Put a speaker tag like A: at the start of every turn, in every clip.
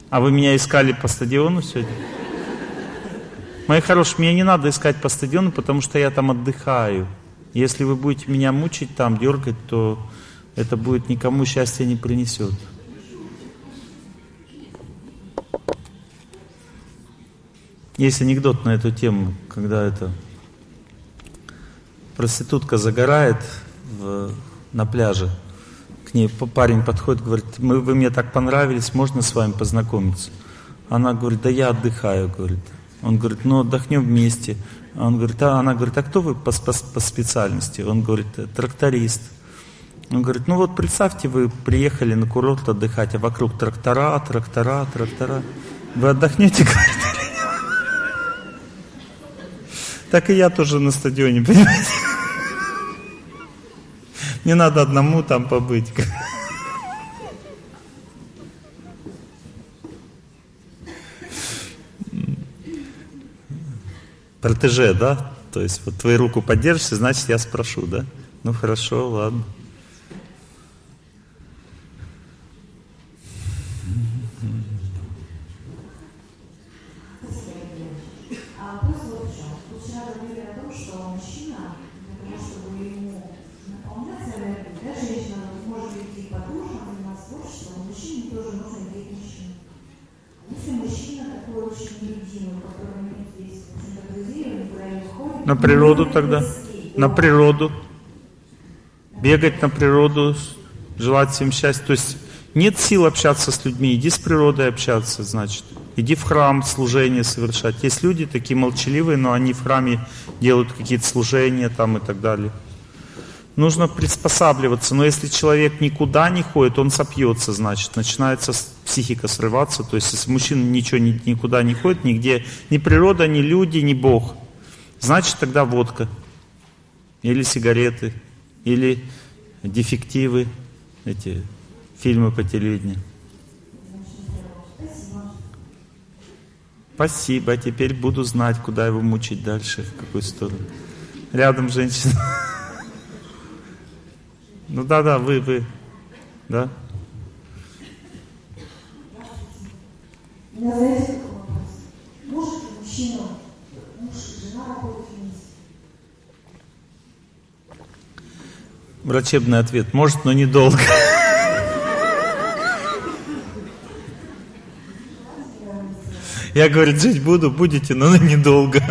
A: А вы меня искали по стадиону сегодня? Мои хорошие, мне не надо искать по стадиону, потому что я там отдыхаю. Если вы будете меня мучить там, дергать, то это будет никому счастья не принесет. Есть анекдот на эту тему, когда проститутка загорает на пляже. К ней парень подходит, говорит: вы мне так понравились, можно с вами познакомиться? Она говорит: да я отдыхаю, говорит. Он говорит: ну отдохнем вместе. Она говорит: а кто вы по специальности? Он говорит: тракторист. Он говорит: ну вот представьте, вы приехали на курорт отдыхать, а вокруг трактора. Вы отдохнете, говорит? Так и я тоже на стадионе, понимаете? Не надо одному там побыть. Протеже, да? То есть вот твою руку поддержишь, значит я спрошу, да? Ну хорошо, ладно. На природу тогда, на природу, бегать на природу, желать всем счастья. То есть нет сил общаться с людьми, иди с природой общаться, значит. Иди в храм служение совершать. Есть люди такие молчаливые, но они в храме делают какие-то служения там и так далее. Нужно приспосабливаться, но если человек никуда не ходит, он сопьется, значит, начинается психика срываться. То есть если мужчина никуда не ходит, нигде, ни природа, ни люди, ни Бог, значит тогда водка, или сигареты, или дефективы, эти фильмы по телевидению. Спасибо, теперь буду знать, куда его мучить дальше, в какую сторону. Рядом женщина. Ну да, вы, да?
B: У меня, знаете, такой вопрос. Может ли мужчина, муж и жена работать вместе?
A: Врачебный ответ. Может, но недолго. Я, говорит, жить будете, но недолго.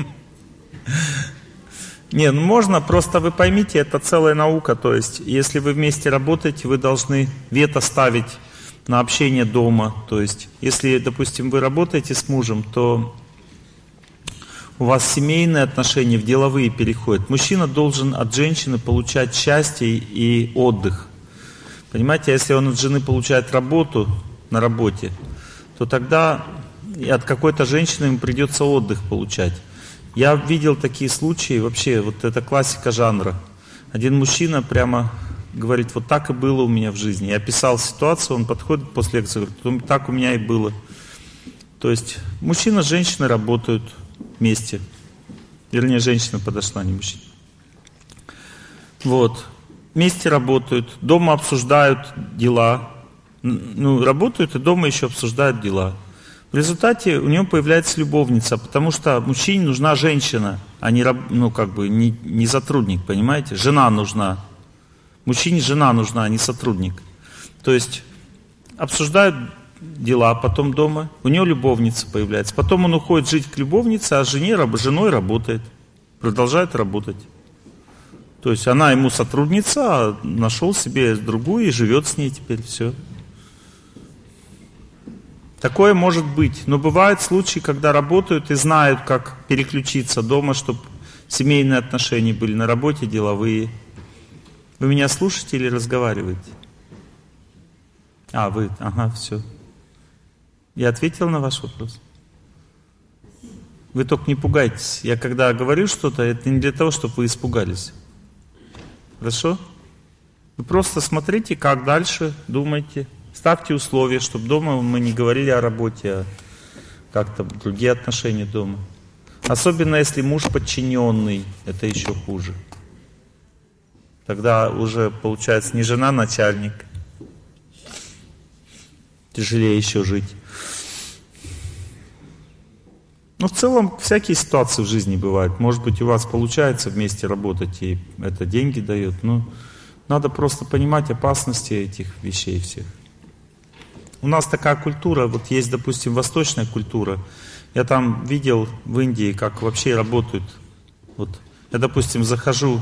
A: Не, ну можно, просто вы поймите, это целая наука. То есть, если вы вместе работаете, вы должны вето ставить на общение дома. То есть, если, допустим, вы работаете с мужем, то у вас семейные отношения в деловые переходят. Мужчина должен от женщины получать счастье и отдых. Понимаете, если он от жены получает работу на работе, то тогда и от какой-то женщины ему придется отдых получать. Я видел такие случаи, вообще, вот это классика жанра. Один мужчина прямо говорит: вот так и было у меня в жизни. Я описал ситуацию, он подходит после лекции, говорит: так у меня и было. То есть мужчина с женщиной работают вместе. Вернее, женщина подошла, не мужчина. Вот. Вместе работают, дома обсуждают дела. Ну, работают и дома еще обсуждают дела. В результате у него появляется любовница, потому что мужчине нужна женщина, а не, не сотрудник, понимаете? Жена нужна. Мужчине жена нужна, а не сотрудник. То есть обсуждают дела, потом дома, у него любовница появляется. Потом он уходит жить к любовнице, а женой работает, продолжает работать. То есть она ему сотрудница, а нашел себе другую и живет с ней теперь, все. Такое может быть, но бывают случаи, когда работают и знают, как переключиться дома, чтобы семейные отношения были на работе, деловые. Вы меня слушаете или разговариваете? Вы, все. Я ответил на ваш вопрос? Вы только не пугайтесь. Я когда говорю что-то, это не для того, чтобы вы испугались. Хорошо? Вы просто смотрите, как дальше, думайте. Ставьте условия, чтобы дома мы не говорили о работе, а как-то другие отношения дома. Особенно если муж подчиненный, это еще хуже. Тогда уже получается не жена, а начальник. тяжелее еще жить. Ну, в целом, всякие ситуации в жизни бывают. Может быть, у вас получается вместе работать, и это деньги дает. Но надо просто понимать опасности этих вещей всех. У нас такая культура, вот есть, допустим, восточная культура. Я там видел в Индии, как вообще работают. Вот я, допустим, захожу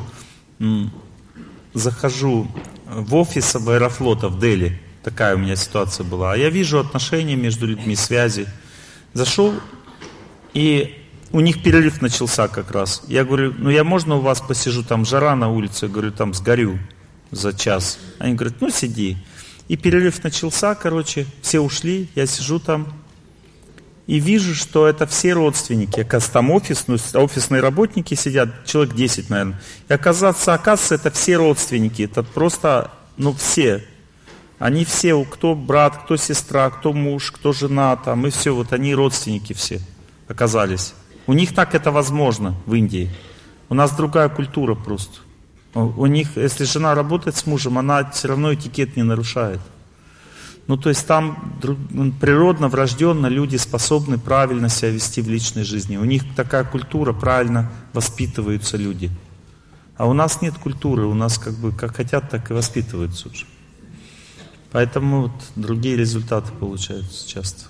A: в офис в Аэрофлота в Дели. Такая у меня ситуация была. А я вижу отношения между людьми, связи. Зашел, и у них перерыв начался как раз. Я говорю, ну я можно у вас посижу, там жара на улице, я говорю, там сгорю за час. Они говорят, ну сиди. И перерыв начался, короче, все ушли, я сижу там. И вижу, что это все родственники. Оказывается, там офисные работники сидят, человек 10, наверное. И оказывается, это все родственники. Это просто, все. Они все, кто брат, кто сестра, кто муж, кто жена, там, и все, вот они родственники все оказались. У них так это возможно в Индии. У нас другая культура просто. У них, если жена работает с мужем, она все равно этикет не нарушает. Ну, то есть там природно, врожденно люди способны правильно себя вести в личной жизни. У них такая культура, правильно воспитываются люди. А у нас нет культуры, у нас как хотят, так и воспитываются уже. Поэтому вот другие результаты получаются часто.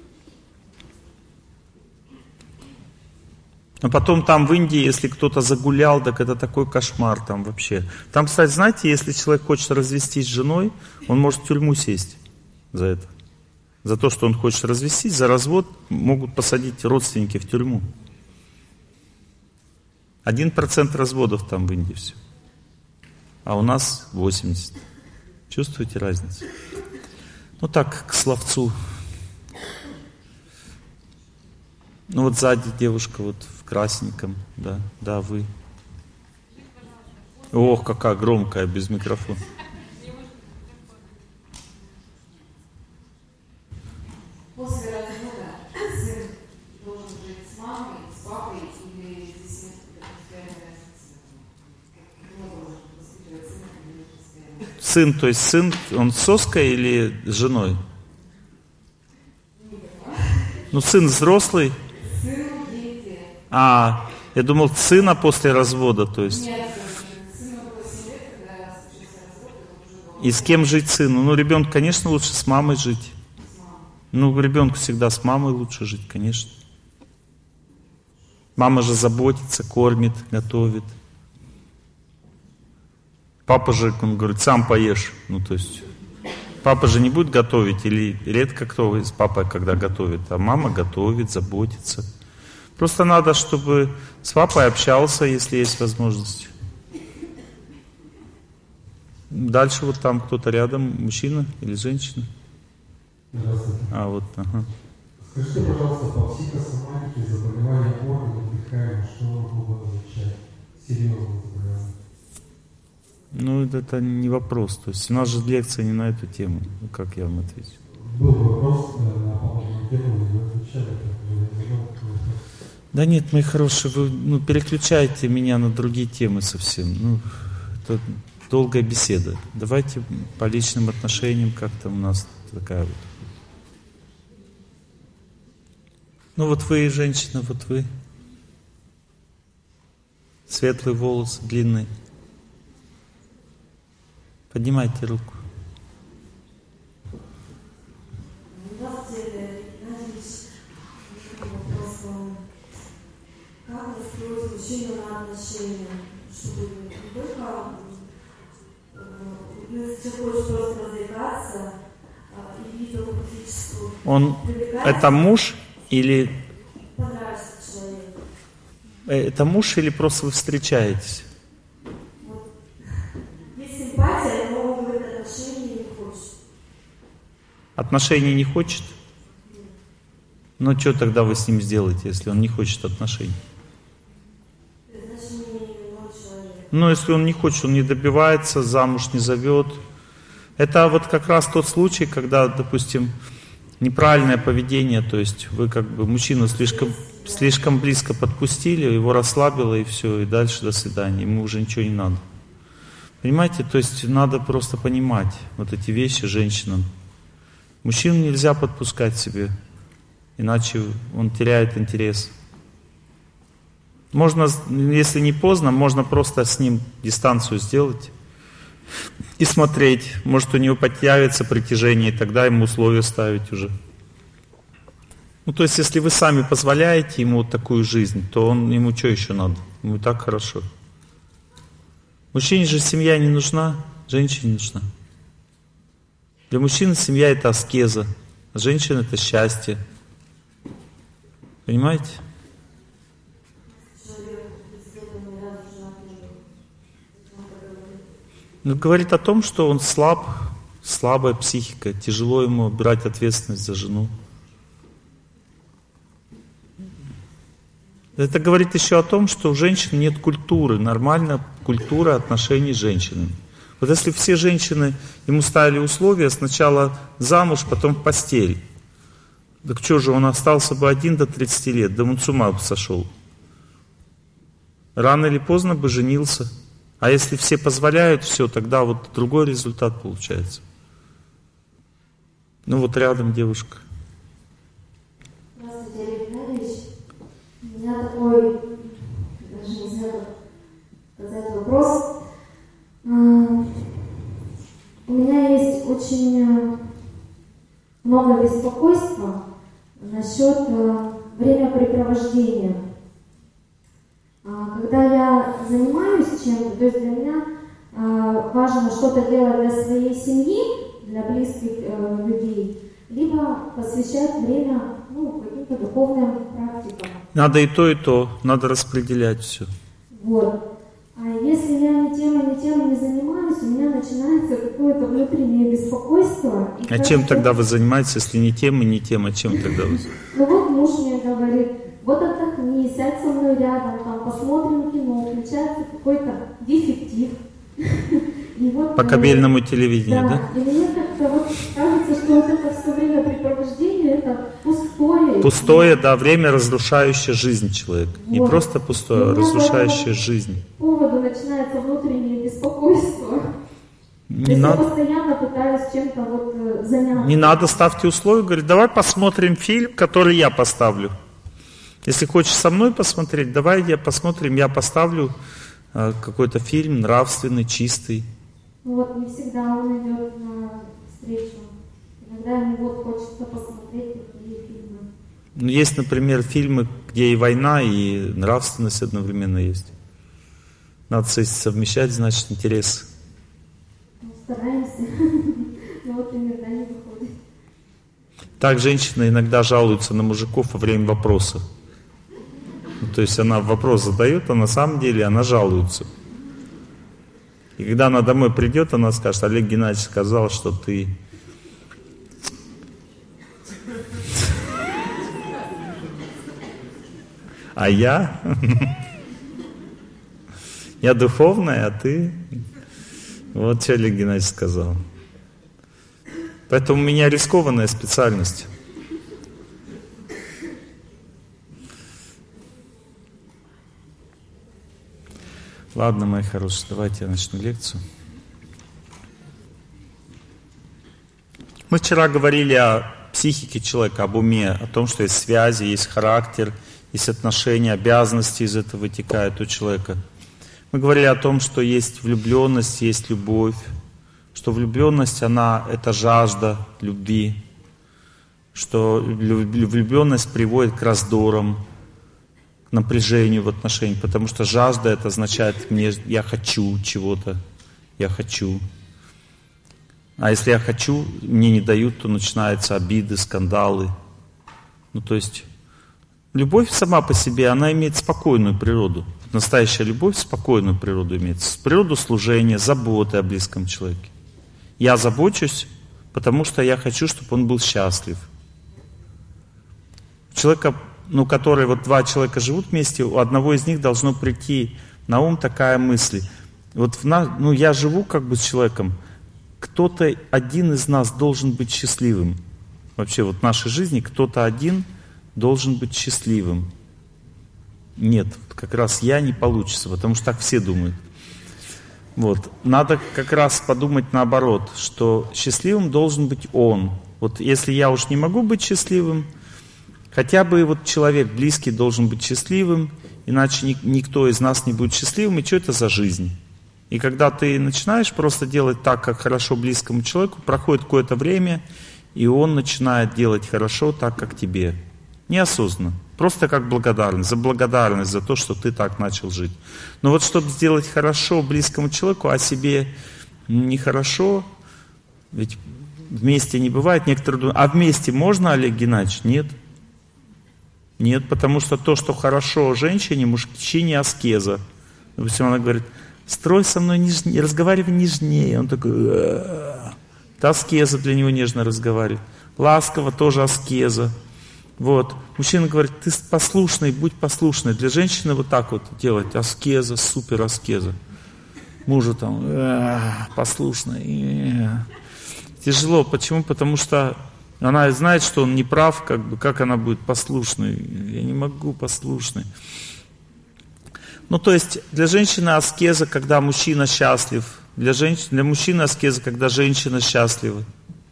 A: Но потом там в Индии, если кто-то загулял, так это такой кошмар там вообще. Там, кстати, знаете, если человек хочет развестись с женой, он может в тюрьму сесть за это. За то, что он хочет развестись, за развод могут посадить родственники в тюрьму. 1% разводов там в Индии все. А у нас 80%. Чувствуете разницу? Ну так, к словцу. Ну вот сзади девушка вот в красненьком, да, вы. Ох, какая громкая, без микрофона.
B: После развода сын должен жить с мамой, с папой, или здесь нет принципиальной разницы? Как должен воспитывать сына, или нет принципиальной?
A: Сын, то есть сын, он с соской или с женой? Ну, сын взрослый. Я думал, сына после развода, то есть.
B: Нет, сыну было 7 лет, когда случился развод, он уже был.
A: И с кем жить сыну? Ну, ребенку, конечно, лучше с мамой жить. Ну, ребенку всегда с мамой лучше жить, конечно. Мама же заботится, кормит, готовит. Папа же, он говорит, сам поешь. Ну, то есть, папа же не будет готовить, или редко кто из папы, когда готовит, а мама готовит, заботится. Просто надо, чтобы с папой общался, если есть возможность. Дальше вот там кто-то рядом, мужчина или женщина?
C: Здравствуйте.
A: Вот, ага.
C: Скажите, пожалуйста, по психосоматике заболевания органов дыхания, что оно означает? Серьезное заболевание.
A: Ну, это не вопрос. То есть у нас же лекция не на эту тему. Ну, как я вам ответил?
C: Был вопрос на подобную тему, и вы отвечали.
A: Да нет, мои хорошие, вы переключаете меня на другие темы совсем. Это долгая беседа. Давайте по личным отношениям как-то у нас такая вот. Ну вот вы, женщина, вот вы. Светлые волосы, длинные. Поднимайте руку.
B: Здравствуйте, надеюсь, вопрос вам. Как настроить мужчину на отношения, чтобы не только если хочешь просто развлекаться и видел физическую
A: Это муж или...
B: понравится человеку?
A: Это муж или просто вы встречаетесь?
B: Есть симпатия, но он говорит, отношений не хочет.
A: Отношений не хочет? Ну, что тогда вы с ним сделаете, если он не хочет отношений?
B: Значит, не мой человек.
A: Ну, если он не хочет, он не добивается, замуж не зовет. Это вот как раз тот случай, когда, допустим, неправильное поведение, то есть вы мужчину слишком близко подпустили, его расслабило и все, и дальше до свидания, ему уже ничего не надо. Понимаете, то есть надо просто понимать вот эти вещи женщинам. Мужчину нельзя подпускать к себе, иначе он теряет интерес. Можно, если не поздно, можно просто с ним дистанцию сделать и смотреть. Может, у него появится притяжение, и тогда ему условия ставить уже. Ну, то есть, если вы сами позволяете ему вот такую жизнь, то ему что еще надо? Ему и так хорошо. Мужчине же семья не нужна, женщине нужна. Для мужчины семья — это аскеза, а женщина — это счастье. Понимаете? Ну, говорит о том, что он слабая психика, тяжело ему брать ответственность за жену. Это говорит еще о том, что у женщин нет культуры, нормальная культура отношений с женщинами. Вот если все женщины ему ставили условия, сначала замуж, потом в постель, так что же, он остался бы один до 30 лет, да он с ума бы сошел. Рано или поздно бы женился. А если все позволяют, все, тогда вот другой результат получается. Ну вот рядом девушка.
D: Здравствуйте, Олег Геннадьевич. У меня такой, даже не знаю, как сказать, вопрос. У меня есть очень много беспокойства насчет времяпрепровождения. Когда я занимаюсь чем-то, то есть для меня важно что-то делать для своей семьи, для близких людей, либо посвящать время каким-то духовным практикам.
A: Надо и то, надо распределять все.
D: Вот. А если я ни тем не занимаюсь, у меня начинается какое-то внутреннее беспокойство.
A: А чем тогда вы занимаетесь, если не тем и не тем, а чем тогда вы?
D: Ну вот муж мне говорит, вот отдохни, сядь со мной рядом, там посмотрим кино, включается какой-то дефектив.
A: По кабельному телевидению, да?
D: И мне как-то вот кажется, что вот это все времяпрепровождение, это пустое.
A: Пустое, да, время, разрушающее жизнь человека. Не просто пустое, а разрушающее жизнь.
D: По поводу начинается внутреннее беспокойство.
A: Не надо.
D: Я постоянно пытаюсь чем-то вот заняться.
A: Не надо, ставьте условия, говорит, давай посмотрим фильм, который я поставлю. Если хочешь со мной посмотреть, давай посмотрим, я поставлю какой-то фильм нравственный, чистый.
D: Ну вот не всегда он идет на встречу. Иногда ему вот хочется посмотреть такие фильмы.
A: Ну, есть, например, фильмы, где и война, и нравственность одновременно есть. Надо совмещать, значит, интересы.
D: Стараемся, но вот иногда не выходит.
A: Так женщины иногда жалуются на мужиков во время вопроса. То есть она вопрос задает, а на самом деле она жалуется. И когда она домой придет, она скажет, Олег Геннадьевич сказал, что ты... А я? Я духовная, а ты? Вот что Олег Геннадьевич сказал. Поэтому у меня рискованная специальность. Ладно, мои хорошие, давайте я начну лекцию. Мы вчера говорили о психике человека, об уме, о том, что есть связи, есть характер, есть отношения, обязанности из этого вытекают у человека. Мы говорили о том, что есть влюбленность, есть любовь, что влюбленность, это жажда любви, что влюбленность приводит к раздорам, к напряжению в отношениях, потому что жажда это означает я хочу чего-то, я хочу. А если я хочу, мне не дают, то начинаются обиды, скандалы. Ну то есть любовь сама по себе, она имеет спокойную природу. Настоящая любовь спокойную природу имеет. Природу служения, заботы о близком человеке. Я забочусь, потому что я хочу, чтобы он был счастлив. Человека, который вот два человека живут вместе, у одного из них должно прийти на ум такая мысль. Вот я живу как бы с человеком, кто-то один из нас должен быть счастливым. Вообще вот в нашей жизни кто-то один должен быть счастливым. Нет, как раз я не получится, потому что так все думают. Вот. Надо как раз подумать наоборот, что счастливым должен быть он. Вот если я уж не могу быть счастливым, хотя бы вот человек близкий должен быть счастливым, иначе никто из нас не будет счастливым, и что это за жизнь? И когда ты начинаешь просто делать так, как хорошо близкому человеку, проходит какое-то время, и он начинает делать хорошо так, как тебе. Неосознанно. Просто как благодарность за то, что ты так начал жить. Но вот чтобы сделать хорошо близкому человеку, а себе нехорошо, ведь вместе не бывает, некоторые думают, а вместе можно, Олег Геннадьевич? Нет. Нет, потому что то, что хорошо женщине, мужчине аскеза. Допустим, она говорит, строй со мной нежнее, разговаривай нежнее. Он такой, это аскеза для него нежно разговаривает. Ласково тоже аскеза. Вот. Мужчина говорит, ты послушный, будь послушный. Для женщины вот так вот делать, аскеза, супер аскеза. Мужу там, послушный. Тяжело. Почему? Потому что она знает, что он не прав, как она будет послушной. Я не могу послушной. Ну, то есть, для женщины аскеза, когда мужчина счастлив. Для мужчины аскеза, когда женщина счастлива.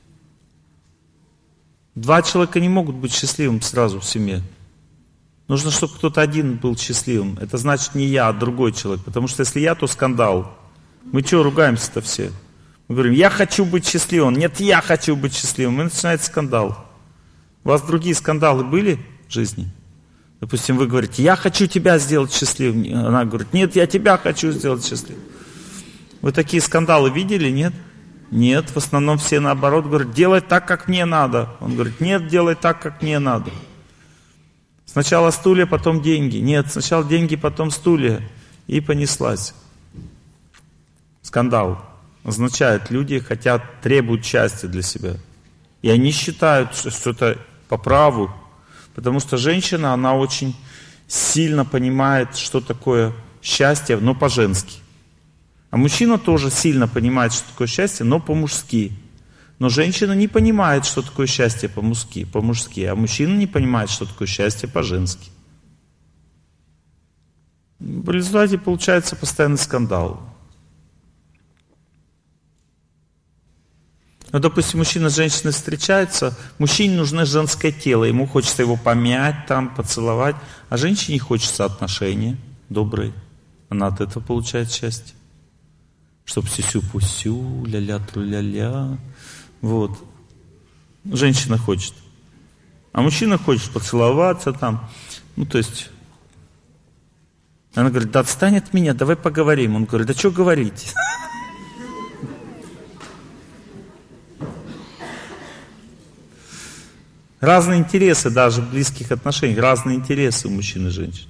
A: Два человека не могут быть счастливым сразу в семье. Нужно, чтобы кто-то один был счастливым. Это значит не я, а другой человек. Потому что если я, то скандал. Мы что, ругаемся-то все? Мы говорим, я хочу быть счастливым. Нет, я хочу быть счастливым. И начинается скандал. У вас другие скандалы были в жизни? Допустим, вы говорите, я хочу тебя сделать счастливым. Она говорит, нет, я тебя хочу сделать счастливым. Вы такие скандалы видели, нет? Нет, в основном все наоборот говорят, делай так, как мне надо. Он говорит, нет, делай так, как мне надо. Сначала стулья, потом деньги. Нет, сначала деньги, потом стулья. И понеслась. Скандал означает, люди требуют счастья для себя. И они считают, что это по праву. Потому что женщина, она очень сильно понимает, что такое счастье, но по-женски. А мужчина тоже сильно понимает, что такое счастье, но по-мужски. Но женщина не понимает, что такое счастье по-мужски, а мужчина не понимает, что такое счастье по-женски. В результате получается постоянный скандал. Ну, допустим, мужчина с женщиной встречаются, мужчине нужно женское тело, ему хочется его помять, там, поцеловать, а женщине хочется отношения добрые. Она от этого получает счастье. Чтоб сюсю-пусю, ля-ля-тру-ля-ля. Вот. Женщина хочет. А мужчина хочет поцеловаться там. Ну, то есть... Она говорит, да отстань от меня, давай поговорим. Он говорит, да что говорить? Разные интересы даже в близких отношениях, разные интересы у мужчин и женщин.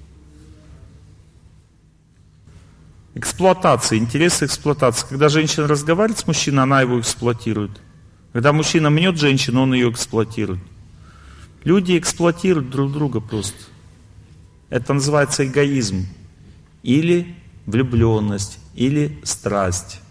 A: Эксплуатация, интересы эксплуатации. Когда женщина разговаривает с мужчиной, она его эксплуатирует. Когда мужчина мнет женщину, он ее эксплуатирует. Люди эксплуатируют друг друга просто. Это называется эгоизм. Или влюбленность, или страсть.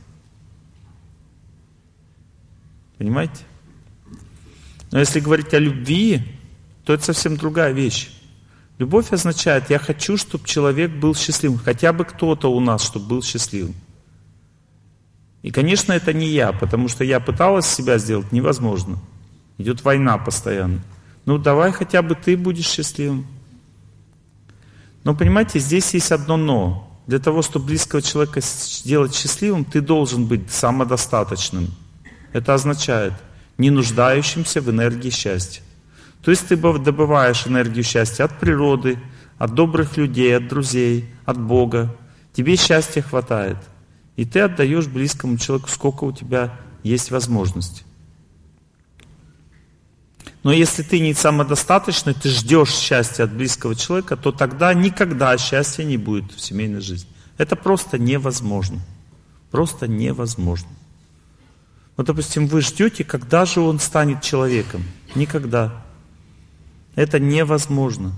A: Понимаете? Но если говорить о любви, то это совсем другая вещь. Любовь означает, я хочу, чтобы человек был счастливым. Хотя бы кто-то у нас, чтобы был счастливым. И, конечно, это не я, потому что я пыталась себя сделать, невозможно. Идет война постоянно. Ну, давай хотя бы ты будешь счастливым. Но, понимаете, здесь есть одно «но». Для того, чтобы близкого человека сделать счастливым, ты должен быть самодостаточным. Это означает не нуждающимся в энергии счастья. То есть ты добываешь энергию счастья от природы, от добрых людей, от друзей, от Бога. Тебе счастья хватает. И ты отдаешь близкому человеку, сколько у тебя есть возможности. Но если ты не самодостаточный, ты ждешь счастья от близкого человека, то тогда никогда счастья не будет в семейной жизни. Это просто невозможно. Просто невозможно. Вот, допустим, вы ждете, когда же он станет человеком. Никогда. Это невозможно.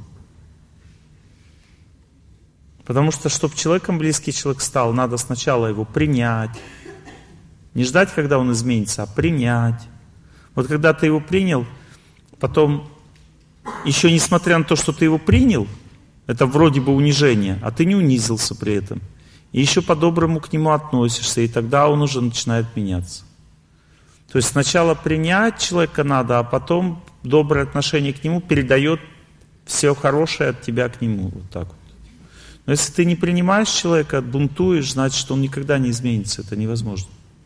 A: Потому что, чтобы человеком близкий человек стал, надо сначала его принять. Не ждать, когда он изменится, а принять. Вот когда ты его принял, потом, еще несмотря на то, что ты его принял, это вроде бы унижение, а ты не унизился при этом. И еще по-доброму к нему относишься, и тогда он уже начинает меняться. То есть сначала принять человека надо, а потом доброе отношение к нему передает все хорошее от тебя к нему. Вот так вот. Но если ты не принимаешь человека, бунтуешь, значит, он никогда не изменится. Это невозможно.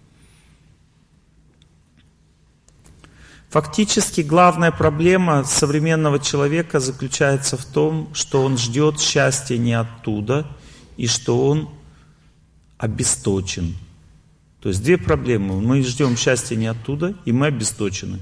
A: Фактически главная проблема современного человека заключается в том, что он ждет счастья не оттуда и что он обесточен. То есть две проблемы. Мы ждем счастья не оттуда, и мы обесточены.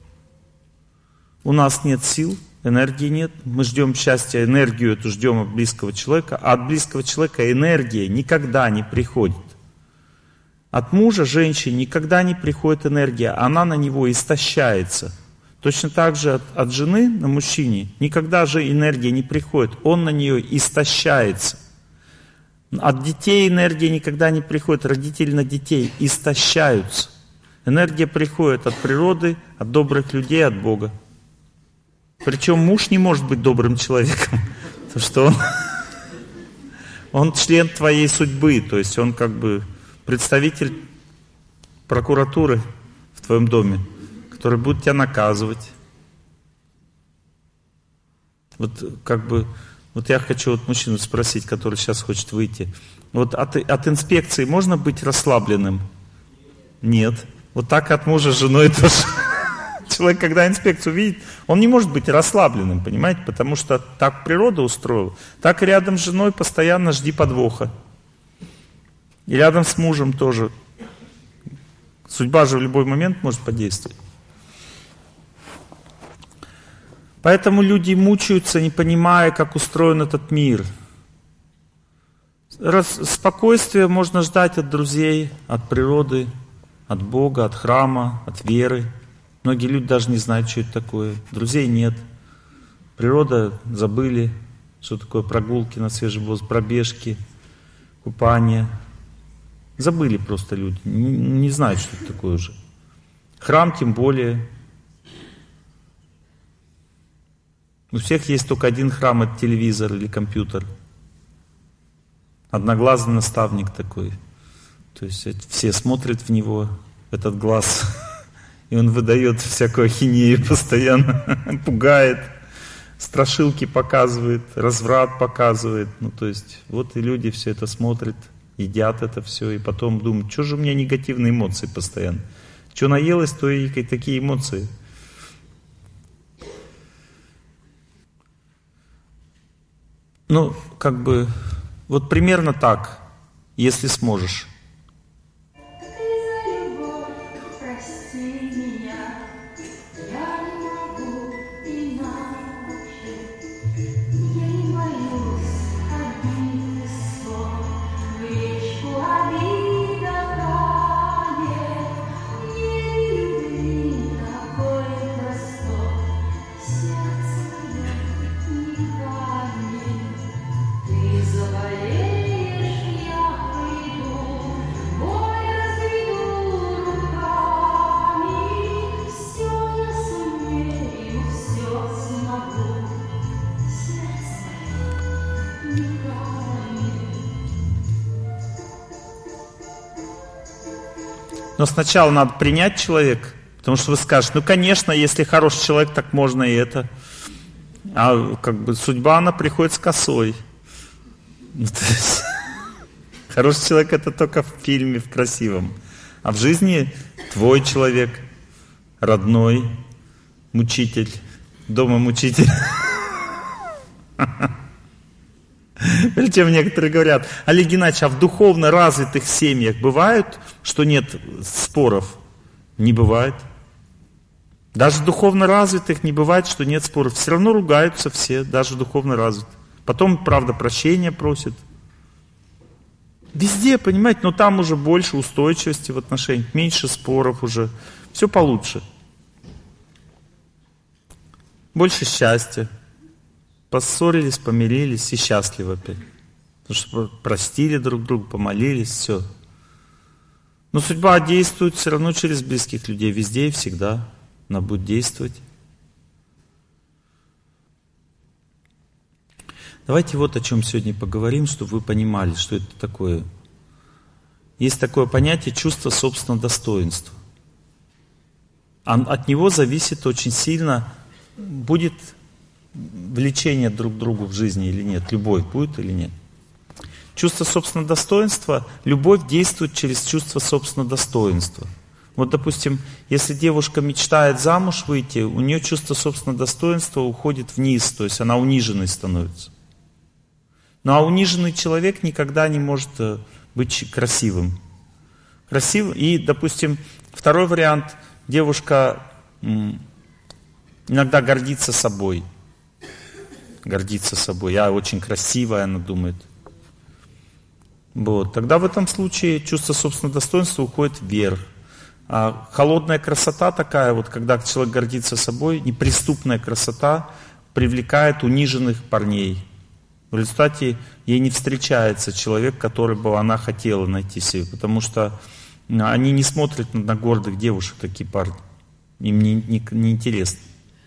A: У нас нет сил, энергии нет. Мы ждем счастья, энергию эту ждем от близкого человека, а от близкого человека энергия никогда не приходит. От мужа, женщины никогда не приходит энергия, она на него истощается. Точно так же от жены на мужчине никогда же энергия не приходит, он на нее истощается. От детей энергия никогда не приходит, родители на детей истощаются. Энергия приходит от природы, от добрых людей, от Бога. Причем муж не может быть добрым человеком, потому что он член твоей судьбы, то есть он как бы представитель прокуратуры в твоем доме, который будет тебя наказывать. Вот как бы, вот я хочу вот мужчину спросить, который сейчас хочет выйти. Вот от инспекции можно быть расслабленным? Нет. Вот так от мужа с женой тоже. Человек, когда инспекцию видит, он не может быть расслабленным, понимаете? Потому что так природа устроила. Так и рядом с женой постоянно жди подвоха. И рядом с мужем тоже. Судьба же в любой момент может подействовать. Поэтому люди мучаются, не понимая, как устроен этот мир. Спокойствие можно ждать от друзей, от природы, от Бога, от храма, от веры. Многие люди даже не знают, что это такое. Друзей нет. Природа забыли, что такое прогулки на свежем воздухе, пробежки, купание. Забыли просто люди, не знают, что это такое уже. Храм тем более. У всех есть только один храм, это телевизор или компьютер. Одноглазый наставник такой. То есть все смотрят в него, этот глаз, и он выдает всякую ахинею постоянно, пугает, страшилки показывает, разврат показывает. Ну то есть вот и люди все это смотрят, едят это все, и потом думают, что же у меня негативные эмоции постоянно. Что наелось, то и такие эмоции. Ну, как бы, вот примерно так, если сможешь. Но сначала надо принять человека, потому что вы скажете, ну конечно, если хороший человек, так можно и это. А как бы судьба, она приходит с косой. Ну, хороший человек это только в фильме, в красивом. А в жизни твой человек, родной, мучитель, дома мучитель. Причем некоторые говорят, Олег Геннадьевич, а в духовно развитых семьях бывает, что нет споров? Не бывает. Даже в духовно развитых не бывает, что нет споров. Все равно ругаются все, даже духовно развитые. Потом, правда, прощения просят. Везде, понимаете, но там уже больше устойчивости в отношениях, меньше споров уже. Все получше. Больше счастья. Поссорились, помирились и счастливы опять. Потому что простили друг друга, помолились, все. Но судьба действует все равно через близких людей, везде и всегда. Она будет действовать. Давайте вот о чем сегодня поговорим, чтобы вы понимали, что это такое. Есть такое понятие чувство собственного достоинства. от него зависит очень сильно, будет влечение друг к другу в жизни или нет, любовь будет или нет. Чувство собственного достоинства, любовь действует через чувство собственного достоинства. Вот, допустим, если девушка мечтает замуж выйти, у нее чувство собственного достоинства уходит вниз, то есть она униженной становится. Ну а униженный человек никогда не может быть красивым. И, допустим, второй вариант, девушка иногда гордится собой. Я очень красивая, она думает. Вот. Тогда в этом случае чувство собственного достоинства уходит вверх. А холодная красота такая, вот когда человек гордится собой, неприступная красота привлекает униженных парней. В результате ей не встречается человек, который бы она хотела найти себе, потому что они не смотрят на гордых девушек, такие парни. Им не интересно.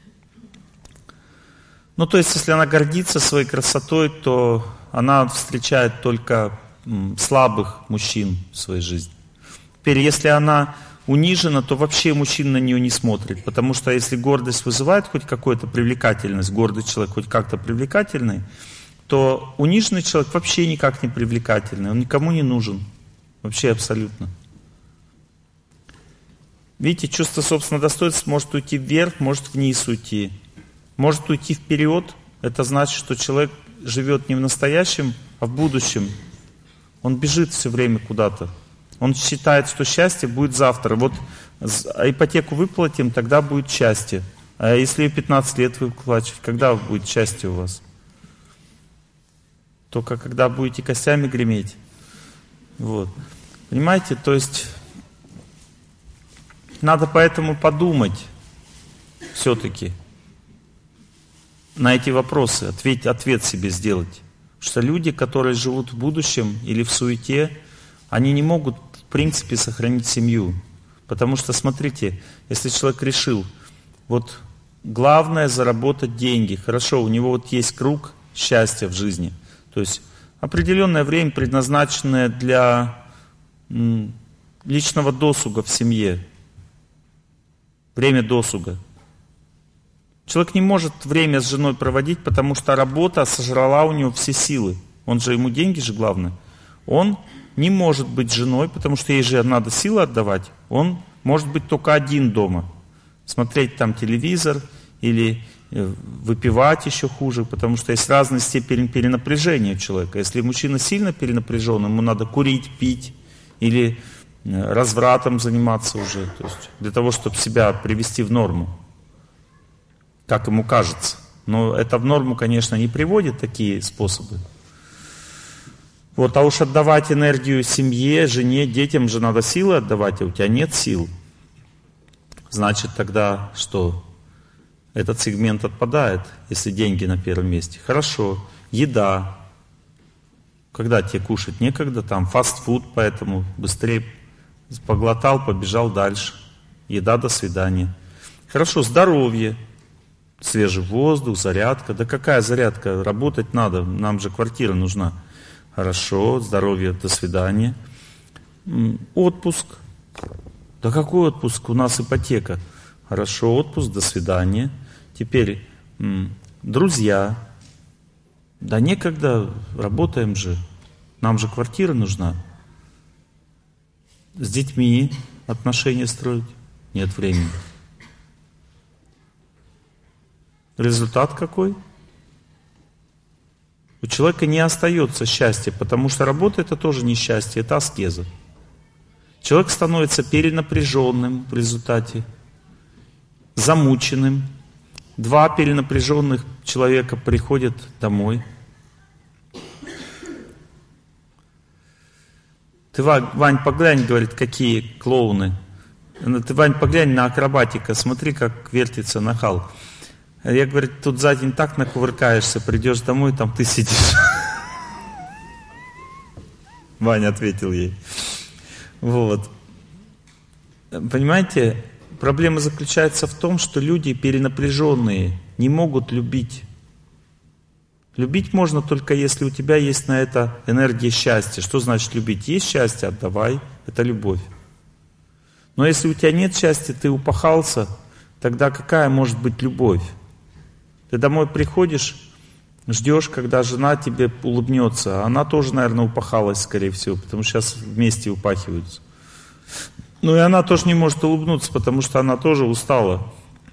A: Ну, то есть, если она гордится своей красотой, то она встречает только слабых мужчин в своей жизни. Теперь, если она унижена, то вообще мужчина на нее не смотрит, потому что если гордость вызывает хоть какую-то привлекательность, гордый человек хоть как-то привлекательный, то униженный человек вообще никак не привлекательный, он никому не нужен, вообще абсолютно. Видите, чувство собственного достоинства может уйти вверх, может вниз уйти. Может уйти вперед, это значит, что человек живет не в настоящем, а в будущем. Он бежит все время куда-то. Он считает, что счастье будет завтра. Вот ипотеку выплатим, тогда будет счастье. А если ее 15 лет выплачивать, когда будет счастье у вас? Только когда будете костями греметь. Вот. Понимаете, то есть надо поэтому подумать все-таки на эти вопросы, ответ себе сделать. Потому что люди, которые живут в будущем или в суете, они не могут в принципе сохранить семью. Потому что, смотрите, если человек решил, вот главное заработать деньги, хорошо, у него вот есть круг счастья в жизни, то есть определенное время, предназначенное для личного досуга в семье, время досуга. Человек не может время с женой проводить, потому что работа сожрала у него все силы. Ему деньги же главное. Он не может быть женой, потому что ей же надо силы отдавать. Он может быть только один дома. Смотреть там телевизор или выпивать еще хуже, потому что есть разная степень перенапряжения у человека. Если мужчина сильно перенапряжен, ему надо курить, пить или развратом заниматься уже, то есть для того, чтобы себя привести в норму. Как ему кажется. Но это в норму, конечно, не приводит такие способы. Вот, а уж отдавать энергию семье, жене, детям же надо силы отдавать, а у тебя нет сил. Значит, тогда что? Этот сегмент отпадает, если деньги на первом месте. Хорошо, еда. Когда тебе кушать некогда, там фастфуд, поэтому быстрее поглотал, побежал дальше. Еда, до свидания. Хорошо, здоровье. Свежий воздух, зарядка. Да какая зарядка? Работать надо, нам же квартира нужна. Хорошо, здоровье, до свидания. Отпуск. Да какой отпуск? У нас ипотека. Хорошо, отпуск, до свидания. Теперь друзья. Да некогда, работаем же. Нам же квартира нужна. С детьми отношения строить. Нет времени. Результат какой? У человека не остается счастья, потому что работа это тоже не счастье, это аскеза. Человек становится перенапряженным в результате, замученным. 2 перенапряженных человека приходят домой. Ты, Вань, поглянь, говорит, какие клоуны. Ты, Вань, поглянь на акробатика, смотри, как вертится нахал. Я, говорит, тут за день так накувыркаешься, придешь домой, там ты сидишь. Ваня ответил ей. Вот. Понимаете, проблема заключается в том, что люди перенапряженные не могут любить. Любить можно только если у тебя есть на это энергия счастья. Что значит любить? Есть счастье, отдавай. Это любовь. Но если у тебя нет счастья, ты упахался, тогда какая может быть любовь? Ты домой приходишь, ждешь, когда жена тебе улыбнется. Она тоже, наверное, упахалась, скорее всего, потому что сейчас вместе упахиваются. Ну и она тоже не может улыбнуться, потому что она тоже устала.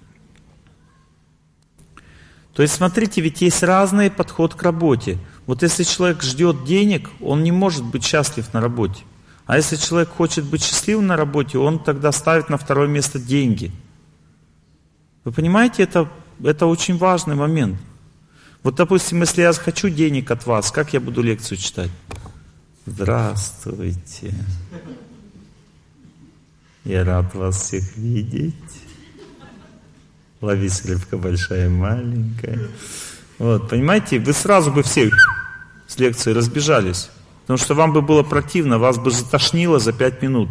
A: То есть, смотрите, ведь есть разный подход к работе. Вот если человек ждет денег, он не может быть счастлив на работе. А если человек хочет быть счастливым на работе, он тогда ставит на второе место деньги. Вы понимаете, это очень важный момент. Вот, допустим, если я хочу денег от вас, как я буду лекцию читать? Здравствуйте. Я рад вас всех видеть. Ловись, рыбка большая и маленькая. Вот, понимаете, вы сразу бы все с лекции разбежались. Потому что вам бы было противно, вас бы затошнило за 5 минут.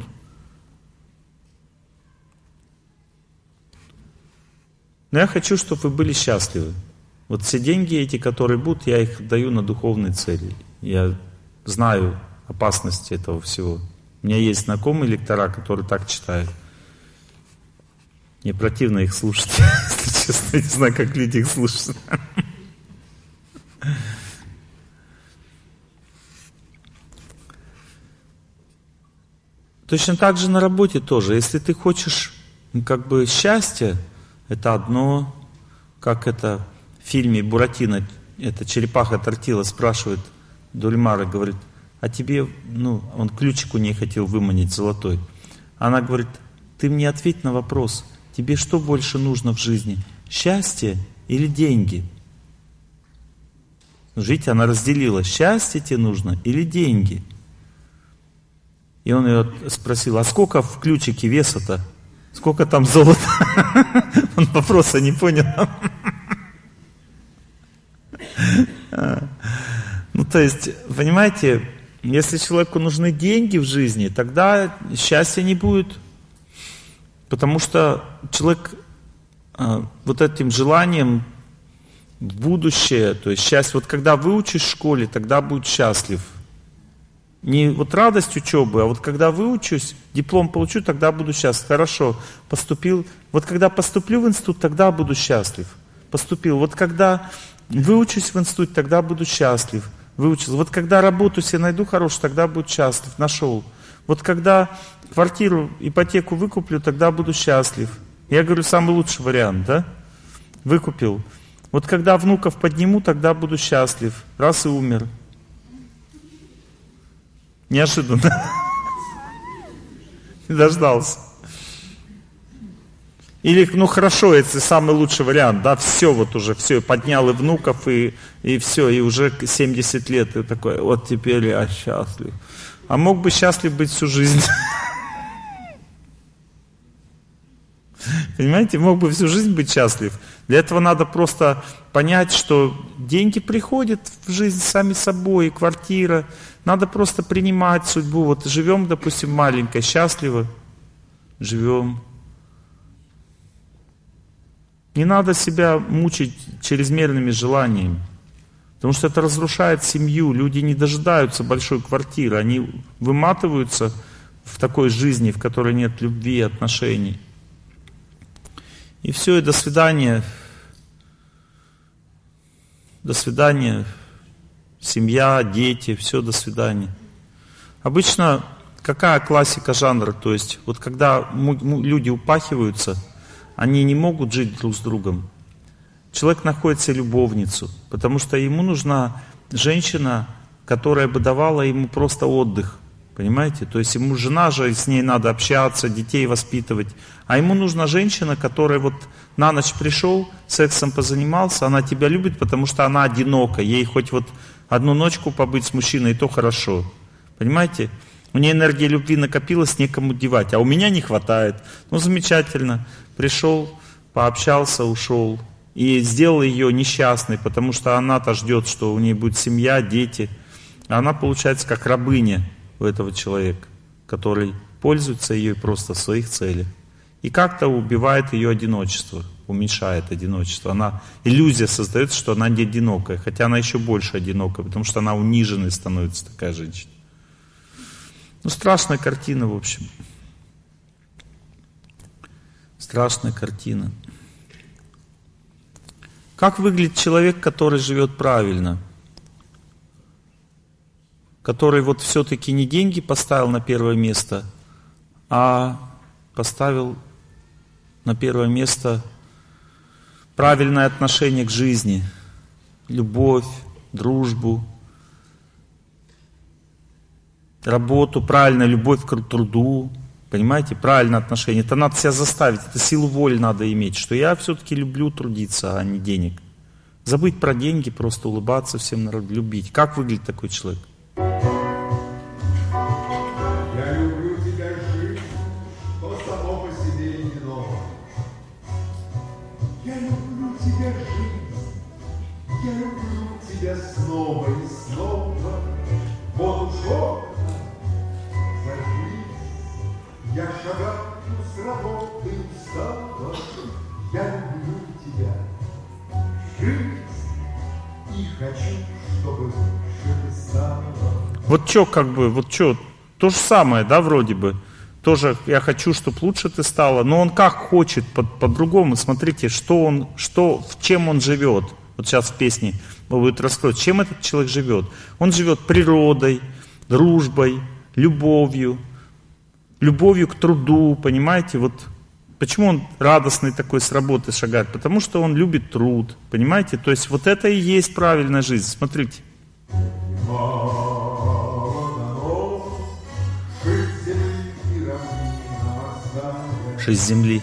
A: Но я хочу, чтобы вы были счастливы. Вот все деньги эти, которые будут, я их даю на духовные цели. Я знаю опасности этого всего. У меня есть знакомые лектора, которые так читают. Мне противно их слушать, если честно. Я не знаю, как люди их слушают. Точно так же на работе тоже. Если ты хочешь как бы счастья, это одно, как это в фильме Буратино, это черепаха Тортила спрашивает Дульмара, говорит, а тебе, он ключик у ней хотел выманить золотой. Она говорит, ты мне ответь на вопрос, тебе что больше нужно в жизни, счастье или деньги? Видите, она разделила, счастье тебе нужно или деньги? И он ее спросил, а сколько в ключике веса-то? Сколько там золота? Он вопроса не понял. То есть, понимаете, если человеку нужны деньги в жизни, тогда счастья не будет. Потому что человек вот этим желанием в будущее, то есть счастье, вот когда выучишь в школе, тогда будет счастлив. Не вот радость учебы, а вот когда выучусь, диплом получу, тогда буду счастлив. Хорошо, поступил. Вот когда поступлю в институт, тогда буду счастлив. Поступил. Вот когда выучусь в институте, тогда буду счастлив. Выучился. Вот когда работу себе найду хорошую, тогда буду счастлив. Нашел. Вот когда квартиру, ипотеку выкуплю, тогда буду счастлив. Я говорю, самый лучший вариант, да? Выкупил. Вот когда внуков подниму, тогда буду счастлив. Раз и умер. Неожиданно. Не дождался. Или, хорошо, это самый лучший вариант, да, все вот уже, все, поднял и внуков, и все, и уже 70 лет, и такой, вот теперь я счастлив. А мог бы счастлив быть всю жизнь. Понимаете, мог бы всю жизнь быть счастлив. Для этого надо просто понять, что деньги приходят в жизнь сами собой, и квартира. Надо просто принимать судьбу. Вот живем, допустим, маленько, счастливо живем. Не надо себя мучить чрезмерными желаниями. Потому что это разрушает семью. Люди не дожидаются большой квартиры. Они выматываются в такой жизни, в которой нет любви и отношений. И все, и до свидания. До свидания. Семья, дети, все, до свидания. Обычно какая классика жанра? То есть, вот когда люди упахиваются, они не могут жить друг с другом. Человек находит себе любовницу, потому что ему нужна женщина, которая бы давала ему просто отдых. Понимаете? То есть ему жена же, с ней надо общаться, детей воспитывать. А ему нужна женщина, которая вот на ночь пришел, сексом позанимался, она тебя любит, потому что она одинока. Ей хоть вот одну ночку побыть с мужчиной, и то хорошо. Понимаете? У нее энергия любви накопилась, некому девать. А у меня не хватает. Замечательно. Пришел, пообщался, ушел. И сделал ее несчастной, потому что она-то ждет, что у нее будет семья, дети. А она получается как рабыня у этого человека, который пользуется ее просто в своих целях. И как-то убивает ее одиночество, уменьшает одиночество. Иллюзия создается, что она не одинокая, хотя она еще больше одинокая, потому что она униженной становится, такая женщина. Страшная картина, в общем. Страшная картина. Как выглядит человек, который живет правильно? Который вот все-таки не деньги поставил на первое место, а поставил на первое место правильное отношение к жизни, любовь, дружбу, работу, правильная любовь к труду, понимаете, правильное отношение. Это надо себя заставить, это силу воли надо иметь, что я все-таки люблю трудиться, а не денег. Забыть про деньги, просто улыбаться всем народу, любить. Как выглядит такой человек?
E: Я люблю тебя, жизнь, то само по себе не ново. Я люблю тебя, жизнь, я люблю тебя снова и снова. Вот уж за жизнь я шагаю с работы устала. Я люблю тебя, жизнь, и хочу, чтобы лучше ты стала.
A: Вот что, как бы, вот что, то же самое, да, вроде бы. Тоже я хочу, чтобы лучше ты стала, но он как хочет, по-другому. Смотрите, в чем он живет. Вот сейчас в песне будет раскрыть, чем этот человек живет. Он живет природой, дружбой, любовью к труду, понимаете? Вот почему он радостный такой с работы шагает? Потому что он любит труд, понимаете? То есть вот это и есть правильная жизнь. Смотрите. Жизнь земли.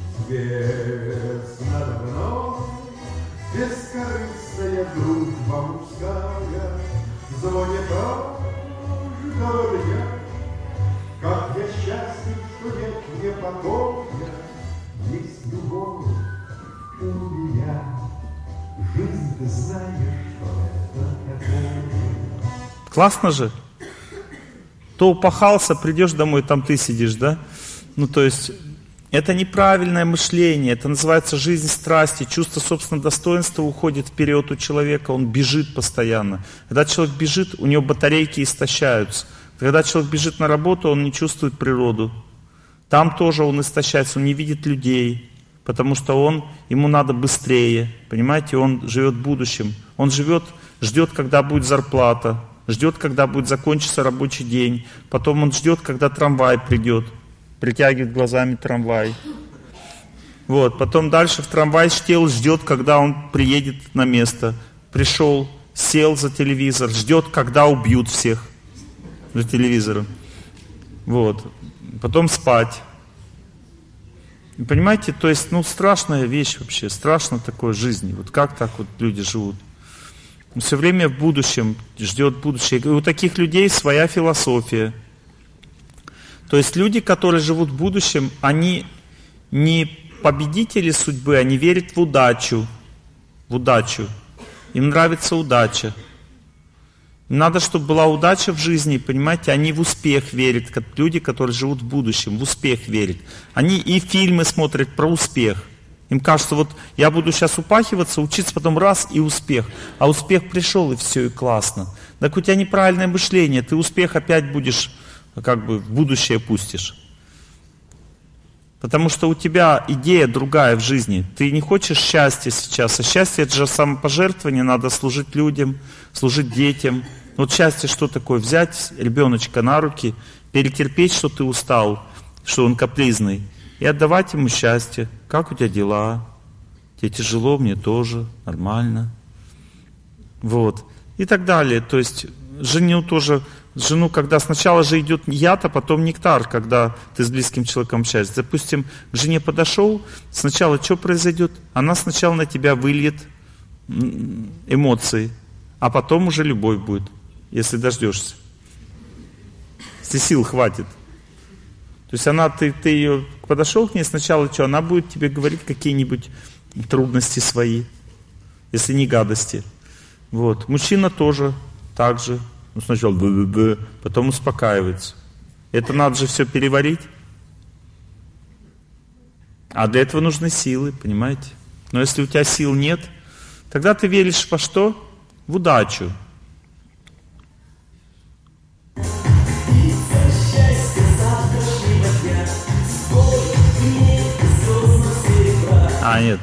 E: Бескорыстная дружба мужская, звонит каждого, как я счастлив, что нет мне покоя, есть любовь у меня. Жизнь, ты знаешь, что это такое.
A: Классно же. То упахался, придешь домой, там ты сидишь, да? Ну, то есть, это неправильное мышление, это называется жизнь страсти, чувство собственного достоинства уходит вперед у человека, он бежит постоянно. Когда человек бежит, у него батарейки истощаются. Когда человек бежит на работу, он не чувствует природу. Там тоже он истощается, он не видит людей, потому что ему надо быстрее, понимаете, он живет будущим. Он ждет, когда будет зарплата, ждет, когда будет закончиться рабочий день, потом он ждет, когда трамвай придет. Притягивает глазами трамвай. Вот, потом дальше в трамвай ждет, когда он приедет на место. Пришел, сел за телевизор, ждет, когда убьют всех за телевизором. Вот, потом спать. И понимаете, то есть, страшная вещь вообще, страшно такой жизни. Вот как так вот люди живут? Все время в будущем, ждет будущее. И у таких людей своя философия. То есть люди, которые живут в будущем, они не победители судьбы, они верят в удачу. Им нравится удача. Им надо, чтобы была удача в жизни, понимаете, они в успех верят. Люди, которые живут в будущем, в успех верят. Они и фильмы смотрят про успех. Им кажется, вот я буду сейчас упахиваться, учиться, потом раз и успех. А успех пришел, и все, и классно. Так у тебя неправильное мышление, ты успех опять будешь в будущее пустишь. Потому что у тебя идея другая в жизни. Ты не хочешь счастья сейчас. А счастье — это же самопожертвование. Надо служить людям, служить детям. Вот счастье что такое? Взять ребеночка на руки, перетерпеть, что ты устал, что он капризный, и отдавать ему счастье. Как у тебя дела? Тебе тяжело, мне тоже, нормально. Вот. И так далее. То есть жену, когда сначала же идет яд, а потом нектар, когда ты с близким человеком общаешься. Допустим, к жене подошел, сначала что произойдет? Она сначала на тебя выльет эмоции, а потом уже любовь будет, если дождешься. Если сил хватит. То есть ты ее подошел к ней, сначала что? Она будет тебе говорить какие-нибудь трудности свои, если не гадости. Вот. Мужчина тоже так же. Сначала потом успокаивается. Это надо же все переварить. А для этого нужны силы, понимаете? Но если у тебя сил нет, тогда ты веришь во что? В удачу.
F: Счастье завтрашнего дня, сколько мне безумно
A: А, нет.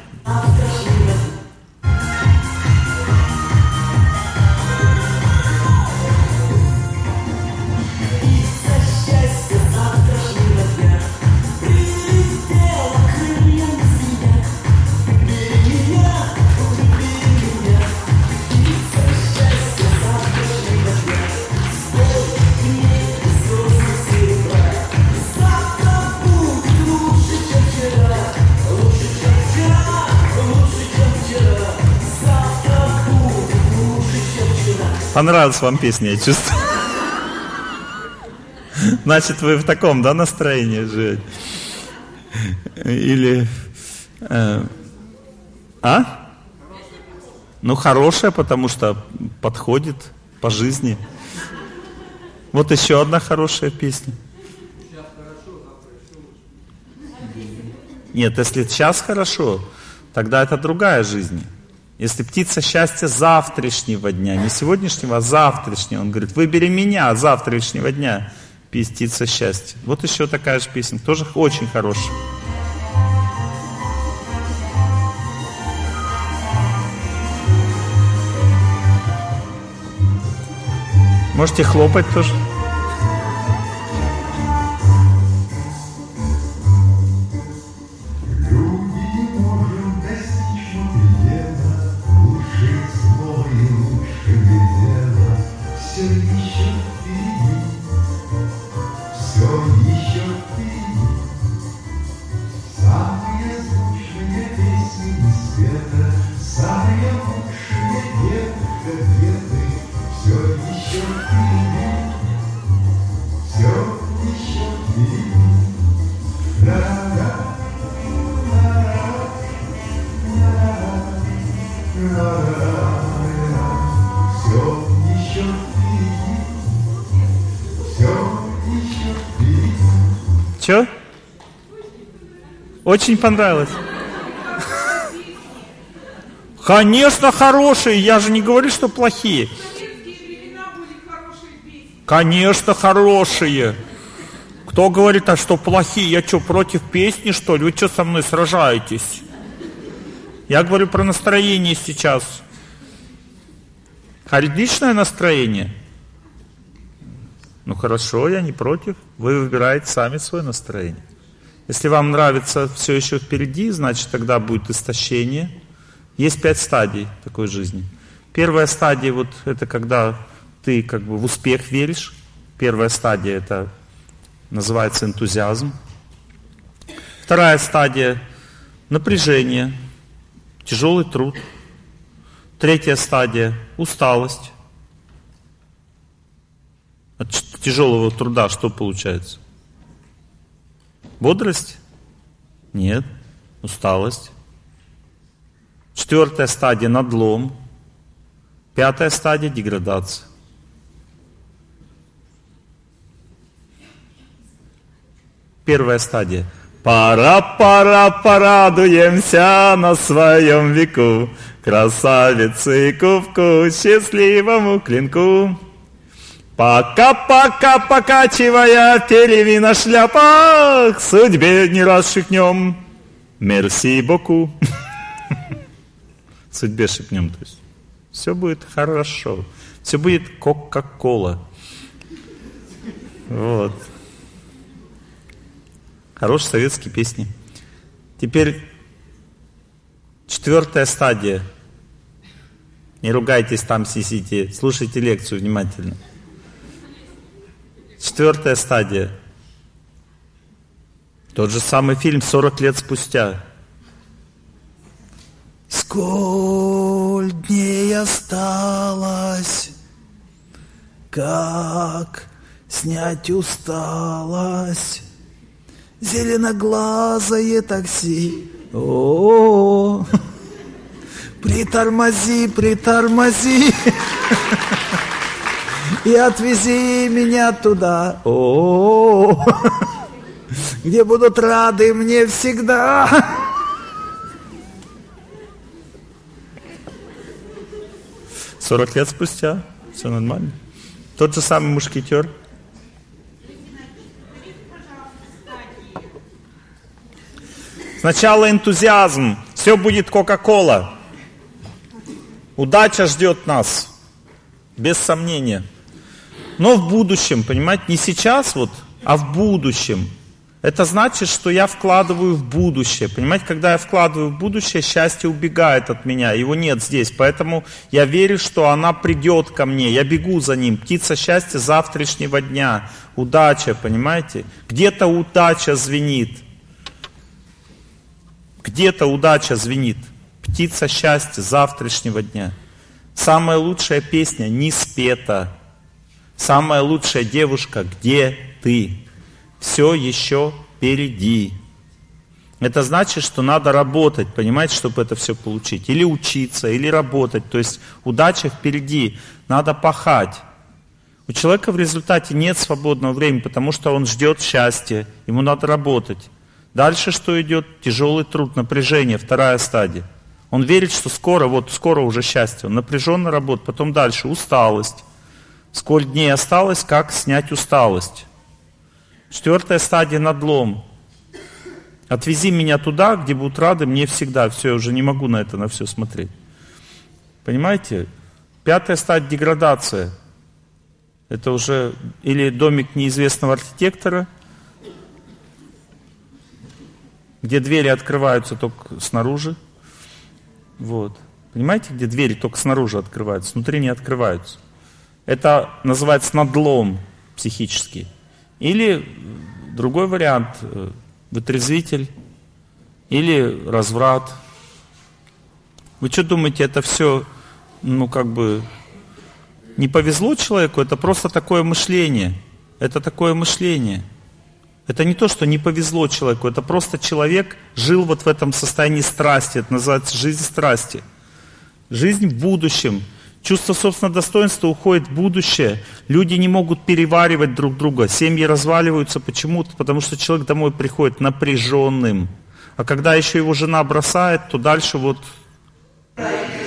A: Понравилась вам песня, я чувствую. Значит, вы в таком, да, настроении живете? Или... Ну, хорошая, потому что подходит по жизни. Вот еще одна хорошая песня. Нет, если сейчас хорошо, тогда это другая жизнь. Если птица счастья завтрашнего дня, не сегодняшнего, а завтрашнего, он говорит, выбери меня завтрашнего дня, птица счастья. Вот еще такая же песня, тоже очень хорошая. Можете хлопать тоже. Че? Очень понравилось. Конечно, хорошие. Я же не говорю, что плохие. Конечно, хорошие. Кто говорит, а что плохие? Я что, против песни, что ли? Вы что со мной сражаетесь? Я говорю про настроение сейчас. Отличное настроение. Ну хорошо, я не против. Вы выбираете сами свое настроение. Если вам нравится все еще впереди, значит тогда будет истощение. Есть 5 стадий такой жизни. Первая стадия, вот это когда ты как бы в успех веришь. Первая стадия, это называется энтузиазм. Вторая стадия — напряжение, тяжелый труд. Третья стадия — усталость. От тяжелого труда что получается? Бодрость? Нет. Усталость. 4-я стадия — надлом. 5-я стадия — деградация. Первая стадия. Пора, порадуемся на своем веку, красавице и кубку, счастливому клинку. Пока, покачивая перьями на шляпах, судьбе не раз шепнем «Мерси боку». Судьбе шепнем, то есть все будет хорошо, все будет Кока-Кола. Вот. Хорошие советские песни. Теперь 4-я стадия. Не ругайтесь там, сидите, слушайте лекцию внимательно. 4-я стадия. Тот же самый фильм 40 лет спустя. Сколь дней осталось, как снять усталость, зеленоглазое такси. О-о-о. Притормози, притормози. И отвези меня туда, где будут рады мне всегда. 40 лет спустя, все нормально. Тот же самый мушкетер. Сначала энтузиазм, Все будет Кока-Кола. Удача ждет нас. Без сомнения. Но в будущем, понимаете, не сейчас вот, а в будущем. Это значит, что я вкладываю в будущее. Понимаете, когда я вкладываю в будущее, счастье убегает от меня, его нет здесь. Поэтому я верю, что она придет ко мне, я бегу за ним. Птица счастья завтрашнего дня. Удача, понимаете? Где-то удача звенит. Где-то удача звенит. Птица счастья завтрашнего дня. Самая лучшая песня не спета. Самая лучшая девушка, где ты? Все еще впереди. Это значит, что надо работать, понимаете, чтобы это все получить. Или учиться, или работать. То есть удача впереди. Надо пахать. У человека в результате нет свободного времени, потому что он ждет счастья. Ему надо работать. Дальше что идет? Тяжелый труд, напряжение, вторая стадия. Он верит, что скоро уже счастье. Он напряженно работает. Потом дальше усталость. Сколько дней осталось, как снять усталость. Четвертая стадия — надлом. Отвези меня туда, где будут рады мне всегда. Все, я уже не могу на это, на все смотреть. Понимаете? Пятая стадия — деградация. Это уже или домик неизвестного архитектора, где двери открываются только снаружи. Вот. Понимаете, где двери только снаружи открываются, внутри не открываются. Это называется надлом психический. Или другой вариант, вытрезвитель, или разврат. Вы что думаете, это все, не повезло человеку? Это просто такое мышление. Это такое мышление. Это не то, что не повезло человеку, это просто человек жил вот в этом состоянии страсти. Это называется жизнь страсти. Жизнь в будущем. Чувство собственного достоинства уходит в будущее. Люди не могут переваривать друг друга. Семьи разваливаются почему-то, потому что человек домой приходит напряженным. А когда еще его жена бросает, то дальше вот...
F: Но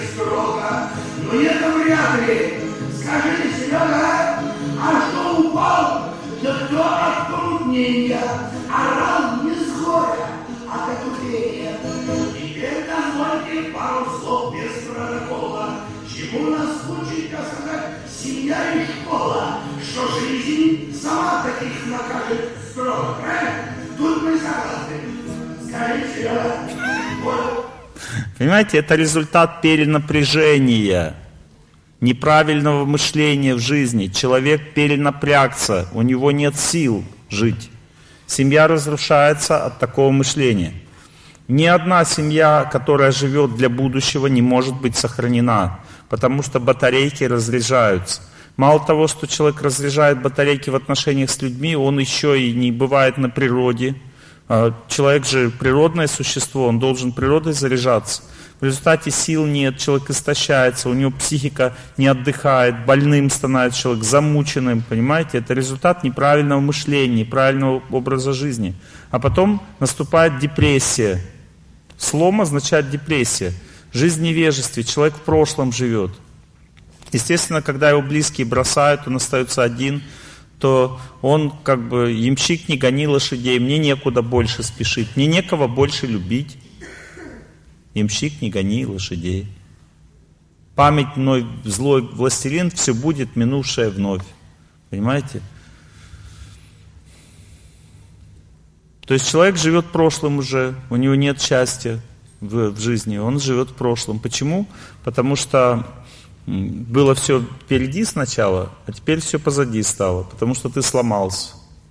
F: это вряд ли. Скажите, Серега, а что упал? Да кто от труднения? Орал не с горя, а от отупения. Теперь дозвольте пару слов без протокола. Чему нас учит, как сказать, семья и школа, что жизнь сама таких накажет строго, правильно? Тут мы согласны. Скажите, Серега, вот.
A: Понимаете, это результат перенапряжения, неправильного мышления в жизни. Человек перенапрягся, у него нет сил жить. Семья разрушается от такого мышления. Ни одна семья, которая живет для будущего, не может быть сохранена, потому что батарейки разряжаются. Мало того, что человек разряжает батарейки в отношениях с людьми, он еще и не бывает на природе. Человек же природное существо, он должен природой заряжаться. В результате сил нет, человек истощается, у него психика не отдыхает, больным становится человек, замученным, понимаете? Это результат неправильного мышления, неправильного образа жизни. А потом наступает депрессия. Слом означает депрессия. Жизнь в невежестве, человек в прошлом живет. Естественно, когда его близкие бросают, он остается один, то он ямщик, не гони лошадей, мне некуда больше спешить, мне некого больше любить. Ямщик, не гони лошадей. Память мной злой властелин, все будет минувшее вновь. Понимаете? То есть человек живет прошлым уже, у него нет счастья в жизни, он живет в прошлом. Почему? Потому что было все впереди сначала, а теперь все позади стало, потому что ты сломался.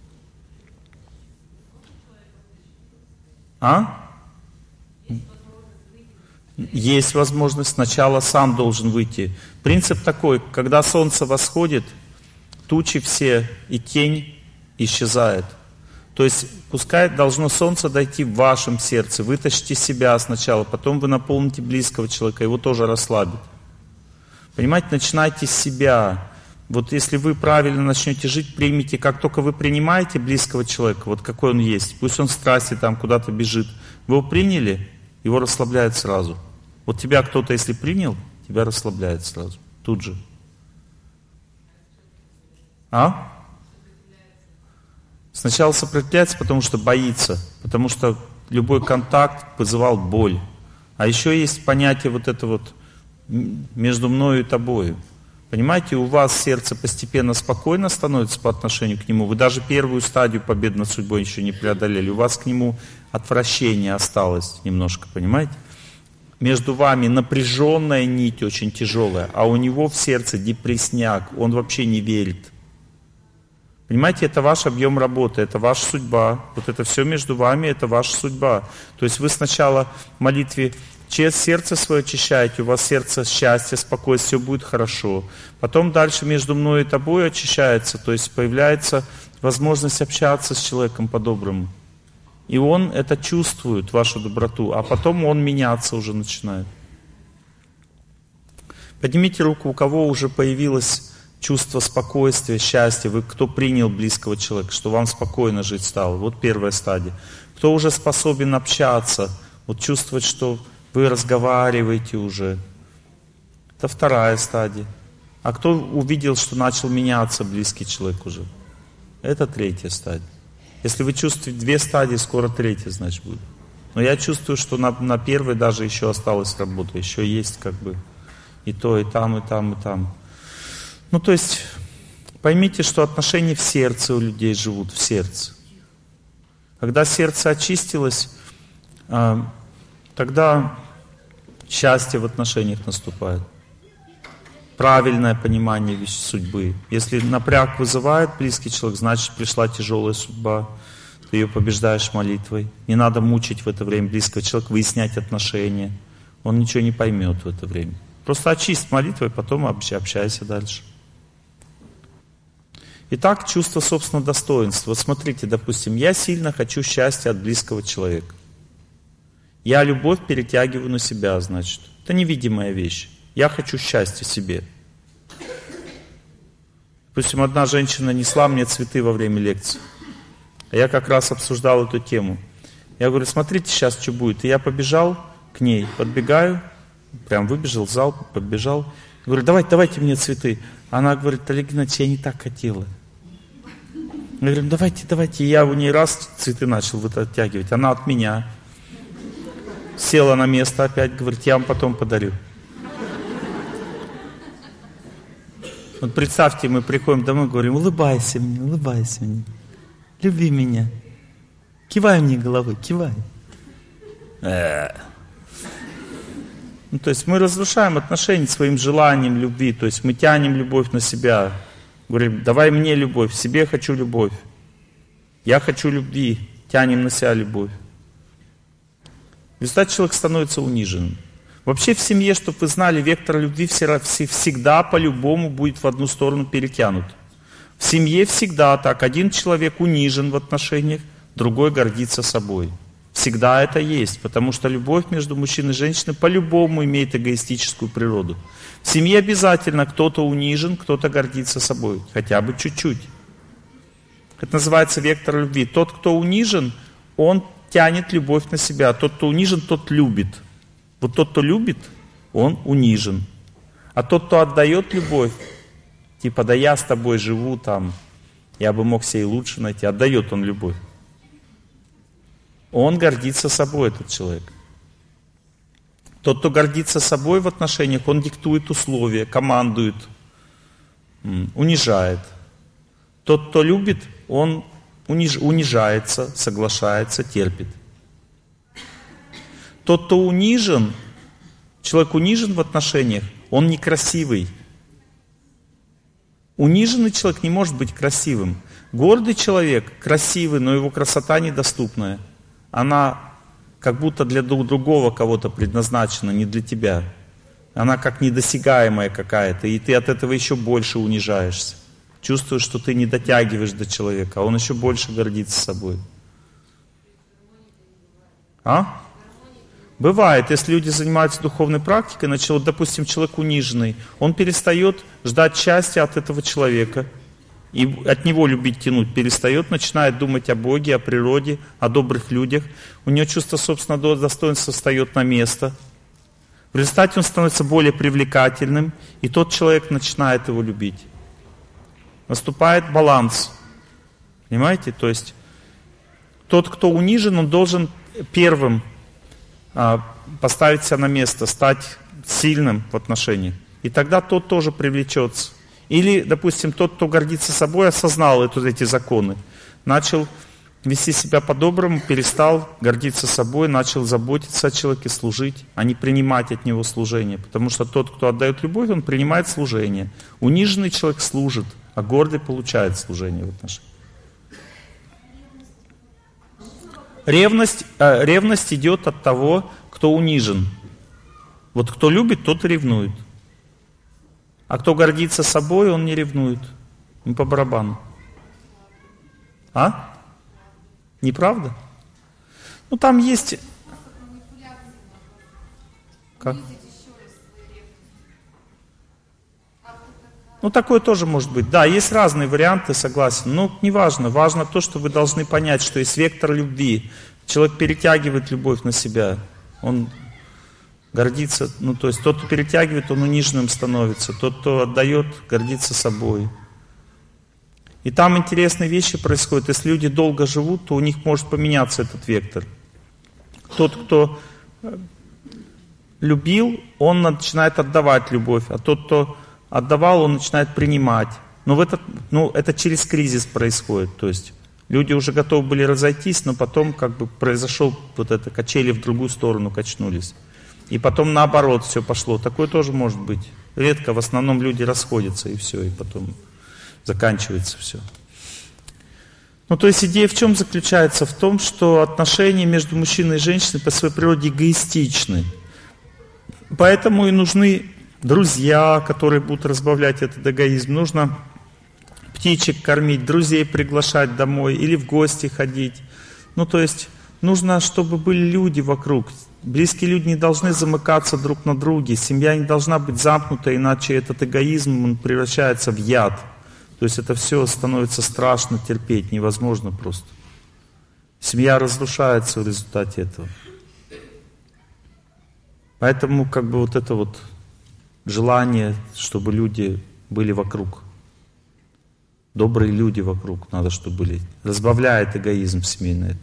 A: Есть возможность, сначала сам должен выйти. Принцип такой, когда солнце восходит, тучи все и тень исчезает. То есть пускай должно солнце дойти в вашем сердце, вытащите себя сначала, потом вы наполните близкого человека, его тоже расслабит. Понимаете, начинайте с себя. Вот если вы правильно начнете жить, примите, как только вы принимаете близкого человека, вот какой он есть, пусть он в страсти там куда-то бежит, вы его приняли, его расслабляет сразу. Вот тебя кто-то, если принял, тебя расслабляет сразу, тут же. Сначала сопротивляется, потому что боится, потому что любой контакт вызывал боль. А еще есть понятие вот это вот между мною и тобою. Понимаете, у вас сердце постепенно спокойно становится по отношению к нему. Вы даже первую стадию победы над судьбой еще не преодолели. У вас к нему отвращение осталось немножко, понимаете? Между вами напряженная нить, очень тяжелая, а у него в сердце депрессняк, он вообще не верит. Понимаете, это ваш объем работы, это ваша судьба. Вот это все между вами, это ваша судьба. То есть вы сначала в молитве через сердце свое очищаете, у вас сердце счастье, спокойствие, все будет хорошо. Потом дальше между мной и тобой очищается, то есть появляется возможность общаться с человеком по-доброму. И он это чувствует, вашу доброту, а потом он меняться уже начинает. Поднимите руку, у кого уже появилось чувство спокойствия, счастья, вы кто принял близкого человека, что вам спокойно жить стало. Вот первая стадия. Кто уже способен общаться, вот чувствовать, что вы разговариваете уже. Это вторая стадия. А кто увидел, что начал меняться близкий человек уже? Это третья стадия. Если вы чувствуете две стадии, скоро третья, значит, будет. Но я чувствую, что на первой даже еще осталась работа. Еще есть как бы и то, и там, и там, и там. Ну, то есть, поймите, что отношения в сердце у людей живут, в сердце. Когда сердце очистилось, тогда счастье в отношениях наступает. Правильное понимание судьбы. Если напряг вызывает близкий человек, значит пришла тяжелая судьба. Ты ее побеждаешь молитвой. Не надо мучить в это время близкого человека, выяснять отношения. Он ничего не поймет в это время. Просто очисть молитвой, потом общайся дальше. Итак, чувство собственного достоинства. Вот смотрите, допустим, я сильно хочу счастья от близкого человека. Я любовь перетягиваю на себя, значит. Это невидимая вещь. Я хочу счастья себе. Допустим, одна женщина несла мне цветы во время лекции. А я как раз обсуждал эту тему. Я говорю, смотрите сейчас, что будет. И я побежал к ней, подбегаю, прям выбежал в зал, подбежал. Говорю, давайте мне цветы. Она говорит, Олег Геннадьевич, я не так хотела. Я говорю, давайте. И я у ней раз цветы начал вытягивать. Она от меня. Села на место опять, говорит, я вам потом подарю. Вот представьте, мы приходим домой, говорим, улыбайся мне, люби меня. Кивай мне головой, кивай. Ну, то есть мы разрушаем отношения своим желанием любви, то есть мы тянем любовь на себя. Говорим, давай мне любовь, себе хочу любовь. Я хочу любви, тянем на себя любовь. В результате человек становится униженным. Вообще в семье, чтобы вы знали, вектор любви всегда по-любому будет в одну сторону перетянут. В семье всегда так. Один человек унижен в отношениях, другой гордится собой. Всегда это есть, потому что любовь между мужчиной и женщиной по-любому имеет эгоистическую природу. В семье обязательно кто-то унижен, кто-то гордится собой, хотя бы чуть-чуть. Это называется вектор любви. Тот, кто унижен, он тянет любовь на себя. Тот, кто унижен, тот любит. Вот тот, кто любит, он унижен. А тот, кто отдает любовь, типа, да я с тобой живу там, я бы мог себе и лучше найти, отдает он любовь. Он гордится собой, этот человек. Тот, кто гордится собой в отношениях, он диктует условия, командует, унижает. Тот, кто любит, он унижается, соглашается, терпит. Тот, кто унижен, человек унижен в отношениях, он некрасивый. Униженный человек не может быть красивым. Гордый человек красивый, но его красота недоступная. Она как будто для другого кого-то предназначена, не для тебя. Она как недосягаемая какая-то, и ты от этого еще больше унижаешься. Чувствуешь, что ты не дотягиваешь до человека, а он еще больше гордится собой. Бывает, если люди занимаются духовной практикой, допустим, человек униженный, он перестает ждать счастья от этого человека, и от него любить тянуть перестает, начинает думать о Боге, о природе, о добрых людях. У него чувство собственного достоинства встает на место. В результате он становится более привлекательным, и тот человек начинает его любить. Наступает баланс. Понимаете? То есть тот, кто унижен, он должен первым поставить себя на место, стать сильным в отношениях. И тогда тот тоже привлечется. Или, допустим, тот, кто гордится собой, осознал эти законы, начал вести себя по-доброму, перестал гордиться собой, начал заботиться о человеке, служить, а не принимать от него служение. Потому что тот, кто отдает любовь, он принимает служение. Униженный человек служит, а гордый получает служение в отношениях. Ревность идет от того, кто унижен. Вот кто любит, тот и ревнует. А кто гордится собой, он не ревнует. Не по барабану. А? Неправда? Ну там есть... Как? Ну такое тоже может быть. Да, есть разные варианты, согласен. Но неважно. Важно то, что вы должны понять, что есть вектор любви. Человек перетягивает любовь на себя. Он гордится, ну то есть тот, кто перетягивает, он униженным становится. Тот, кто отдает, гордится собой. И там интересные вещи происходят. Если люди долго живут, то у них может поменяться этот вектор. Тот, кто любил, он начинает отдавать любовь. А тот, кто отдавал, он начинает принимать. Но это через кризис происходит. То есть люди уже готовы были разойтись, но потом как бы произошел вот это, качели в другую сторону качнулись. И потом наоборот все пошло. Такое тоже может быть. Редко, в основном люди расходятся и все, и потом заканчивается все. Ну, то есть идея в чем заключается? В том, что отношения между мужчиной и женщиной по своей природе эгоистичны. Поэтому и нужны друзья, которые будут разбавлять этот эгоизм. Нужно птичек кормить, друзей приглашать домой или в гости ходить. Ну, то есть нужно, чтобы были люди вокруг. Близкие люди не должны замыкаться друг на друге. Семья не должна быть замкнута, иначе этот эгоизм он превращается в яд. То есть это все становится страшно терпеть, невозможно просто. Семья разрушается в результате этого. Поэтому как бы вот это вот желание, чтобы люди были вокруг. Добрые люди вокруг надо, чтобы были. Разбавляет эгоизм семейный.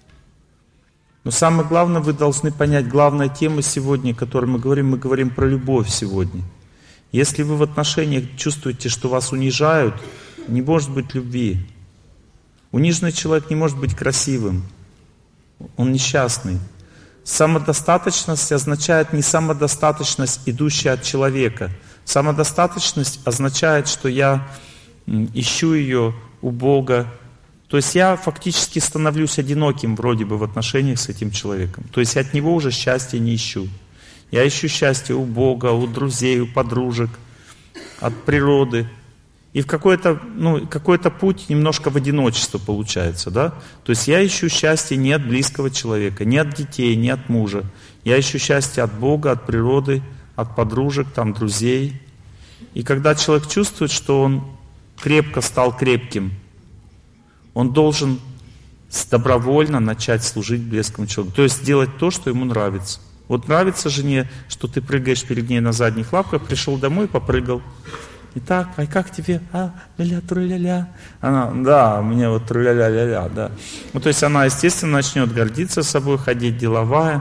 A: Но самое главное, вы должны понять, главная тема сегодня, о которой мы говорим про любовь сегодня. Если вы в отношениях чувствуете, что вас унижают, не может быть любви. Униженный человек не может быть красивым. Он несчастный. Самодостаточность означает не самодостаточность, идущая от человека. Самодостаточность означает, что я ищу ее у Бога. То есть я фактически становлюсь одиноким вроде бы в отношениях с этим человеком. То есть от него уже счастья не ищу. Я ищу счастье у Бога, у друзей, у подружек, от природы. И в какой-то путь немножко в одиночество получается, да? То есть я ищу счастье не от близкого человека, не от детей, не от мужа. Я ищу счастье от Бога, от природы, от подружек, там, друзей. И когда человек чувствует, что он крепко стал крепким, он должен добровольно начать служить близкому человеку. То есть делать то, что ему нравится. Вот нравится жене, что ты прыгаешь перед ней на задних лапках, пришел домой, попрыгал. Итак, а как тебе? Ля-ля, тру-ля-ля. Она, да, мне вот тру-ля-ля-ля-ля, да. Ну, то есть она, естественно, начнет гордиться собой, ходить деловая,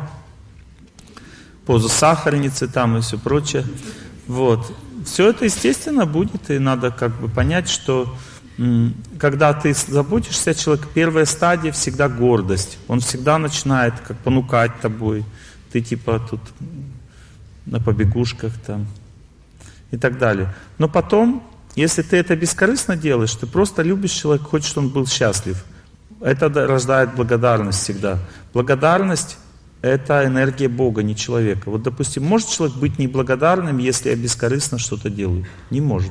A: позу сахарницы там и все прочее. Вот. Все это, естественно, будет, и надо как бы понять, что когда ты заботишься о человеке, первая стадия всегда гордость. Он всегда начинает как понукать тобой. Ты типа тут на побегушках там и так далее. Но потом, если ты это бескорыстно делаешь, ты просто любишь человека, хочешь, чтобы он был счастлив. Это рождает благодарность всегда. Благодарность — это энергия Бога, не человека. Вот, допустим, может человек быть неблагодарным, если я бескорыстно что-то делаю? Не может.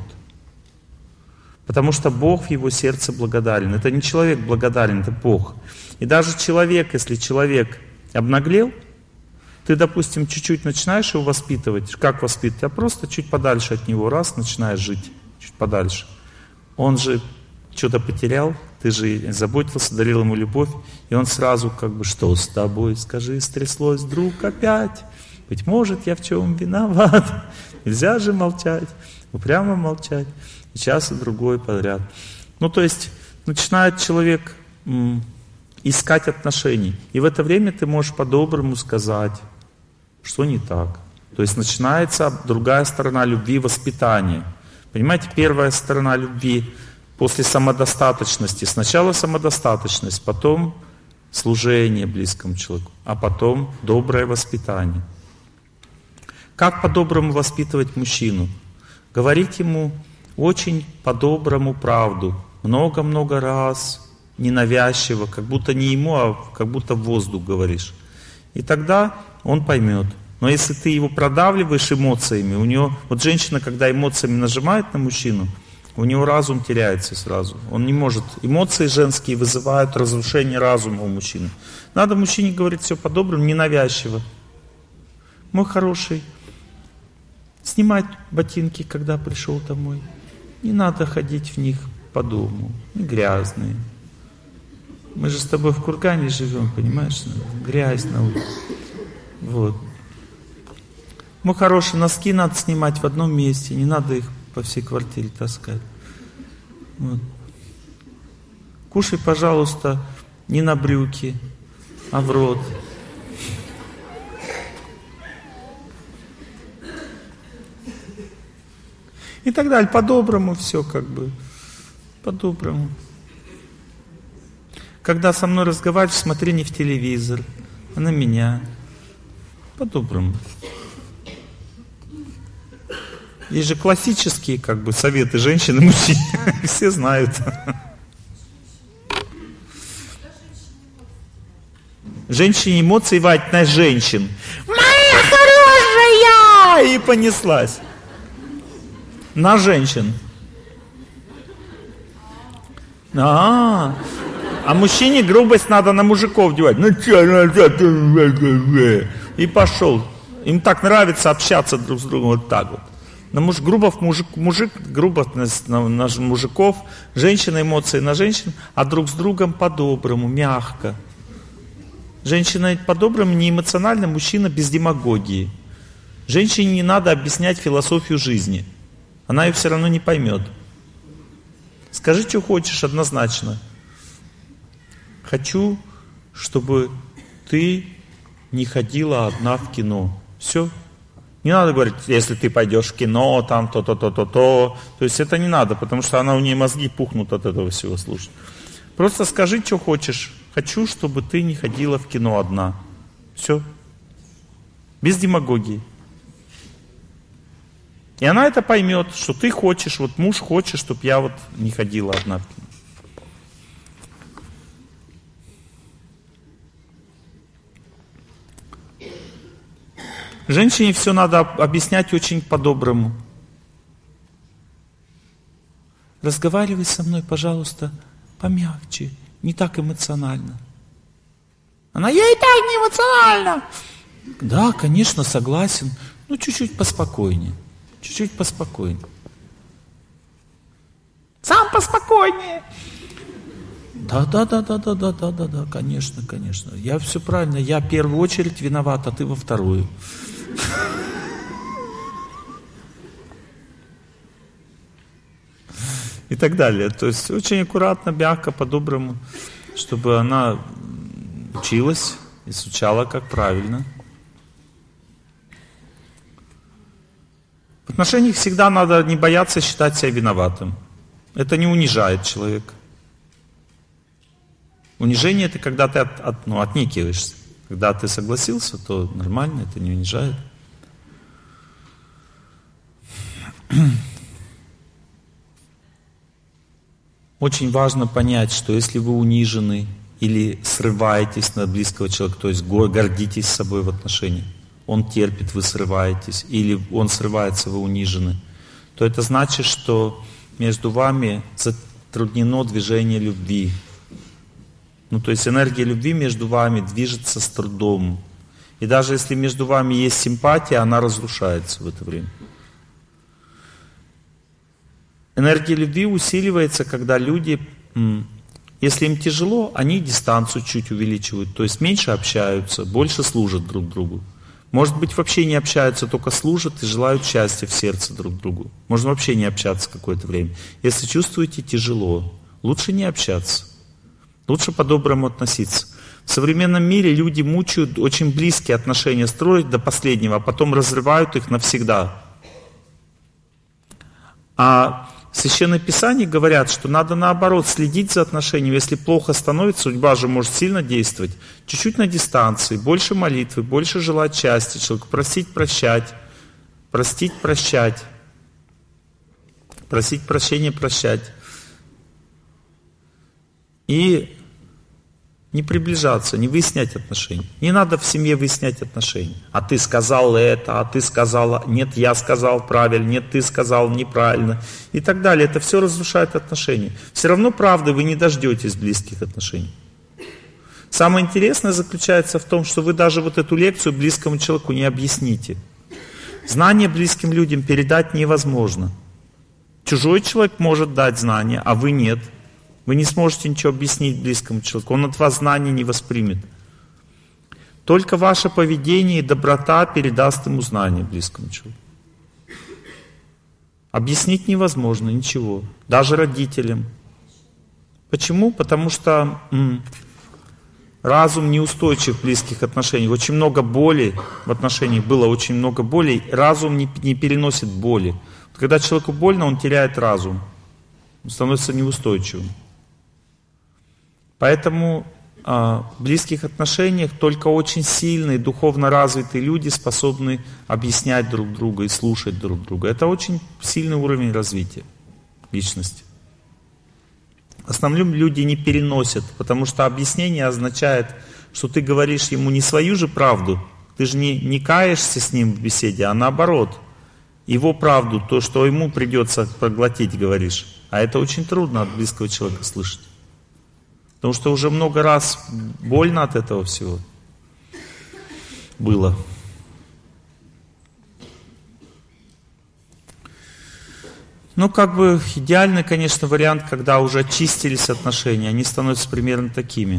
A: Потому что Бог в его сердце благодарен. Это не человек благодарен, это Бог. И даже человек, если человек обнаглел, ты, допустим, чуть-чуть начинаешь его воспитывать. Как воспитывать? А просто чуть подальше от него. Раз, начинаешь жить чуть подальше. Он же что-то потерял, ты же заботился, дарил ему любовь. И он сразу как бы, что с тобой, скажи, стряслось вдруг опять? Быть может, я в чем виноват? Нельзя же молчать, упрямо молчать. И час и другой подряд. Ну, то есть, начинает человек искать отношений. И в это время ты можешь по-доброму сказать, Что не так? То есть начинается другая сторона любви — воспитание. Понимаете, первая сторона любви после самодостаточности. Сначала самодостаточность, потом служение близкому человеку, а потом доброе воспитание. Как по-доброму воспитывать мужчину? Говорить ему очень по-доброму правду, много-много раз, ненавязчиво, как будто не ему, а как будто в воздух говоришь. И тогда он поймет. Но если ты его продавливаешь эмоциями, у него, вот женщина, когда эмоциями нажимает на мужчину, у него разум теряется сразу. Он не может. Эмоции женские вызывают разрушение разума у мужчины. Надо мужчине говорить все по-доброму, ненавязчиво. Мой хороший, снимать ботинки, когда пришел домой. Не надо ходить в них по дому. Они грязные. Мы же с тобой в кургане живем, понимаешь? Грязь на улице. Вот. Мой хороший, носки надо снимать в одном месте. Не надо их по всей квартире таскать. Вот. Кушай, пожалуйста, не на брюки, а в рот. И так далее. По-доброму все как бы. По-доброму. Когда со мной разговариваешь, смотри не в телевизор, а на меня. По-доброму. Есть же классические как бы советы женщин и мужчин. Все знают. Женщине эмоции вать на женщин. Моя хорошая! И понеслась. На женщин. А мужчине грубость надо на мужиков девать. Ну что, и пошел. Им так нравится общаться друг с другом вот так вот. Мужик грубость на мужиков, женщина эмоции на женщин, а друг с другом по-доброму, мягко. Женщина по-доброму, не эмоционально, мужчина без демагогии. Женщине не надо объяснять философию жизни. Она ее все равно не поймет. Скажи, что хочешь, однозначно. Хочу, чтобы ты не ходила одна в кино. Все. Не надо говорить, если ты пойдешь в кино, там то-то. То есть это не надо, потому что у нее мозги пухнут от этого всего слушать. Просто скажи, что хочешь. Хочу, чтобы ты не ходила в кино одна. Все. Без демагогии. И она это поймет, что ты хочешь, вот муж хочет, чтобы я вот не ходила одна в кино. Женщине все надо объяснять очень по-доброму. Разговаривай со мной, пожалуйста, помягче, не так эмоционально. Она, я и так не эмоционально. Да, конечно, согласен, но чуть-чуть поспокойнее. Чуть-чуть поспокойнее. Сам поспокойнее. Да, конечно. Я все правильно. Я в первую очередь виноват, а ты во вторую. И так далее. То есть очень аккуратно, мягко, по-доброму, чтобы она училась, изучала, как правильно. В отношениях всегда надо не бояться считать себя виноватым. Это не унижает человека. Унижение — это когда ты отнекиваешься. Когда ты согласился, то нормально, это не унижает. Очень важно понять, что если вы унижены или срываетесь на близкого человека, то есть гордитесь собой в отношениях, он терпит, вы срываетесь, или он срывается, вы унижены, то это значит, что между вами затруднено движение любви. То есть энергия любви между вами движется с трудом. И даже если между вами есть симпатия, она разрушается в это время. Энергия любви усиливается, когда люди, если им тяжело, они дистанцию чуть увеличивают, то есть меньше общаются, больше служат друг другу. Может быть, вообще не общаются, только служат и желают счастья в сердце друг другу. Можно вообще не общаться какое-то время. Если чувствуете тяжело, лучше не общаться. Лучше по-доброму относиться. В современном мире люди мучают очень близкие отношения, строят до последнего, а потом разрывают их навсегда. А в Священном Писании говорят, что надо наоборот следить за отношениями. Если плохо становится, судьба же может сильно действовать. Чуть-чуть на дистанции, больше молитвы, больше желать счастья человеку, просить прощать, простить прощать, просить прощения прощать. И не приближаться, не выяснять отношения. Не надо в семье выяснять отношения. А ты сказал это, а ты сказала, нет, я сказал правильно, нет, ты сказал неправильно. И так далее. Это все разрушает отношения. Все равно правды вы не дождетесь близких отношений. Самое интересное заключается в том, что вы даже вот эту лекцию близкому человеку не объясните. Знания близким людям передать невозможно. Чужой человек может дать знания, а вы нет. Вы не сможете ничего объяснить близкому человеку. Он от вас знаний не воспримет. Только ваше поведение и доброта передаст ему знания близкому человеку. Объяснить невозможно ничего. Даже родителям. Почему? Потому что разум неустойчив в близких отношениях. Очень много боли в отношениях было, очень много боли. Разум не переносит боли. Когда человеку больно, он теряет разум. Он становится неустойчивым. Поэтому в близких отношениях только очень сильные, духовно развитые люди способны объяснять друг друга и слушать друг друга. Это очень сильный уровень развития личности. В основном люди не переносят, потому что объяснение означает, что ты говоришь ему не свою же правду, ты же не каешься с ним в беседе, а наоборот. Его правду, то, что ему придется проглотить, говоришь. А это очень трудно от близкого человека слышать. Потому что уже много раз больно от этого всего было. Ну, как бы идеальный, конечно, вариант, когда уже очистились отношения, они становятся примерно такими.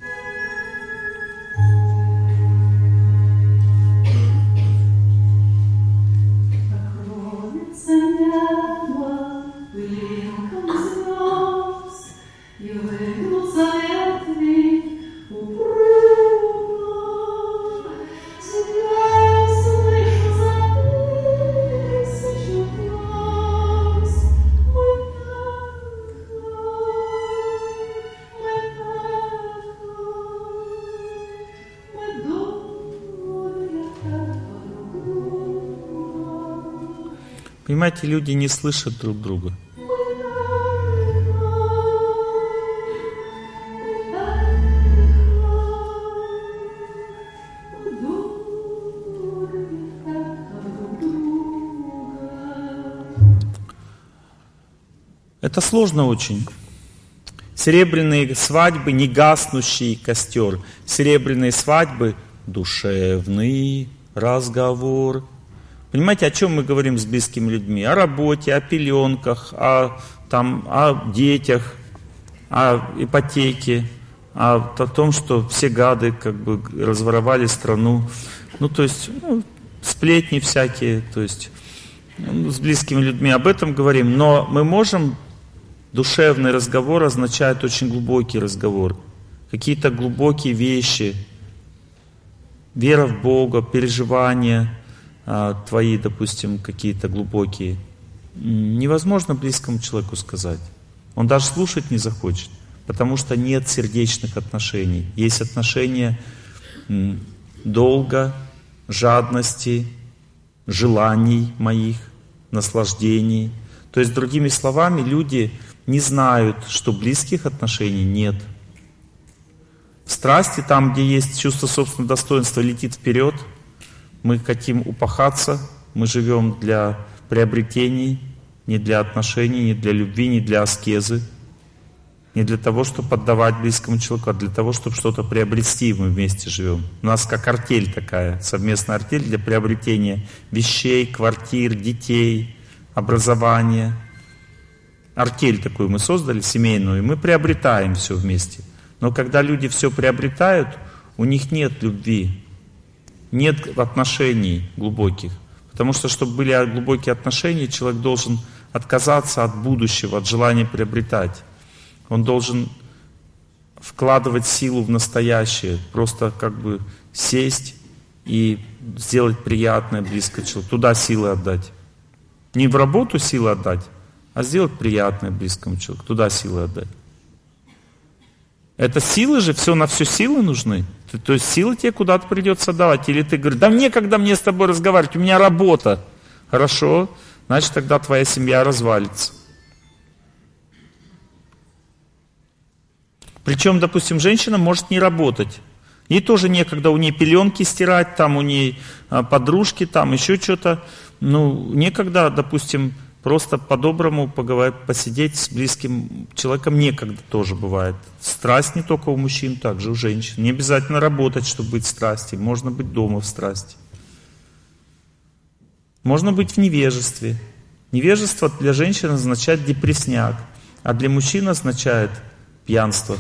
A: Понимаете, люди не слышат друг друга. Это сложно очень. Серебряные свадьбы — не гаснущий костер. Серебряные свадьбы — душевный разговор. Понимаете, о чем мы говорим с близкими людьми? О работе, о пеленках, о детях, о ипотеке, о том, что все гады как бы разворовали страну. Ну, то есть, сплетни всякие, то есть, с близкими людьми об этом говорим. Но мы можем, душевный разговор означает очень глубокий разговор. Какие-то глубокие вещи, вера в Бога, переживания, твои, допустим, какие-то глубокие, невозможно близкому человеку сказать. Он даже слушать не захочет, потому что нет сердечных отношений. Есть отношения долга, жадности, желаний моих, наслаждений. То есть, другими словами, люди не знают, что близких отношений нет. В страсти, там, где есть чувство собственного достоинства, летит вперед. Мы хотим упахаться, мы живем для приобретений, не для отношений, не для любви, не для аскезы, не для того, чтобы отдавать близкому человеку, а для того, чтобы что-то приобрести, мы вместе живем. У нас как артель такая, совместная артель для приобретения вещей, квартир, детей, образования. Артель такую мы создали, семейную, и мы приобретаем все вместе. Но когда люди все приобретают, у них нет любви. Нет отношений глубоких. Потому что, чтобы были глубокие отношения, человек должен отказаться от будущего, от желания приобретать. Он должен вкладывать силу в настоящее, просто как бы сесть и сделать приятное близко человеку, туда силы отдать. Не в работу силы отдать, а сделать приятное близкому человеку, туда силы отдать. Это силы же, все на все силы нужны. То есть силы тебе куда-то придется давать. Или ты говоришь, да некогда мне с тобой разговаривать, у меня работа. Хорошо, значит тогда твоя семья развалится. Причем, допустим, женщина может не работать. Ей тоже некогда, у нее пеленки стирать, там у нее подружки, там еще что-то. Ну, некогда, допустим, просто по-доброму поговорить, посидеть с близким человеком некогда тоже бывает. Страсть не только у мужчин, также у женщин. Не обязательно работать, чтобы быть в страсти. Можно быть дома в страсти. Можно быть в невежестве. Невежество для женщин означает депрессняк, а для мужчин означает пьянство.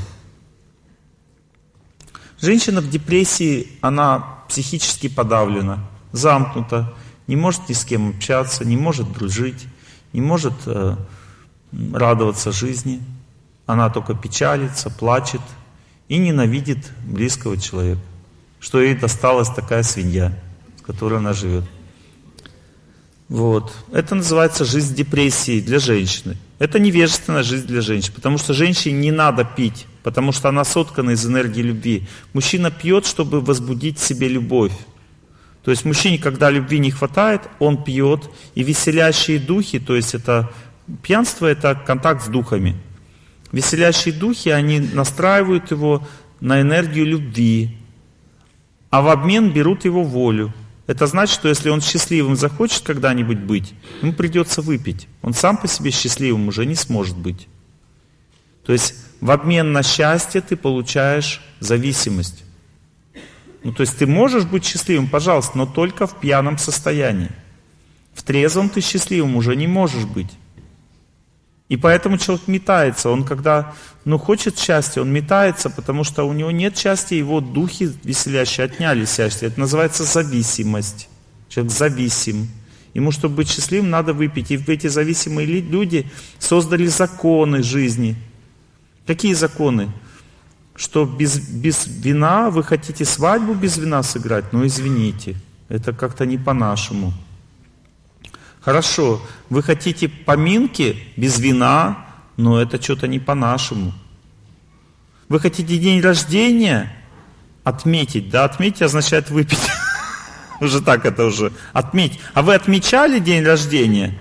A: Женщина в депрессии, она психически подавлена, замкнута, не может ни с кем общаться, не может дружить, не может радоваться жизни. Она только печалится, плачет и ненавидит близкого человека, что ей досталась такая свинья, с которой она живет. Вот. Это называется жизнь депрессии для женщины. Это невежественная жизнь для женщин, потому что женщине не надо пить, потому что она соткана из энергии любви. Мужчина пьет, чтобы возбудить в себе любовь. То есть мужчине, когда любви не хватает, он пьет, и веселящие духи, то есть это пьянство, это контакт с духами. Веселящие духи, они настраивают его на энергию любви, а в обмен берут его волю. Это значит, что если он счастливым захочет когда-нибудь быть, ему придется выпить. Он сам по себе счастливым уже не сможет быть. То есть в обмен на счастье ты получаешь зависимость. Ну, то есть ты можешь быть счастливым, пожалуйста, но только в пьяном состоянии. В трезвом ты счастливым уже не можешь быть. И поэтому человек метается. Он когда хочет счастья, он метается, потому что у него нет счастья, его духи веселящие отняли счастье. Это называется зависимость. Человек зависим. Ему, чтобы быть счастливым, надо выпить. И эти зависимые люди создали законы жизни. Какие законы? Что без вина вы хотите свадьбу без вина сыграть? Ну извините, это как-то не по-нашему. Хорошо, вы хотите поминки без вина, но это что-то не по-нашему. Вы хотите день рождения отметить, да, отметить означает выпить. Уже так это уже, отметить. А вы отмечали день рождения?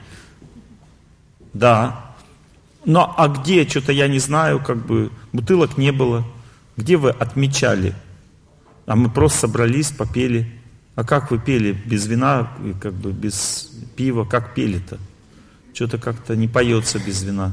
A: Да. Но а где, что-то я не знаю, бутылок не было. Где вы отмечали? А мы просто собрались, попели. А как вы пели? Без вина, без пива, как пели-то? Что-то как-то не поется без вина.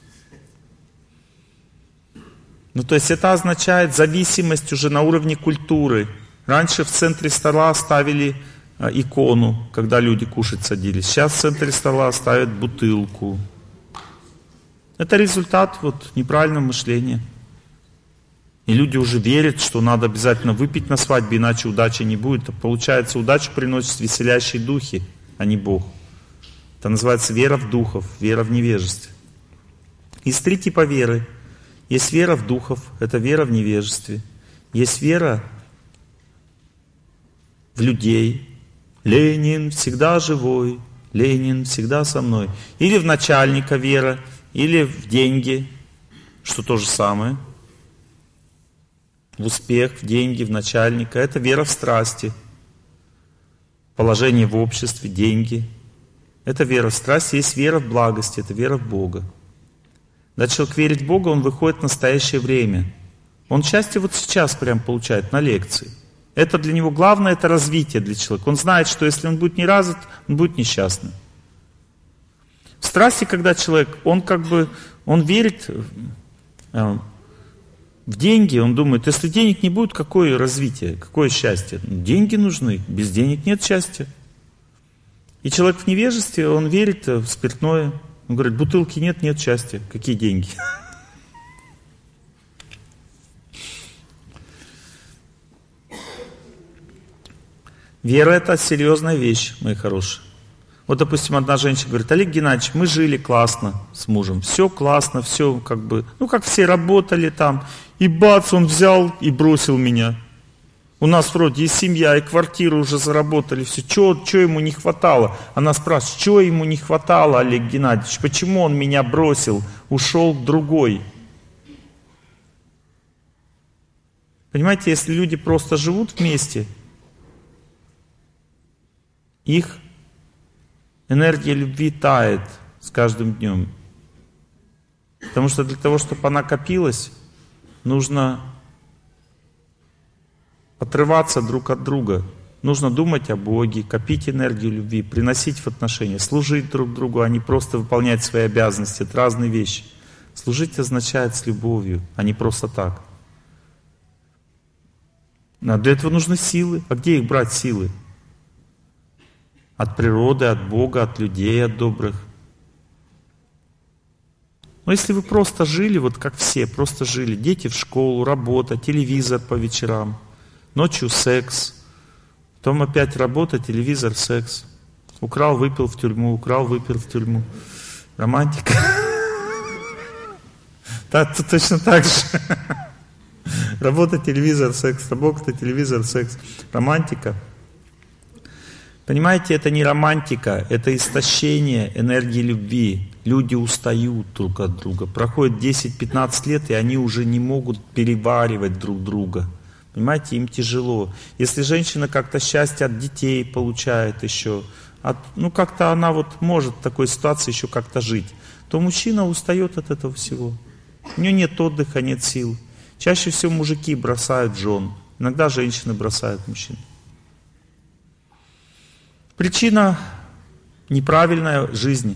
A: Ну, то есть это означает зависимость уже на уровне культуры. Раньше в центре стола ставили икону, когда люди кушать садились. Сейчас в центре стола ставят бутылку. Это результат неправильного мышления. И люди уже верят, что надо обязательно выпить на свадьбе, иначе удачи не будет. А получается, удачу приносят веселящие духи, а не Бог. Это называется вера в духов, вера в невежестве. Есть три типа веры. Есть вера в духов, это вера в невежестве. Есть вера в людей. Ленин всегда живой, Ленин всегда со мной. Или в начальника вера, или в деньги, что то же самое. В успех, в деньги, в начальника. Это вера в страсти. Положение в обществе, деньги. Это вера в страсти. Есть вера в благости, это вера в Бога. Когда человек верит в Бога, он выходит в настоящее время. Он счастье сейчас прям получает на лекции. Это для него главное, это развитие для человека. Он знает, что если он будет не развит, он будет несчастным. В страсти, когда человек, он верит в деньги, он думает, если денег не будет, какое развитие, какое счастье? Деньги нужны, без денег нет счастья. И человек в невежестве, он верит в спиртное. Он говорит, бутылки нет, нет счастья. Какие деньги? Вера — это серьезная вещь, мои хорошие. Вот, допустим, одна женщина говорит: Олег Геннадьевич, мы жили классно с мужем, все классно, все как бы, ну как все работали там, и бац, он взял и бросил меня. У нас вроде и семья, и квартиру уже заработали, все, что ему не хватало? Она спрашивает, что ему не хватало, Олег Геннадьевич, почему он меня бросил, ушел к другой? Понимаете, если люди просто живут вместе, их энергия любви тает с каждым днем. Потому что для того, чтобы она копилась, нужно отрываться друг от друга. Нужно думать о Боге, копить энергию любви, приносить в отношения, служить друг другу, а не просто выполнять свои обязанности. Это разные вещи. Служить означает с любовью, а не просто так. А для этого нужны силы. А где их брать силы? От природы, от Бога, от людей, от добрых. Но если вы просто жили, вот как все, просто жили, дети в школу, работа, телевизор по вечерам, ночью секс, потом опять работа, телевизор, секс. Украл, выпил в тюрьму, украл, выпил в тюрьму. Романтика. Да, тут точно так же. Работа, телевизор, секс, работа, телевизор, секс. Романтика. Понимаете, это не романтика, это истощение энергии любви. Люди устают друг от друга. Проходит 10-15 лет, и они уже не могут переваривать друг друга. Понимаете, им тяжело. Если женщина как-то счастье от детей получает еще, как-то она вот может в такой ситуации еще как-то жить, то мужчина устает от этого всего. У него нет отдыха, нет сил. Чаще всего мужики бросают жен. Иногда женщины бросают мужчин. Причина неправильной жизни.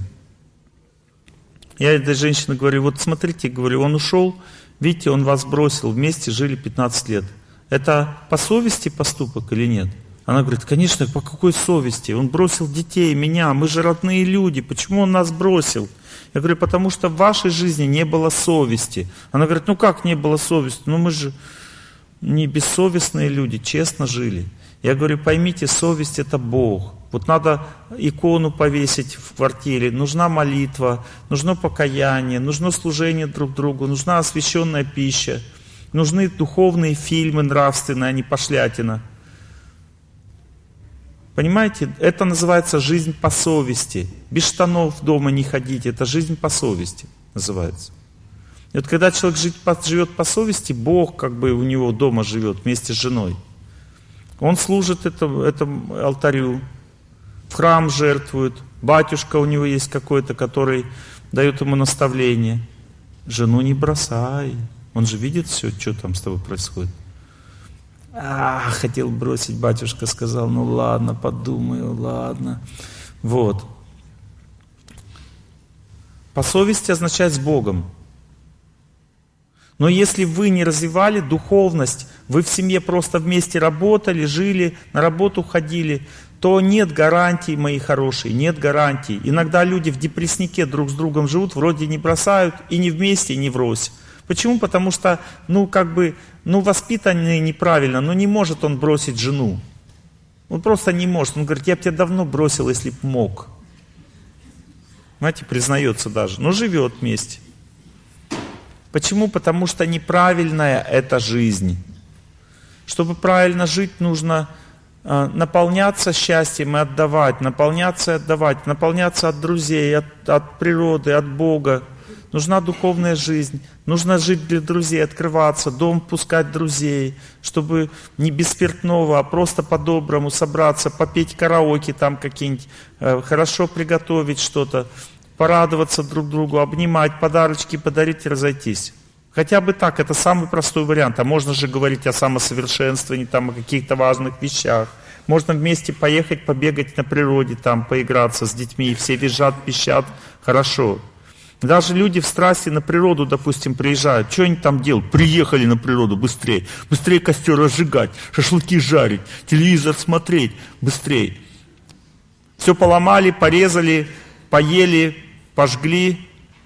A: Я этой женщине говорю: вот смотрите, говорю, он ушел, видите, он вас бросил, вместе жили 15 лет. Это по совести поступок или нет? Она говорит: конечно, по какой совести? Он бросил детей, меня, мы же родные люди, почему он нас бросил? Я говорю: потому что в вашей жизни не было совести. Она говорит: ну как не было совести? Ну мы же не бессовестные люди, честно жили. Я говорю: поймите, совесть это Бог. Вот надо икону повесить в квартире, нужна молитва, нужно покаяние, нужно служение друг другу, нужна освященная пища, нужны духовные фильмы нравственные, а не пошлятина. Понимаете, это называется жизнь по совести. Без штанов дома не ходить, это жизнь по совести называется. И вот когда человек живет по совести, Бог как бы у него дома живет вместе с женой. Он служит этому алтарю, в храм жертвует, батюшка у него есть какой-то, который дает ему наставление. Жену не бросай, он же видит все, что там с тобой происходит. Хотел бросить, батюшка сказал: ну ладно, подумаю, ладно. Вот. По совести означает с Богом. Но если вы не развивали духовность, вы в семье просто вместе работали, жили, на работу ходили, то нет гарантий, мои хорошие, нет гарантий. Иногда люди в депресснике друг с другом живут, вроде не бросают, и не вместе, и не врозь. Почему? Потому что, воспитанный неправильно, не может он бросить жену. Он просто не может. Он говорит: я бы тебя давно бросил, если б мог. Знаете, признается даже, но живет вместе. Почему? Потому что неправильная эта жизнь. Чтобы правильно жить, нужно наполняться счастьем и отдавать, наполняться и отдавать, наполняться от друзей, от природы, от Бога. Нужна духовная жизнь, нужно жить для друзей, открываться, дом пускать друзей, чтобы не без спиртного, а просто по-доброму собраться, попеть караоке там какие-нибудь, хорошо приготовить что-то, порадоваться друг другу, обнимать, подарочки подарить и разойтись. Хотя бы так, это самый простой вариант. А можно же говорить о самосовершенствовании, там, о каких-то важных вещах. Можно вместе поехать, побегать на природе, там, поиграться с детьми. Все визжат, пищат. Хорошо. Даже люди в страсти на природу, допустим, приезжают. Что они там делают? Приехали на природу быстрее. Быстрее костер разжигать, шашлыки жарить, телевизор смотреть. Быстрее. Все поломали, порезали, поели, пожгли.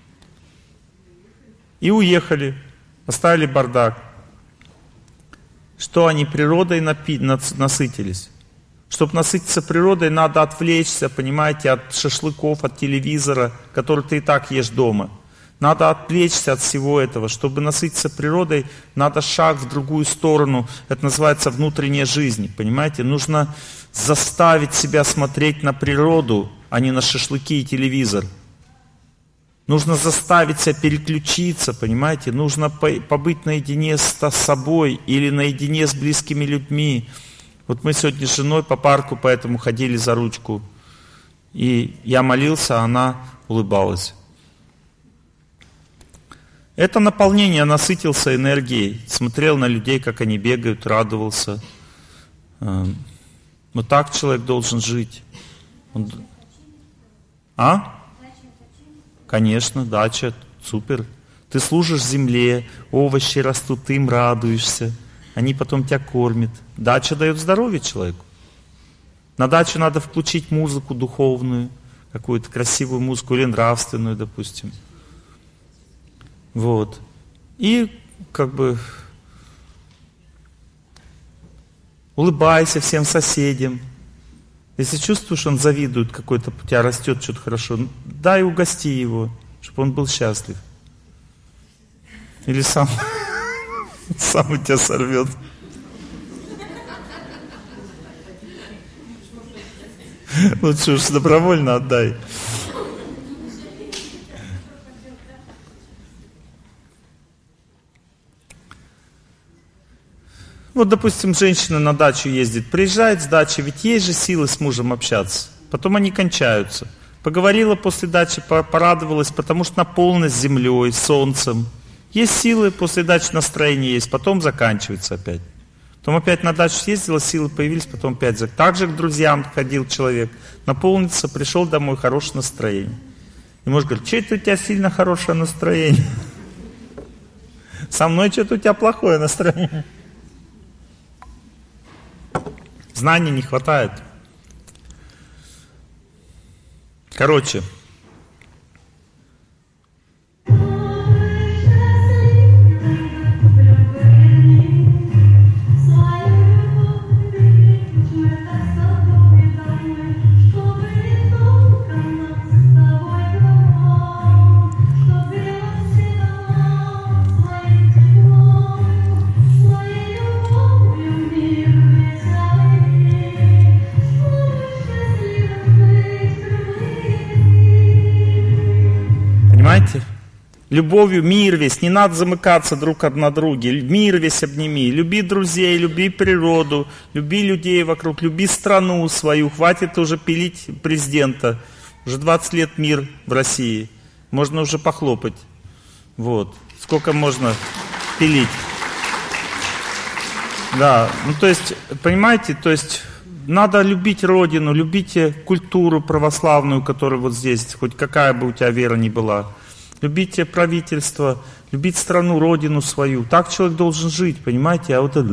A: И уехали, оставили бардак. Что они природой насытились? Чтобы насытиться природой, надо отвлечься, понимаете, от шашлыков, от телевизора, который ты и так ешь дома. Надо отвлечься от всего этого. Чтобы насытиться природой, надо шаг в другую сторону. Это называется внутренняя жизнь, понимаете? Нужно заставить себя смотреть на природу, а не на шашлыки и телевизор. Нужно заставить себя переключиться, понимаете? Нужно побыть наедине с собой или наедине с близкими людьми. Вот мы сегодня с женой по парку поэтому ходили за ручку. И я молился, а она улыбалась. Это наполнение, насытился энергией. Смотрел на людей, как они бегают, радовался. Но так человек должен жить. Конечно, дача, супер. Ты служишь земле, овощи растут, ты им радуешься. Они потом тебя кормят. Дача дает здоровье человеку. На дачу надо включить музыку духовную, какую-то красивую музыку или нравственную, допустим. Вот. И как бы улыбайся всем соседям. Если чувствуешь, он завидует, какой-то у тебя растет что-то хорошо, дай угости его, чтобы он был счастлив. Или сам у тебя сорвет. Лучше уж добровольно отдай. Вот, допустим, женщина на дачу ездит, приезжает с дачи, ведь есть же силы с мужем общаться. Потом они кончаются. Поговорила после дачи, порадовалась, потому что наполнилась землей, солнцем. Есть силы, после дачи настроение есть, потом заканчивается опять. Потом опять на дачу съездила, силы появились, потом опять. Так же к друзьям ходил человек, наполнился, пришел домой, хорошее настроение. И муж говорит, что это у тебя сильно хорошее настроение? Со мной что-то у тебя плохое настроение. Знаний не хватает. Короче. Понимаете? Любовью мир весь, не надо замыкаться друг на друге, мир весь обними, люби друзей, люби природу, люби людей вокруг, люби страну свою, хватит уже пилить президента, уже 20 лет мир в России, можно уже похлопать, вот, сколько можно пилить. Да, ну то есть, понимаете, то есть надо любить Родину, любите культуру православную, которая вот здесь, хоть какая бы у тебя вера ни была. Любите правительство, любить страну, Родину свою. Так человек должен жить, понимаете? А вот это...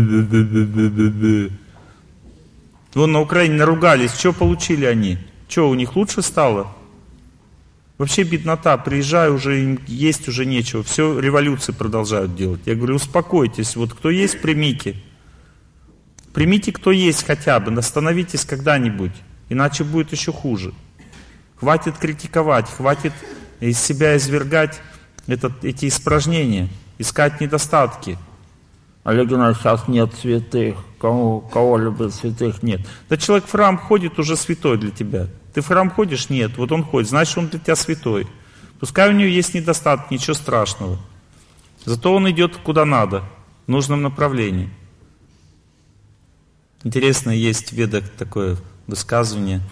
A: Вон на Украине наругались, что получили они? Что, у них лучше стало? Вообще беднота, приезжаю, уже им есть уже нечего. Все революции продолжают делать. Я говорю, успокойтесь, вот кто есть, примите. Примите, кто есть хотя бы, остановитесь когда-нибудь, иначе будет еще хуже. Хватит критиковать, хватит из себя извергать эти испражнения, искать недостатки. Олег Геннадьевич, сейчас нет святых, кого любит святых нет. Да человек в храм ходит, уже святой для тебя. Ты в храм ходишь? Нет, вот он ходит, значит он для тебя святой. Пускай у него есть недостатки, ничего страшного. Зато он идет куда надо, в нужном направлении. Интересно, есть в Ведах такое высказывание,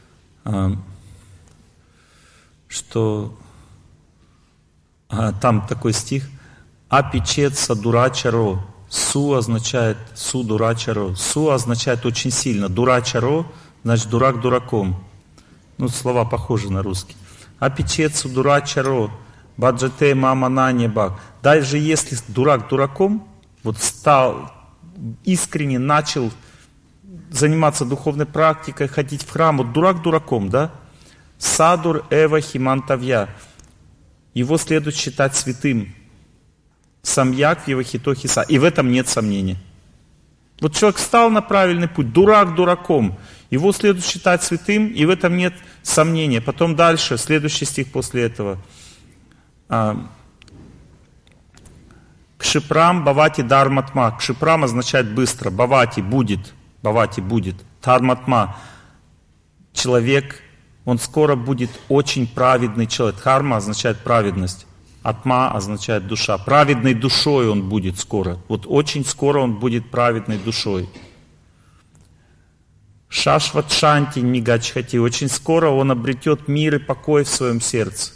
A: что там такой стих: «Апичет садурачаро». Су означает су дурачаро. Су означает очень сильно. Дурачаро значит дурак дураком. Ну, слова похожи на русский. Апичет садурачаро. Баджате мама нанебак. Даже если дурак дураком, вот стал искренне, начал заниматься духовной практикой, ходить в храм, вот дурак дураком, да? Садур эва химантавья. Его следует считать святым. Самьяк в его хитохиса. И в этом нет сомнений. Вот человек встал на правильный путь, дурак дураком. Его следует считать святым, и в этом нет сомнения. Потом дальше, следующий стих после этого. Кшипрам бавати дарматма. Кшипрам означает быстро. Бавати будет. Бавати будет. Дharmatma. Человек, он скоро будет очень праведный человек. Дхарма означает праведность. Атма означает душа. Праведной душой он будет скоро. Вот очень скоро он будет праведной душой. Шашват шанти мигачхати. Очень скоро он обретет мир и покой в своем сердце.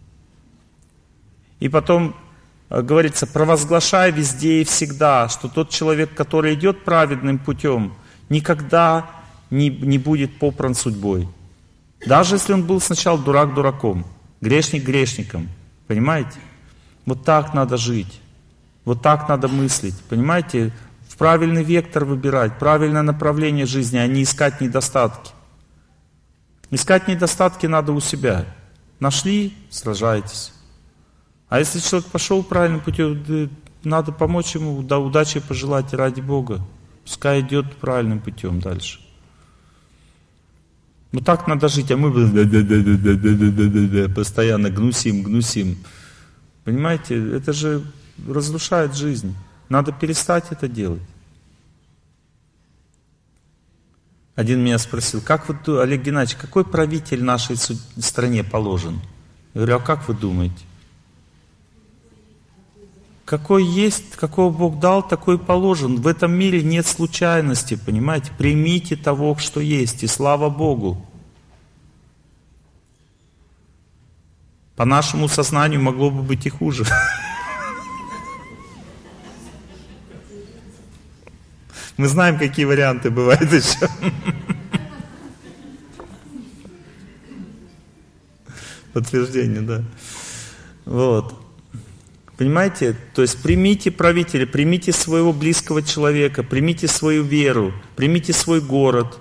A: И потом говорится, провозглашай везде и всегда, что тот человек, который идет праведным путем, никогда не будет попран судьбой. Даже если он был сначала дурак дураком, грешник грешником. Понимаете? Вот так надо жить. Вот так надо мыслить. Понимаете? В правильный вектор выбирать, правильное направление жизни, а не искать недостатки. Искать недостатки надо у себя. Нашли — сражайтесь. А если человек пошел правильным путем, надо помочь ему, удачи пожелать ради Бога. Пускай идет правильным путем дальше. Вот так надо жить, а мы постоянно гнусим. Понимаете, это же разрушает жизнь. Надо перестать это делать. Один меня спросил, как вы, Олег Геннадьевич, какой правитель нашей стране положен? Я говорю, а как вы думаете? Какой есть, какого Бог дал, такой положен. В этом мире нет случайности, понимаете? Примите того, что есть, и слава Богу. По нашему сознанию могло бы быть и хуже. Мы знаем, какие варианты бывают еще. Подтверждение, да. Вот. Понимаете? То есть примите правителя, примите своего близкого человека, примите свою веру, примите свой город.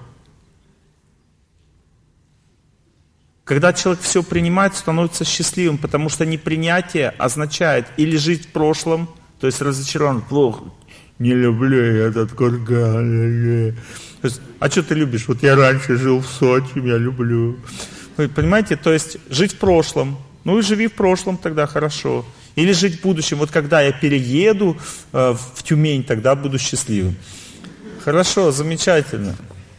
A: Когда человек все принимает, становится счастливым, потому что непринятие означает или жить в прошлом, то есть разочарован, плохо, не люблю я этот курган. А что ты любишь? Вот я раньше жил в Сочи, я люблю. Вы понимаете? То есть жить в прошлом. Ну и живи в прошлом тогда хорошо. Или жить в будущем. Вот когда я перееду в Тюмень, тогда буду счастливым. Хорошо, замечательно.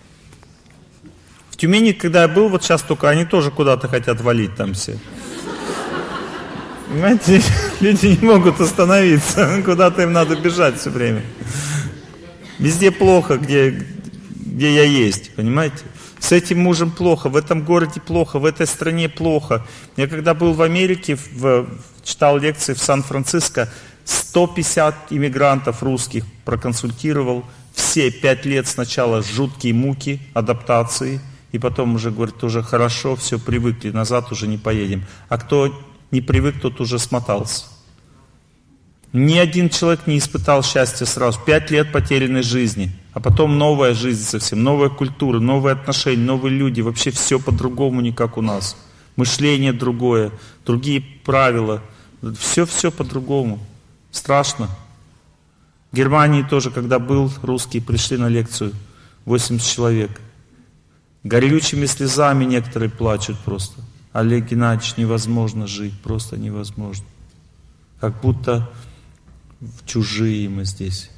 A: В Тюмени, когда я был, вот сейчас только они тоже куда-то хотят валить там все. Понимаете, люди не могут остановиться. Куда-то им надо бежать все время. Везде плохо, где я есть, понимаете? С этим мужем плохо, в этом городе плохо, в этой стране плохо. Я когда был в Америке, читал лекции в Сан-Франциско, 150 иммигрантов русских проконсультировал. Все 5 лет сначала жуткие муки, адаптации, и потом уже говорят, уже хорошо, все, привыкли, назад уже не поедем. А кто не привык, тот уже смотался. Ни один человек не испытал счастья сразу. 5 лет потерянной жизни, а потом новая жизнь совсем, новая культура, новые отношения, новые люди. Вообще все по-другому, не как у нас. Мышление другое, другие правила. Все по-другому. Страшно. В Германии тоже, когда был, русские пришли на лекцию, 80 человек. Горючими слезами некоторые плачут просто. Олег Геннадьевич, невозможно жить, просто невозможно. Как будто чужие мы здесь.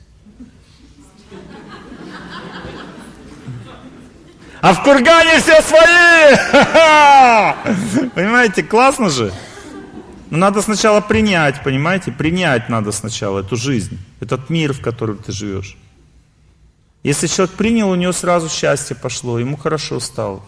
A: А в кургане все свои! Понимаете, классно же? Но надо сначала принять, понимаете? Принять надо сначала эту жизнь, этот мир, в котором ты живешь. Если человек принял, у него сразу счастье пошло, ему хорошо стало.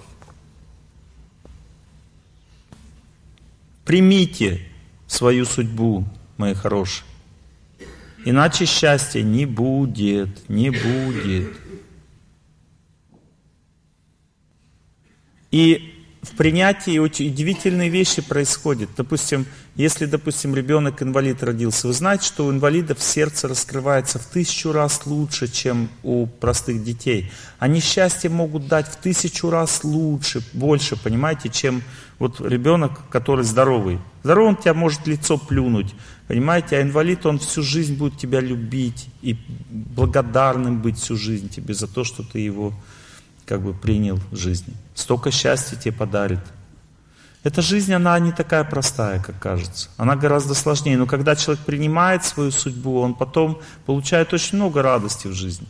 A: Примите свою судьбу, мои хорошие. Иначе счастья не будет, не будет. И в принятии очень удивительные вещи происходят. Допустим, если, ребенок инвалид родился, вы знаете, что у инвалидов сердце раскрывается в 1000 раз лучше, чем у простых детей. Они счастье могут дать в 1000 раз лучше, больше, понимаете, чем вот ребенок, который здоровый. Здоровый, он тебя может лицо плюнуть, понимаете, а инвалид, он всю жизнь будет тебя любить и благодарным быть всю жизнь тебе за то, что ты его принял в жизни. Столько счастья тебе подарит. Эта жизнь, она не такая простая, как кажется. Она гораздо сложнее. Но когда человек принимает свою судьбу, он потом получает очень много радости в жизни.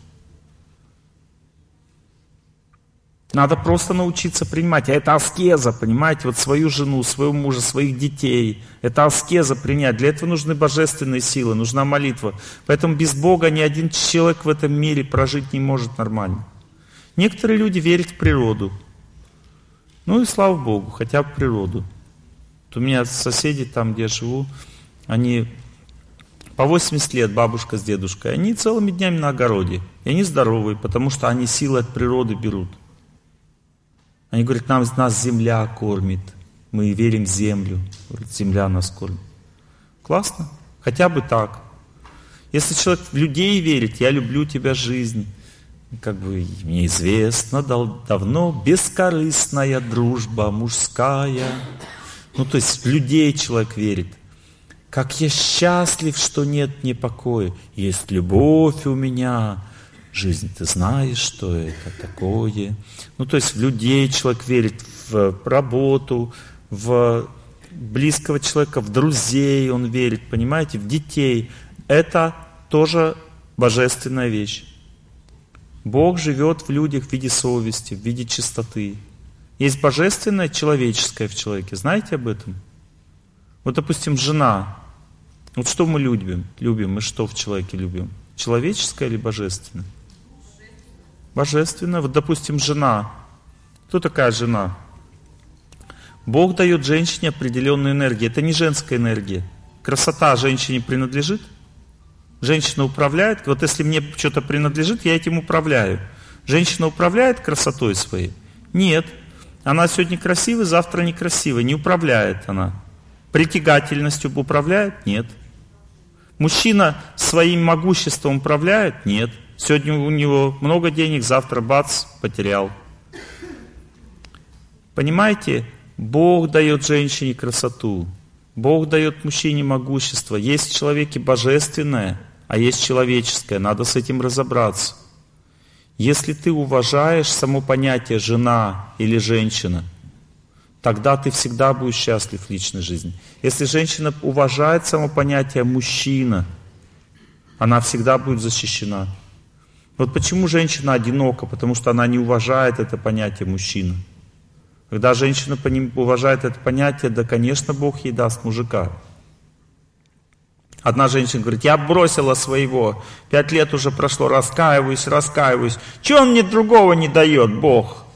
A: Надо просто научиться принимать. А это аскеза, понимаете? Вот свою жену, своего мужа, своих детей. Это аскеза принять. Для этого нужны божественные силы, нужна молитва. Поэтому без Бога ни один человек в этом мире прожить не может нормально. Некоторые люди верят в природу. Ну и слава Богу, хотя бы в природу. Вот у меня соседи там, где я живу, они по 80 лет, бабушка с дедушкой, они целыми днями на огороде. И они здоровые, потому что они силы от природы берут. Они говорят, нас земля кормит. Мы верим в землю. Говорят, земля нас кормит. Классно. Хотя бы так. Если человек в людей верит, я люблю тебя, жизнь. Мне известно давно бескорыстная дружба мужская. То есть в людей человек верит. Как я счастлив, что нет мне покоя. Есть любовь у меня. Жизнь, ты знаешь, что это такое. То есть в людей человек верит, в работу, в близкого человека, в друзей он верит, понимаете, в детей. Это тоже божественная вещь. Бог живет в людях в виде совести, в виде чистоты. Есть божественное, человеческое в человеке. Знаете об этом? Вот, допустим, жена. Вот что мы любим? Мы что в человеке любим? Человеческое или божественное? Божественное. Вот, допустим, жена. Кто такая жена? Бог дает женщине определенную энергию. Это не женская энергия. Красота женщине принадлежит? Женщина управляет. Вот если мне что-то принадлежит, я этим управляю. Женщина управляет красотой своей? Нет. Она сегодня красивая, завтра некрасивая. Не управляет она. Притягательностью управляет? Нет. Мужчина своим могуществом управляет? Нет. Сегодня у него много денег, завтра бац, потерял. Понимаете? Бог дает женщине красоту. Бог дает мужчине могущество. Есть в человеке божественное, а есть человеческое. Надо с этим разобраться. Если ты уважаешь само понятие жена или женщина, тогда ты всегда будешь счастлив в личной жизни. Если женщина уважает само понятие мужчина, она всегда будет защищена. Вот почему женщина одинока? Потому что она не уважает это понятие мужчина. Когда женщина уважает это понятие, да, конечно, Бог ей даст мужика. Одна женщина говорит, я бросила своего, 5 лет уже прошло, раскаиваюсь. Чего он мне другого не дает, Бог?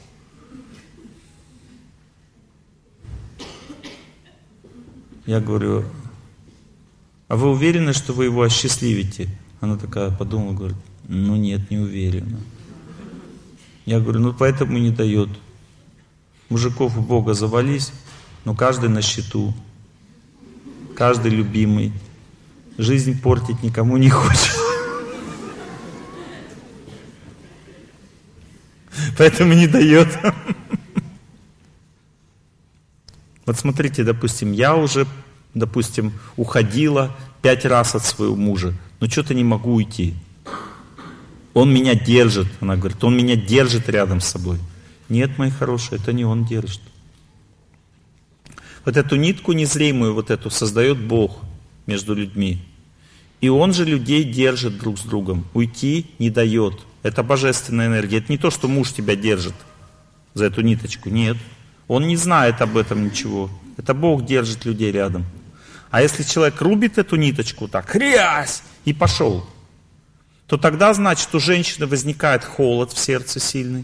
A: Я говорю, а вы уверены, что вы его осчастливите? Она такая подумала, говорит, нет, не уверена. Я говорю, поэтому не дает. Мужиков у Бога завались, но каждый на счету, каждый любимый. Жизнь портить никому не хочет. Поэтому не дает. Вот смотрите, допустим, я уже, уходила 5 раз от своего мужа, но что-то не могу уйти. Он меня держит, она говорит, он меня держит рядом с собой. Нет, мои хорошие, это не он держит. Вот эту нитку незримую, вот эту создает Бог между людьми. И Он же людей держит друг с другом. Уйти не дает. Это божественная энергия. Это не то, что муж тебя держит за эту ниточку. Нет. Он не знает об этом ничего. Это Бог держит людей рядом. А если человек рубит эту ниточку так, хрясь, и пошел, то тогда, значит, у женщины возникает холод в сердце сильный.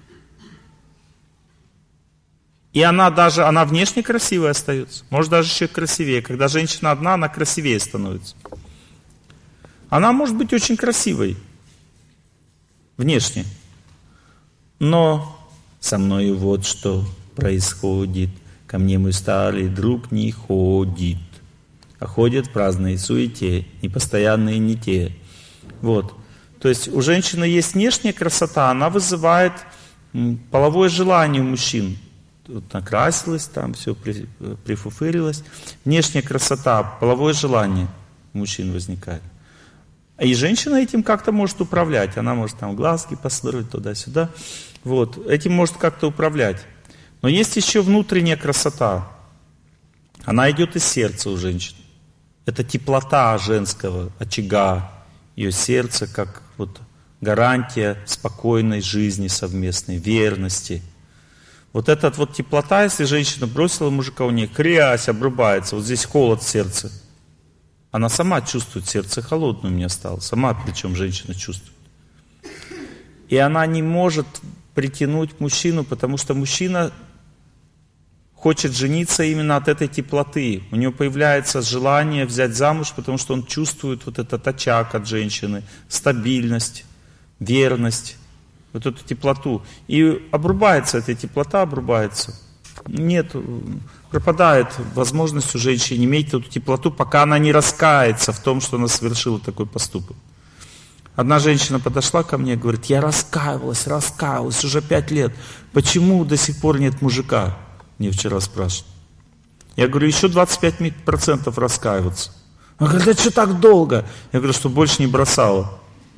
A: И она внешне красивая остается. Может, даже еще красивее. Когда женщина одна, она красивее становится. Она может быть очень красивой внешне. Но со мною вот что происходит? Ко мне мой старый друг не ходит, а ходят в праздной суете, непостоянные не те. Вот. То есть у женщины есть внешняя красота, она вызывает половое желание у мужчин. Вот накрасилась, там все прифуфырилась. Внешняя красота, половое желание у мужчин возникает. И женщина этим как-то может управлять. Она может там глазки построить туда-сюда. Вот. Этим может как-то управлять. Но есть еще внутренняя красота. Она идет из сердца у женщин. Это теплота женского очага. Ее сердце как вот гарантия спокойной жизни совместной, верности. Вот эта вот теплота, если женщина бросила мужика, у нее хрясь обрубается, вот здесь холод в сердце. Она сама чувствует, сердце холодное у меня стало. Сама, причем женщина чувствует. И она не может притянуть мужчину, потому что мужчина хочет жениться именно от этой теплоты. У него появляется желание взять замуж, потому что он чувствует вот этот очаг от женщины, стабильность, верность, вот эту теплоту. И обрубается эта теплота, обрубается. Нет, пропадает возможность у женщины иметь эту теплоту, пока она не раскается в том, что она совершила такой поступок. Одна женщина подошла ко мне и говорит: я раскаивалась уже 5 лет. Почему до сих пор нет мужика? Мне вчера спрашивают. Я говорю, еще 25% раскаиваться. Она говорит, да что так долго? Я говорю, что больше не бросала.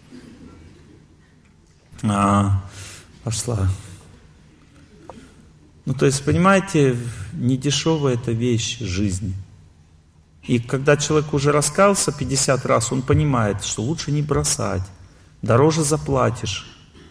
A: Пошла. Ну, то есть, понимаете, недешевая эта вещь жизни. И когда человек уже раскаялся 50 раз, он понимает, что лучше не бросать, дороже заплатишь.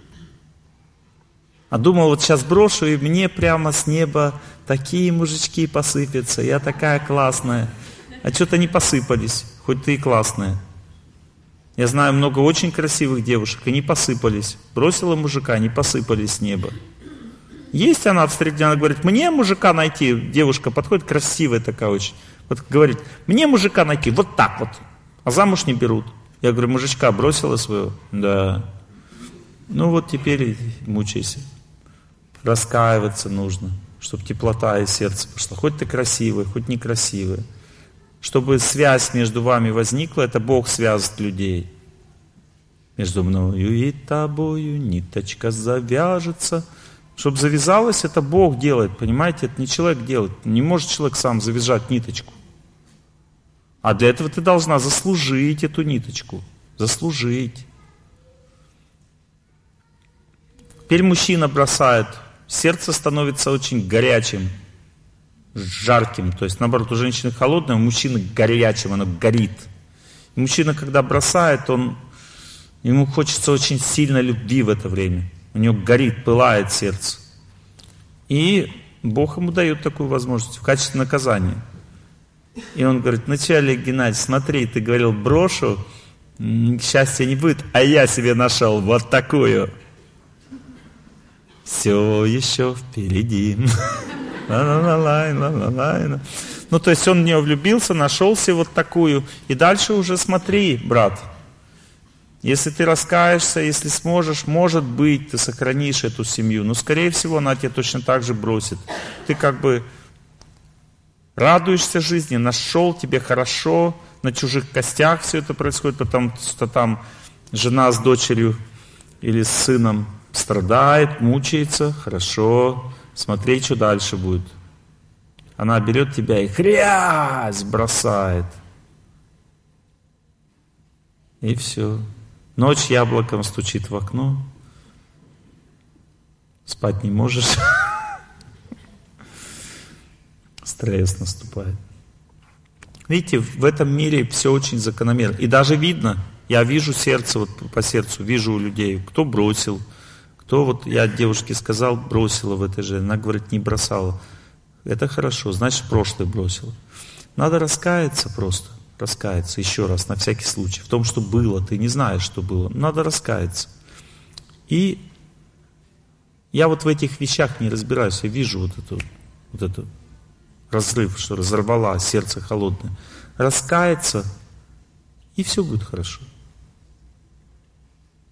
A: А думал, вот сейчас брошу, и мне прямо с неба такие мужички посыпятся, я такая классная. А что-то не посыпались, хоть ты и классная. Я знаю много очень красивых девушек, и не посыпались. Бросила мужика, не посыпались с неба. Есть она в среде, она говорит, мне мужика найти, девушка подходит, красивая такая очень. Вот говорит, мне мужика найти, вот так вот, а замуж не берут. Я говорю, мужичка бросила своего? Да. Ну вот теперь мучайся. Раскаиваться нужно, чтобы теплота из сердца пошла. Хоть ты красивая, хоть некрасивая. Чтобы связь между вами возникла, это Бог связывает людей. Между мною и тобою ниточка завяжется. Чтобы завязалось, это Бог делает, понимаете? Это не человек делает. Не может человек сам завязать ниточку. А для этого ты должна заслужить эту ниточку. Заслужить. Теперь мужчина бросает. Сердце становится очень горячим, жарким. То есть, наоборот, у женщины холодное, у мужчины горячим, оно горит. И мужчина, когда бросает, ему хочется очень сильно любви в это время. У него горит, пылает сердце. И Бог ему дает такую возможность в качестве наказания. И он говорит, начальник Геннадий, смотри, ты говорил, брошу, счастья не будет, а я себе нашел вот такую. Все еще впереди. Ну, то есть он в нее влюбился, нашел себе вот такую. И дальше уже смотри, брат. Если ты раскаешься, если сможешь, может быть, ты сохранишь эту семью. Но, скорее всего, она тебя точно так же бросит. Ты как бы радуешься жизни, нашел, тебе хорошо, на чужих костях все это происходит, потому что там жена с дочерью или с сыном страдает, мучается, хорошо, смотри, что дальше будет. Она берет тебя и хрясь бросает. И все. Ночь яблоком стучит в окно. Спать не можешь. Стресс наступает. Видите, в этом мире все очень закономерно. И даже видно, я вижу сердце, вот по сердцу, вижу у людей, кто бросил, кто вот, я девушке сказал, бросила в этой же, она говорит, не бросала. Это хорошо, значит, в прошлое бросила. Надо раскаяться просто, раскаяться еще раз, на всякий случай, в том, что было, ты не знаешь, что было, надо раскаяться. И я вот в этих вещах не разбираюсь, я вижу вот эту разрыв, что разорвала, сердце холодное. Раскаяться, и все будет хорошо.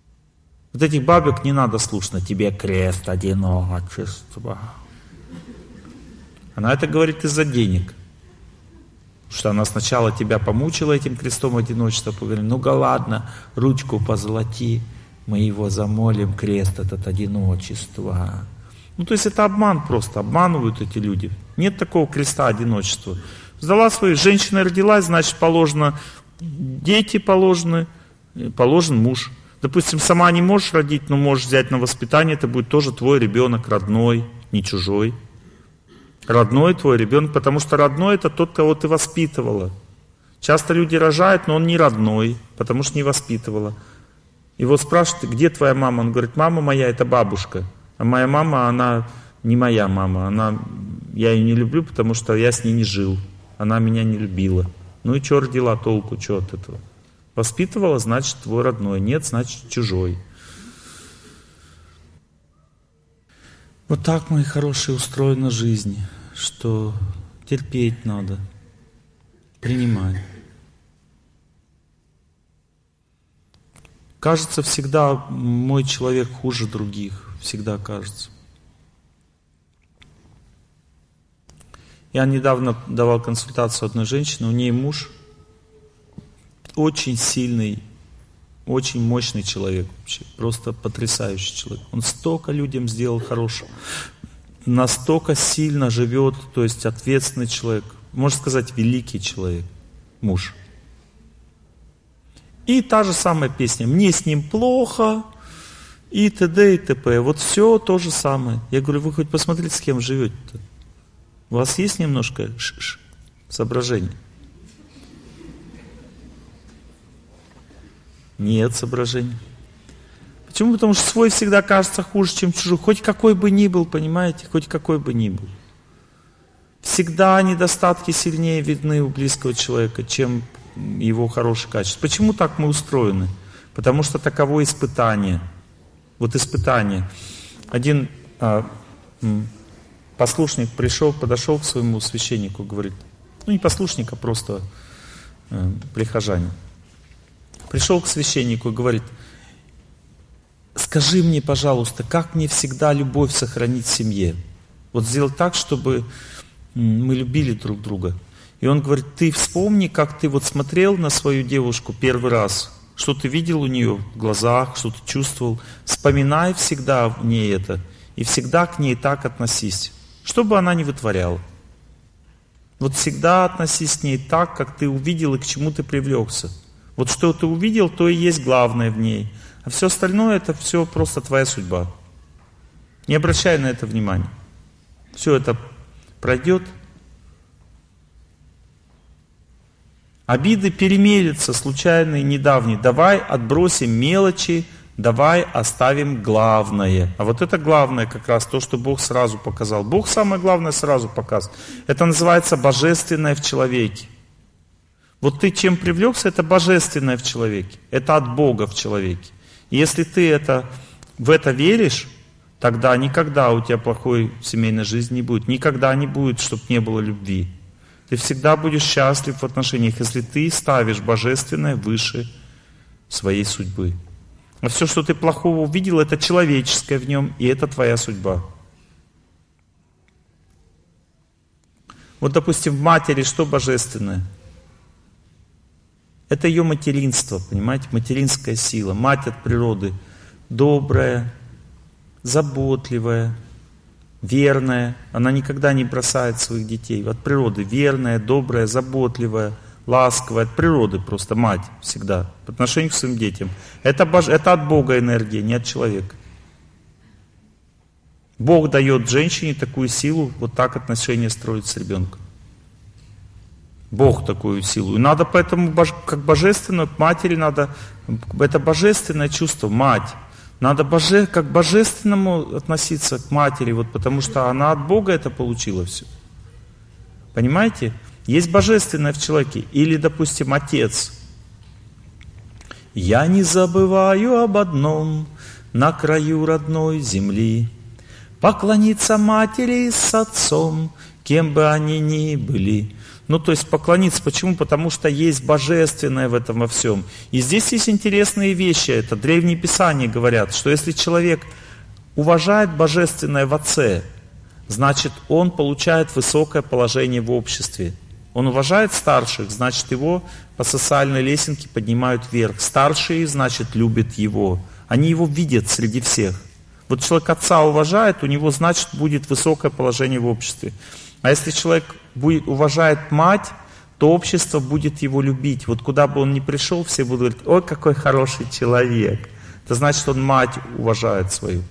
A: Вот этих бабек не надо слушать, на тебе крест одиночества. Она это говорит из-за денег. Потому что она сначала тебя помучила этим крестом одиночества, поговорила, ну-ка ладно, ручку позолоти, мы его замолим, крест этот одиночества. Ну то есть это обман просто, обманывают эти люди. Нет такого креста одиночества. Сдала свои, женщина родилась, значит положено, дети положены, положен муж. Допустим, сама не можешь родить, но можешь взять на воспитание, это будет тоже твой ребенок, родной, не чужой. Родной твой ребенок, потому что родной это тот, кого ты воспитывала. Часто люди рожают, но он не родной, потому что не воспитывала. И вот спрашивают, где твоя мама? Он говорит, мама моя это бабушка. А моя мама, она не моя мама. Я ее не люблю, потому что я с ней не жил. Она меня не любила. Ну и что родила, толку, что от этого? Воспитывала, значит твой родной. Нет, значит чужой. Вот так, мои хорошие, устроена жизнь, что терпеть надо, принимать. Кажется, всегда мой человек хуже других, всегда кажется. Я недавно давал консультацию одной женщине, у нее муж очень сильный, очень мощный человек вообще, просто потрясающий человек. Он столько людям сделал хорошего, настолько сильно живет, то есть ответственный человек, можно сказать, великий человек, муж. И та же самая песня, мне с ним плохо, и т.д. и т.п. Вот все то же самое. Я говорю, вы хоть посмотрите, с кем живете-то. У вас есть немножко соображений? Нет соображений. Почему? Потому что свой всегда кажется хуже, чем чужой. Хоть какой бы ни был, понимаете? Хоть какой бы ни был. Всегда недостатки сильнее видны у близкого человека, чем его хорошие качества. Почему так мы устроены? Потому что таково испытание. Вот испытание. Один послушник подошел к своему священнику, говорит, ну не послушник, а просто прихожанин. Пришел к священнику и говорит, скажи мне, пожалуйста, как мне всегда любовь сохранить в семье? Вот сделать так, чтобы мы любили друг друга. И он говорит, ты вспомни, как ты вот смотрел на свою девушку первый раз, что ты видел у нее в глазах, что ты чувствовал. Вспоминай всегда в ней это, и всегда к ней так относись, что бы она ни вытворяла. Вот всегда относись к ней так, как ты увидел и к чему ты привлекся. Вот что ты увидел, то и есть главное в ней. А все остальное, это все просто твоя судьба. Не обращай на это внимания. Все это пройдет. Обиды перемелятся, случайные, недавние. Давай отбросим мелочи, давай оставим главное. А вот это главное как раз то, что Бог сразу показал. Бог самое главное сразу показывает. Это называется божественное в человеке. Вот ты чем привлекся, это божественное в человеке. Это от Бога в человеке. И если ты в это веришь, тогда никогда у тебя плохой семейной жизни не будет. Никогда не будет, чтобы не было любви. Ты всегда будешь счастлив в отношениях, если ты ставишь божественное выше своей судьбы. А все, что ты плохого увидел, это человеческое в нем, и это твоя судьба. Вот, допустим, в матери что божественное? Это ее материнство, понимаете, материнская сила. Мать от природы добрая, заботливая, верная. Она никогда не бросает своих детей. От природы верная, добрая, заботливая, ласковая. От природы просто мать всегда по отношению к своим детям. Это от Бога энергия, не от человека. Бог дает женщине такую силу, вот так отношения строить с ребенком. Бог такую силу. И надо поэтому, как божественную, к матери надо, это божественное чувство, мать. Надо как божественному относиться к матери, вот потому что она от Бога это получила все. Понимаете? Есть божественное в человеке. Или, допустим, отец. Я не забываю об одном, на краю родной земли. Поклониться матери с отцом, кем бы они ни были. Ну, то есть поклониться. Почему? Потому что есть божественное в этом во всем. И здесь есть интересные вещи. Это древние писания говорят, что если человек уважает божественное в отце, значит, он получает высокое положение в обществе. Он уважает старших, значит, его по социальной лесенке поднимают вверх. Старшие, значит, любят его. Они его видят среди всех. Вот человек отца уважает, у него, значит, будет высокое положение в обществе. А если человек уважает мать, то общество будет его любить. Вот куда бы он ни пришел, все будут говорить: ой, какой хороший человек. Это значит, он мать уважает свою.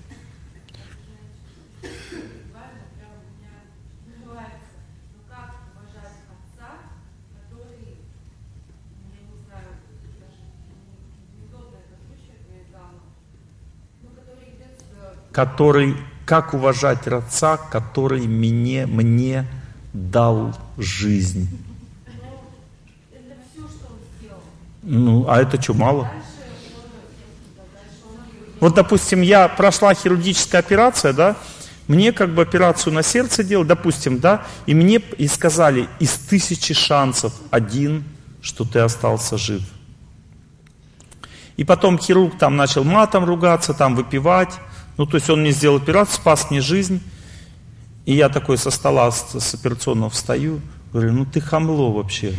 A: Как уважать отца, который мне дал жизнь. Ну, а это что, мало? Вот, допустим, я прошла хирургическая операция, да, мне как бы операцию на сердце делали, допустим, да, и мне сказали: из 1000 шансов 1, что ты остался жив. И потом хирург там начал матом ругаться, там выпивать. Ну, то есть он мне сделал операцию, спас мне жизнь. И я такой со стола, с операционного встаю, говорю: ну ты хамло вообще.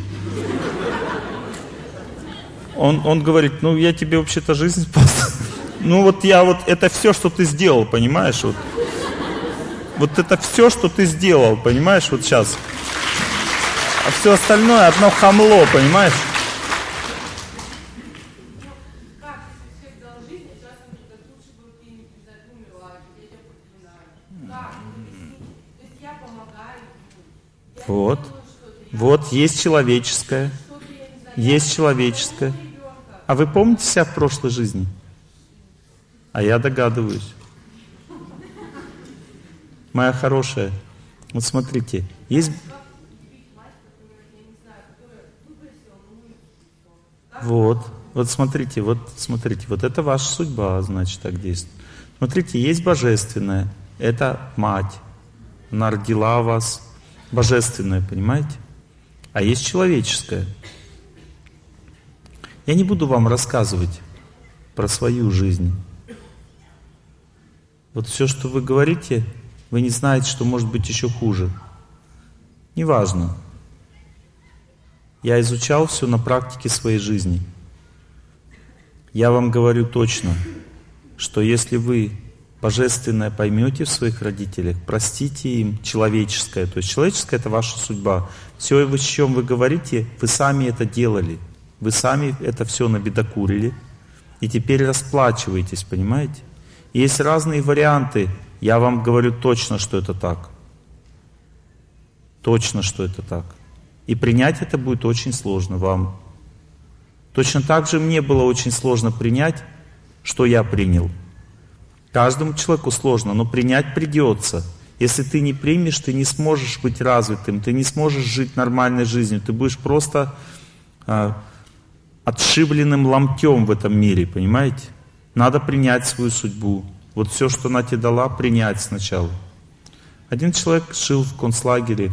A: Он говорит: ну я тебе вообще-то жизнь спас. Ну вот это все, что ты сделал, понимаешь? Вот это все, что ты сделал, понимаешь, вот сейчас. А все остальное одно хамло, понимаешь? Вот есть человеческое. Есть человеческое. А вы помните себя в прошлой жизни? А я догадываюсь. Моя хорошая, вот смотрите, есть... Вот смотрите, вот это ваша судьба, значит, так действует. Смотрите, есть божественное, это мать. Она родила вас, божественное, понимаете? А есть человеческое. Я не буду вам рассказывать про свою жизнь. Вот все, что вы говорите, вы не знаете, что может быть еще хуже. Неважно. Я изучал все на практике своей жизни. Я вам говорю точно, что если вы божественное поймете в своих родителях, простите им человеческое. То есть человеческое — это ваша судьба. Все, о чем вы говорите, вы сами это делали. Вы сами это все набедокурили. И теперь расплачиваетесь, понимаете? Есть разные варианты. Я вам говорю точно, что это так. Точно, что это так. И принять это будет очень сложно вам. Точно так же мне было очень сложно принять, что я принял. Каждому человеку сложно, но принять придется. Если ты не примешь, ты не сможешь быть развитым, ты не сможешь жить нормальной жизнью, ты будешь просто отшибленным ломтем в этом мире, понимаете? Надо принять свою судьбу. Вот все, что она тебе дала, принять сначала. Один человек жил в концлагере.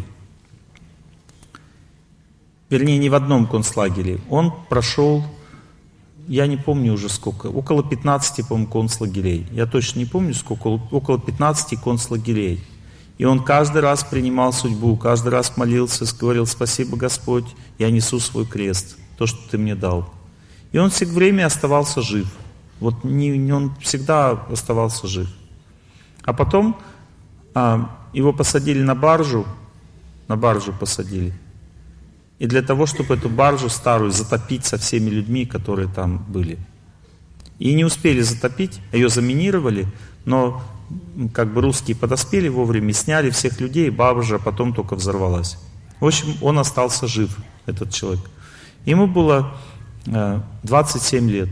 A: Вернее, не в одном концлагере. Он прошел, я не помню уже сколько, около 15, по-моему, концлагерей. Я точно не помню сколько, около 15 концлагерей. И он каждый раз принимал судьбу, каждый раз молился, говорил: спасибо, Господь, я несу свой крест, то, что ты мне дал. И он все время оставался жив. Вот он всегда оставался жив. А потом его посадили на баржу посадили. И для того, чтобы эту баржу старую затопить со всеми людьми, которые там были. И не успели затопить, ее заминировали, но как бы русские подоспели вовремя, сняли всех людей, баржа потом только взорвалась. В общем, он остался жив, этот человек. Ему было 27 лет.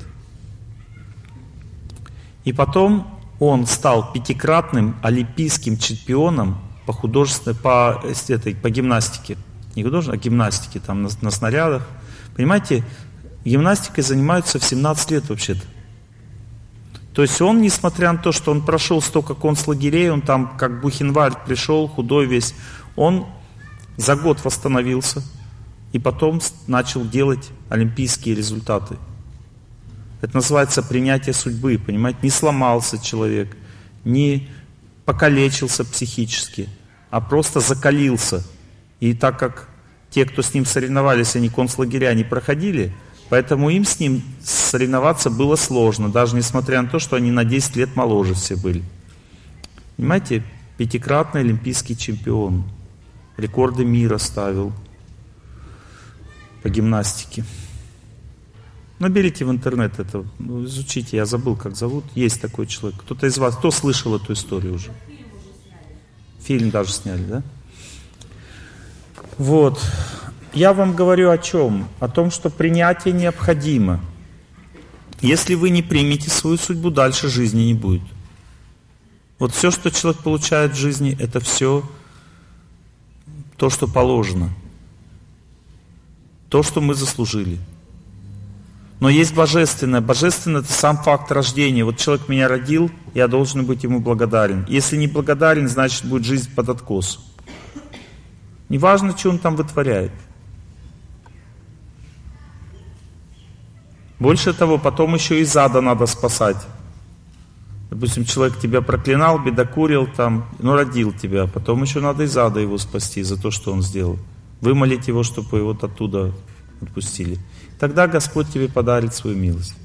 A: И потом он стал 5-кратным олимпийским чемпионом по гимнастике. Не художественной, а гимнастике, там на снарядах. Понимаете, гимнастикой занимаются в 17 лет вообще-то. То есть он, несмотря на то, что он прошел столько концлагерей, он там как Бухенвальд пришел, худой весь, он за год восстановился и потом начал делать олимпийские результаты. Это называется принятие судьбы, понимаете? Не сломался человек, не покалечился психически, а просто закалился. И так как те, кто с ним соревновались, они концлагеря не проходили, поэтому им с ним соревноваться было сложно, даже несмотря на то, что они на 10 лет моложе все были. Понимаете, 5-кратный олимпийский чемпион, рекорды мира ставил по гимнастике. Наберите в интернет это, изучите, я забыл, как зовут. Есть такой человек. Кто-то из вас, кто слышал эту историю уже? Фильм даже сняли, да? Вот. Я вам говорю о чем? О том, что принятие необходимо. Если вы не примете свою судьбу, дальше жизни не будет. Вот все, что человек получает в жизни, это все то, что положено. То, что мы заслужили. Но есть божественное. Божественное — это сам факт рождения. Вот человек меня родил, я должен быть ему благодарен. Если не благодарен, значит будет жизнь под откос. Неважно, что он там вытворяет. Больше того, потом еще из ада надо спасать. Допустим, человек тебя проклинал, бедокурил, там, родил тебя, а потом еще надо из ада его спасти за то, что он сделал. Вымолить его, чтобы его оттуда отпустили. Тогда Господь тебе подарит свою милость.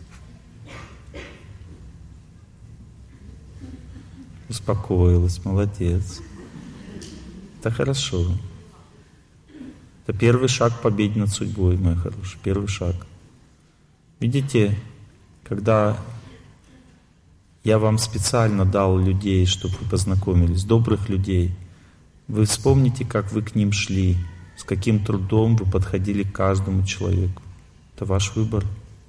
A: Успокоилась, молодец. Это хорошо. Это первый шаг к победе над судьбой, моя хорошая. Первый шаг. Видите, когда я вам специально дал людей, чтобы вы познакомились, добрых людей, вы вспомните, как вы к ним шли, с каким трудом вы подходили к каждому человеку. Это ваш выбор.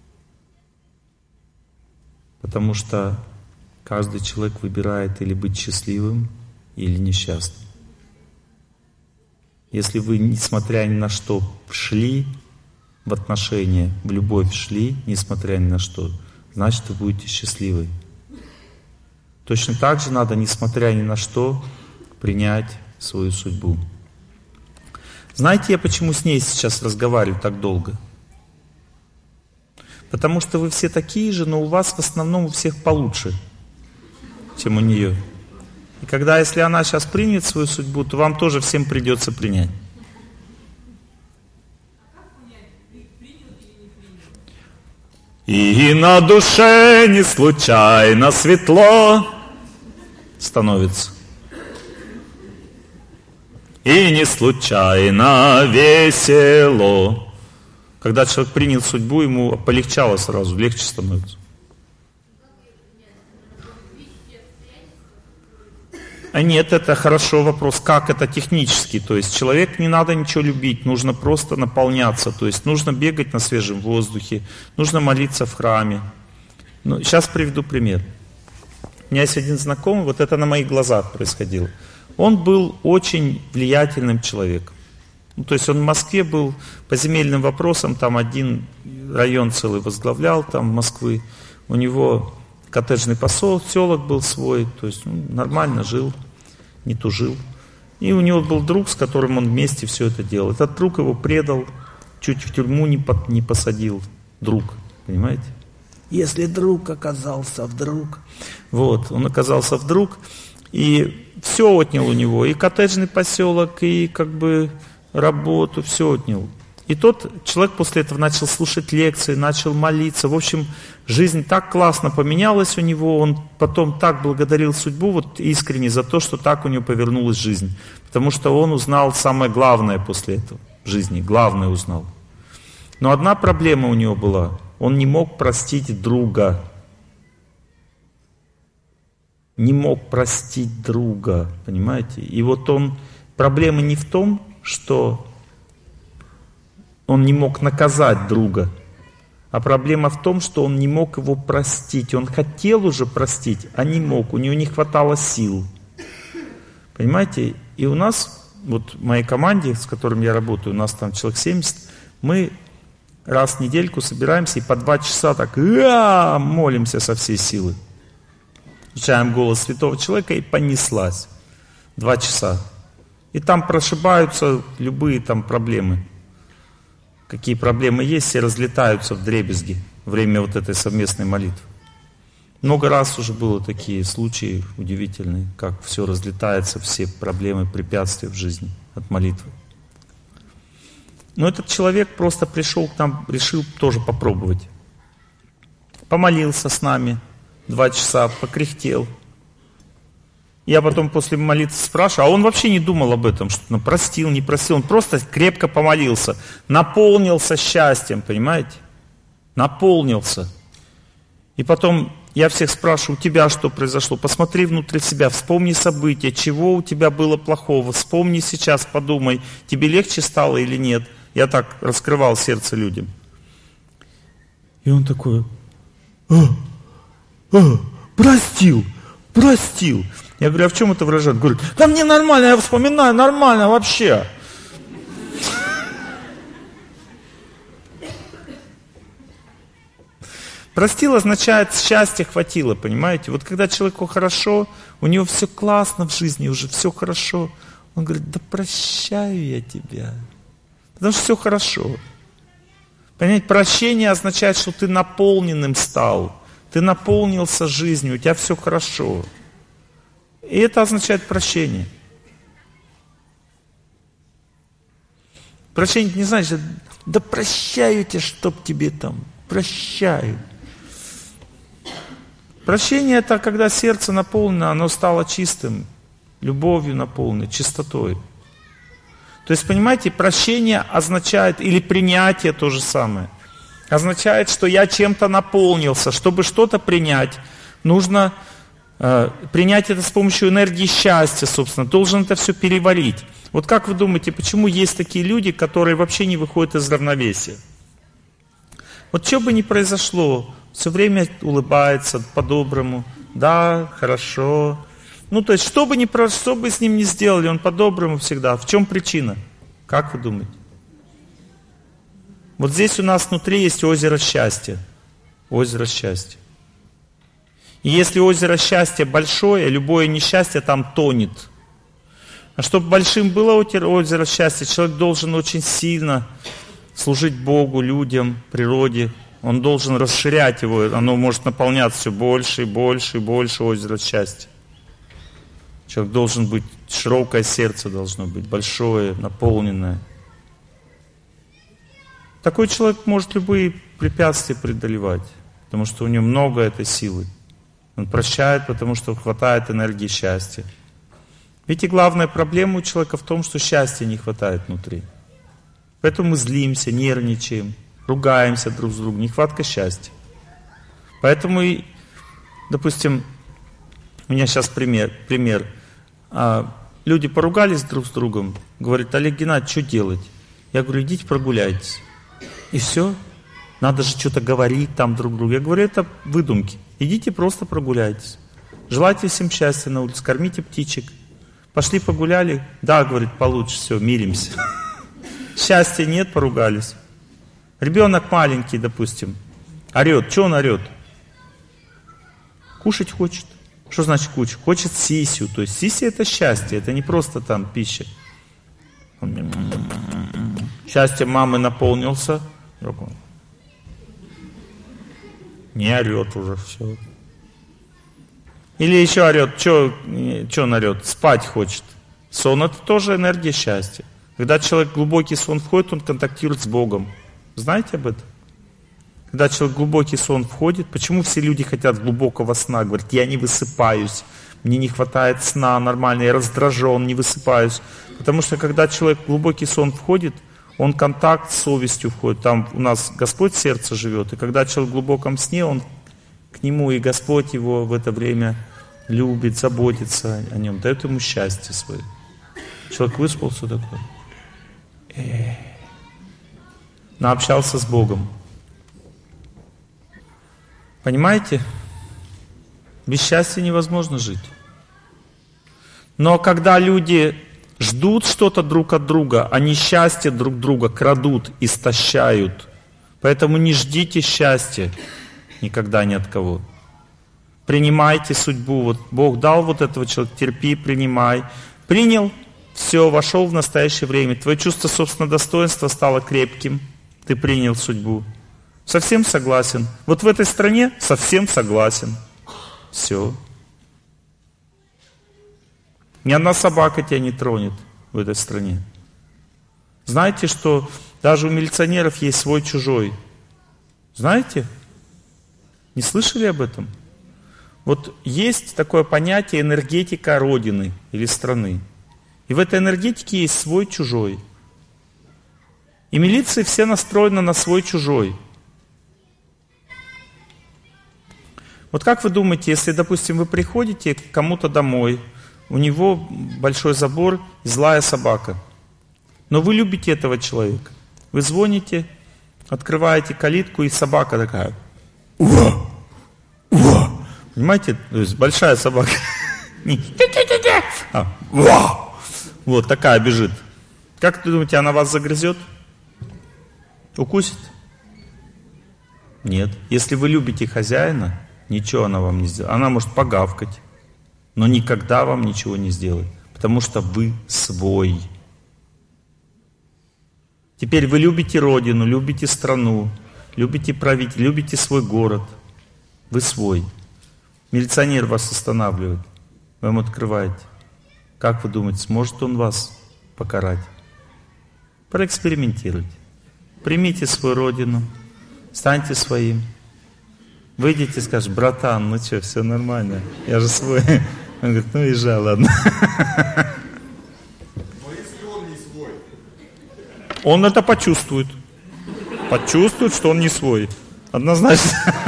A: Потому что каждый человек выбирает или быть счастливым, или несчастным. Если вы, несмотря ни на что, шли в отношения, в любовь шли, несмотря ни на что, значит, вы будете счастливы. Точно так же надо, несмотря ни на что, принять свою судьбу. Знаете, я почему с ней сейчас разговариваю так долго? Потому что вы все такие же, но у вас в основном у всех получше, чем у нее. И когда, если она сейчас примет свою судьбу, то вам тоже всем придется принять. И на душе не случайно светло становится. И не случайно весело. Когда человек принял судьбу, ему полегчало сразу, легче становится. А нет, это хорошо вопрос, как это технически. То есть человек не надо ничего любить, нужно просто наполняться. То есть нужно бегать на свежем воздухе, нужно молиться в храме. Ну, сейчас приведу пример. У меня есть один знакомый, вот это на моих глазах происходило. Он был очень влиятельным человеком. Ну, то есть он в Москве был по земельным вопросам, там один район целый возглавлял, там Москвы. У него коттеджный поселок был свой, то есть нормально жил, не тужил. И у него был друг, с которым он вместе все это делал. Этот друг его предал, чуть в тюрьму не посадил. Друг, понимаете? Если друг оказался вдруг. Вот, он оказался вдруг, и все отнял у него, и коттеджный поселок, и как бы работу, все отнял. И тот человек после этого начал слушать лекции, начал молиться. В общем, жизнь так классно поменялась у него, он потом так благодарил судьбу, вот искренне за то, что так у него повернулась жизнь. Потому что он узнал самое главное после этого в жизни, главное узнал. Но одна проблема у него была, он не мог простить друга. Не мог простить друга, понимаете? И вот проблема не в том, что он не мог наказать друга, а проблема в том, что он не мог его простить. Он хотел уже простить, а не мог, у него не хватало сил. Понимаете? И у нас, вот в моей команде, с которым я работаю, у нас там человек 70, мы раз в недельку собираемся и по 2 часа так молимся со всей силы. Включаем голос святого человека и понеслась. 2 часа. И там прошибаются любые там проблемы. Какие проблемы есть, все разлетаются вдребезги во время вот этой совместной молитвы. Много раз уже было такие случаи удивительные, как все разлетается, все проблемы, препятствия в жизни от молитвы. Но этот человек просто пришел к нам, решил тоже попробовать. Помолился с нами 2 часа, покряхтел. Я потом после молитвы спрашиваю, а он вообще не думал об этом, что простил, не простил. Он просто крепко помолился, наполнился счастьем, понимаете? Наполнился. И потом я всех спрашиваю, у тебя что произошло? Посмотри внутрь себя, вспомни события, чего у тебя было плохого. Вспомни сейчас, подумай, тебе легче стало или нет. Я так раскрывал сердце людям. И он такой, простил. Я говорю, а в чем это выражает? Говорит, да мне нормально, я вспоминаю, нормально вообще. Простил означает, счастья хватило, понимаете? Вот когда человеку хорошо, у него все классно в жизни, уже все хорошо. Он говорит, да прощаю я тебя. Потому что все хорошо. Понимаете, прощение означает, что ты наполненным стал. Ты наполнился жизнью, у тебя все хорошо. И это означает прощение. Прощение не значит, да прощаю тебя, чтоб тебе там, прощаю. Прощение это когда сердце наполнено, оно стало чистым, любовью наполнено, чистотой. То есть, понимаете, прощение означает, или принятие то же самое, означает, что я чем-то наполнился. Чтобы что-то принять, нужно принять это с помощью энергии счастья, собственно. Должен это все переварить. Вот как вы думаете, почему есть такие люди, которые вообще не выходят из равновесия? Вот что бы ни произошло, все время улыбается по-доброму. Да, хорошо. Ну, то есть, что бы с ним ни сделали, он по-доброму всегда. В чем причина? Как вы думаете? Вот здесь у нас внутри есть озеро счастья. Озеро счастья. И если озеро счастья большое, любое несчастье там тонет. А чтобы большим было озеро счастья, человек должен очень сильно служить Богу, людям, природе. Он должен расширять его. Оно может наполняться все больше и больше и больше озеро счастья. Человек должен быть, широкое сердце должно быть, большое, наполненное. Такой человек может любые препятствия преодолевать, потому что у него много этой силы. Он прощает, потому что хватает энергии счастья. Видите, главная проблема у человека в том, что счастья не хватает внутри. Поэтому мы злимся, нервничаем, ругаемся друг с другом. Нехватка счастья. Поэтому, допустим, у меня сейчас пример. Люди поругались друг с другом. Говорят, Олег Геннадьевич, что делать? Я говорю, идите прогуляйтесь. И все. Надо же что-то говорить там друг другу. Я говорю, это выдумки. Идите просто прогуляйтесь. Желайте всем счастья на улице, кормите птичек. Пошли погуляли. Да, говорит, получше, все, миримся. Счастья нет, поругались. Ребенок маленький, допустим, орет. Что он орет? Кушать хочет. Что значит кушать? Хочет сисю. То есть сися это счастье, это не просто там пища. Счастье мамы наполнился. Не орет уже, все. Или еще орет. Что он орет? Спать хочет. Сон это тоже энергия счастья. Когда человек в глубокий сон входит, он контактирует с Богом. Знаете об этом? Когда человек в глубокий сон входит, почему все люди хотят глубокого сна? Говорят, я не высыпаюсь, мне не хватает сна нормально, я раздражен, не высыпаюсь. Потому что когда человек в глубокий сон входит, он контакт с совестью входит. Там у нас Господь в сердце живет. И когда человек в глубоком сне, он к нему, и Господь его в это время любит, заботится о нем, дает ему счастье свое. Человек выспался такой. Наобщался с Богом. Понимаете? Без счастья невозможно жить. Но когда люди ждут что-то друг от друга, они счастье друг друга крадут, истощают. Поэтому не ждите счастья никогда ни от кого. Принимайте судьбу. Вот Бог дал вот этого человека, терпи, принимай. Принял, все, вошел в настоящее время. Твое чувство собственного достоинства стало крепким. Ты принял судьбу. Совсем согласен. Вот в этой стране совсем согласен. Все. Ни одна собака тебя не тронет в этой стране. Знаете, что даже у милиционеров есть свой-чужой? Знаете? Не слышали об этом? Вот есть такое понятие энергетика Родины или страны. И в этой энергетике есть свой-чужой. И милиции все настроены на свой-чужой. Вот как вы думаете, если, допустим, вы приходите к кому-то домой, у него большой забор и злая собака, но вы любите этого человека, вы звоните, открываете калитку, и собака такая, уа, уа. Понимаете, то есть большая собака, вот такая бежит. Как вы думаете, она вас загрызет? Укусит? Нет. Если вы любите хозяина, ничего она вам не сделает. Она может погавкать, но никогда вам ничего не сделает, потому что вы свой. Теперь вы любите родину, любите страну, любите правителя, любите свой город. Вы свой. Милиционер вас останавливает, вы ему открываете. Как вы думаете, сможет он вас покарать? Проэкспериментируйте. Примите свою родину, станьте своим. Выйдите и скажете: братан, ну что, все нормально, я же свой. Он говорит: ну езжай, ладно.
E: Но если он не свой?
A: Он это почувствует. Почувствует, что он не свой. Однозначно.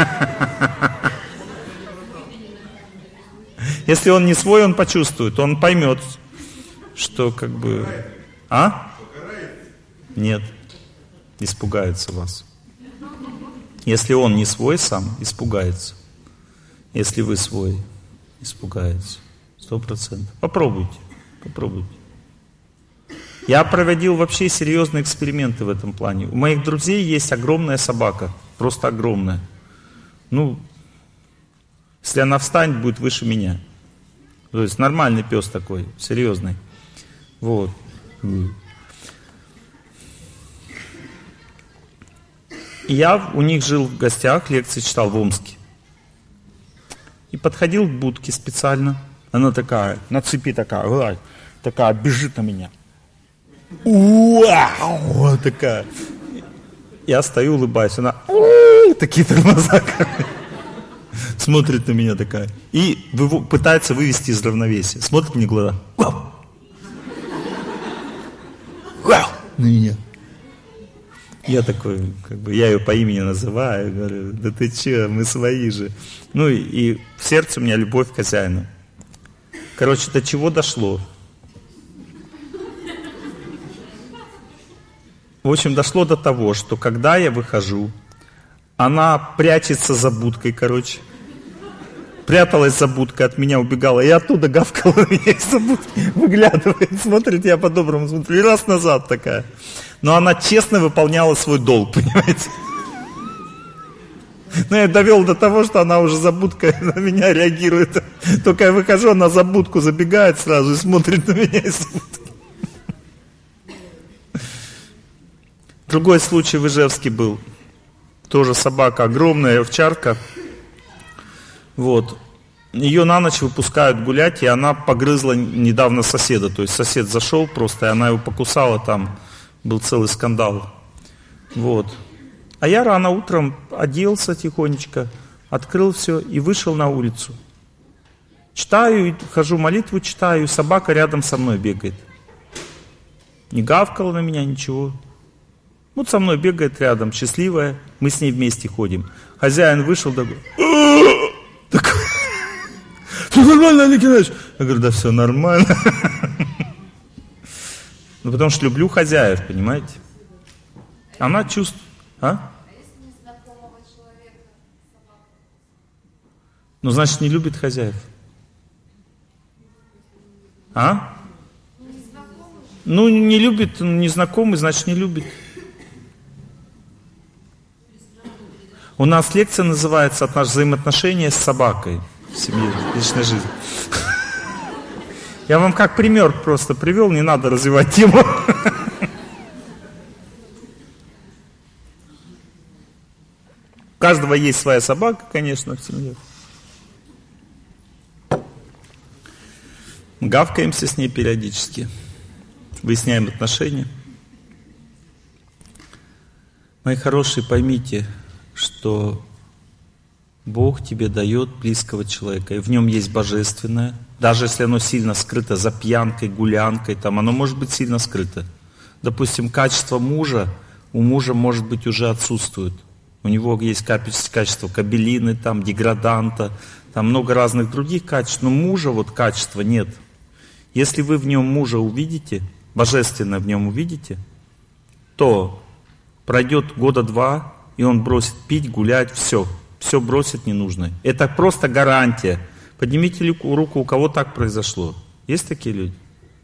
A: Если он не свой, он почувствует, он поймет, что как бы... А? Нет. Испугается вас. Если он не свой сам, испугается. Если вы свой, испугается. 100%. Попробуйте. Попробуйте. Я проводил вообще серьезные эксперименты в этом плане. У моих друзей есть огромная собака. Просто огромная. Ну, если она встанет, будет выше меня. То есть нормальный пес такой, серьезный. Вот. И я у них жил в гостях, лекции читал в Омске. И подходил к будке специально. Она такая, на цепи такая, такая, бежит на меня. Уау! Такая. Я стою, улыбаюсь. Она такие тормоза. Смотрит на меня такая. И пытается вывести из равновесия. Смотрит мне в глаза. На меня. Я такой, как бы, я ее по имени называю, говорю: да ты че, мы свои же. Ну и в сердце у меня любовь к хозяину. Короче, до чего дошло? В общем, дошло до того, что когда я выхожу, она прячется за будкой, короче. Пряталась за будкой, от меня убегала. И оттуда гавкала на меня из-за будки. Выглядывает, смотрит, я по-доброму смотрю. И раз назад такая. Но она честно выполняла свой долг, понимаете? Но я довел до того, что она уже за будкой на меня реагирует. Только я выхожу, она за будку забегает сразу и смотрит на меня из-за будки. Другой случай в Ижевске был. Тоже собака огромная, овчарка. Вот. Ее на ночь выпускают гулять, и она погрызла недавно соседа. То есть сосед зашел просто, и она его покусала, там был целый скандал. Вот. А я рано утром оделся тихонечко, открыл все и вышел на улицу. Читаю, хожу, молитву читаю, и собака рядом со мной бегает. Не гавкала на меня, ничего. Вот со мной бегает рядом, счастливая, мы с ней вместе ходим. Хозяин вышел, такой: все нормально, Олег Геннадьевич? Я говорю: да все нормально. Ну потому что люблю хозяев, понимаете? Она чувствует. А?
B: Если незнакомого человека собака?
A: Ну значит не любит хозяев. А? Ну не любит, незнакомый, значит не любит. У нас лекция называется «От наших взаимоотношения с собакой в семье, в личной жизни». Я вам как пример просто привел, не надо развивать тему. У каждого есть своя собака, конечно, в семье. Гавкаемся с ней периодически, выясняем отношения. Мои хорошие, поймите, что Бог тебе дает близкого человека, и в нем есть божественное. Даже если оно сильно скрыто за пьянкой, гулянкой, там, оно может быть сильно скрыто. Допустим, качество мужа, у мужа, может быть, уже отсутствует. У него есть качество кабелины, там, деграданта, там много разных других качеств, но мужа вот качества нет. Если вы в нем мужа увидите, божественное в нем увидите, то пройдет года 2, и он бросит пить, гулять, все бросит ненужное. Это просто гарантия. Поднимите руку, у кого так произошло. Есть такие люди?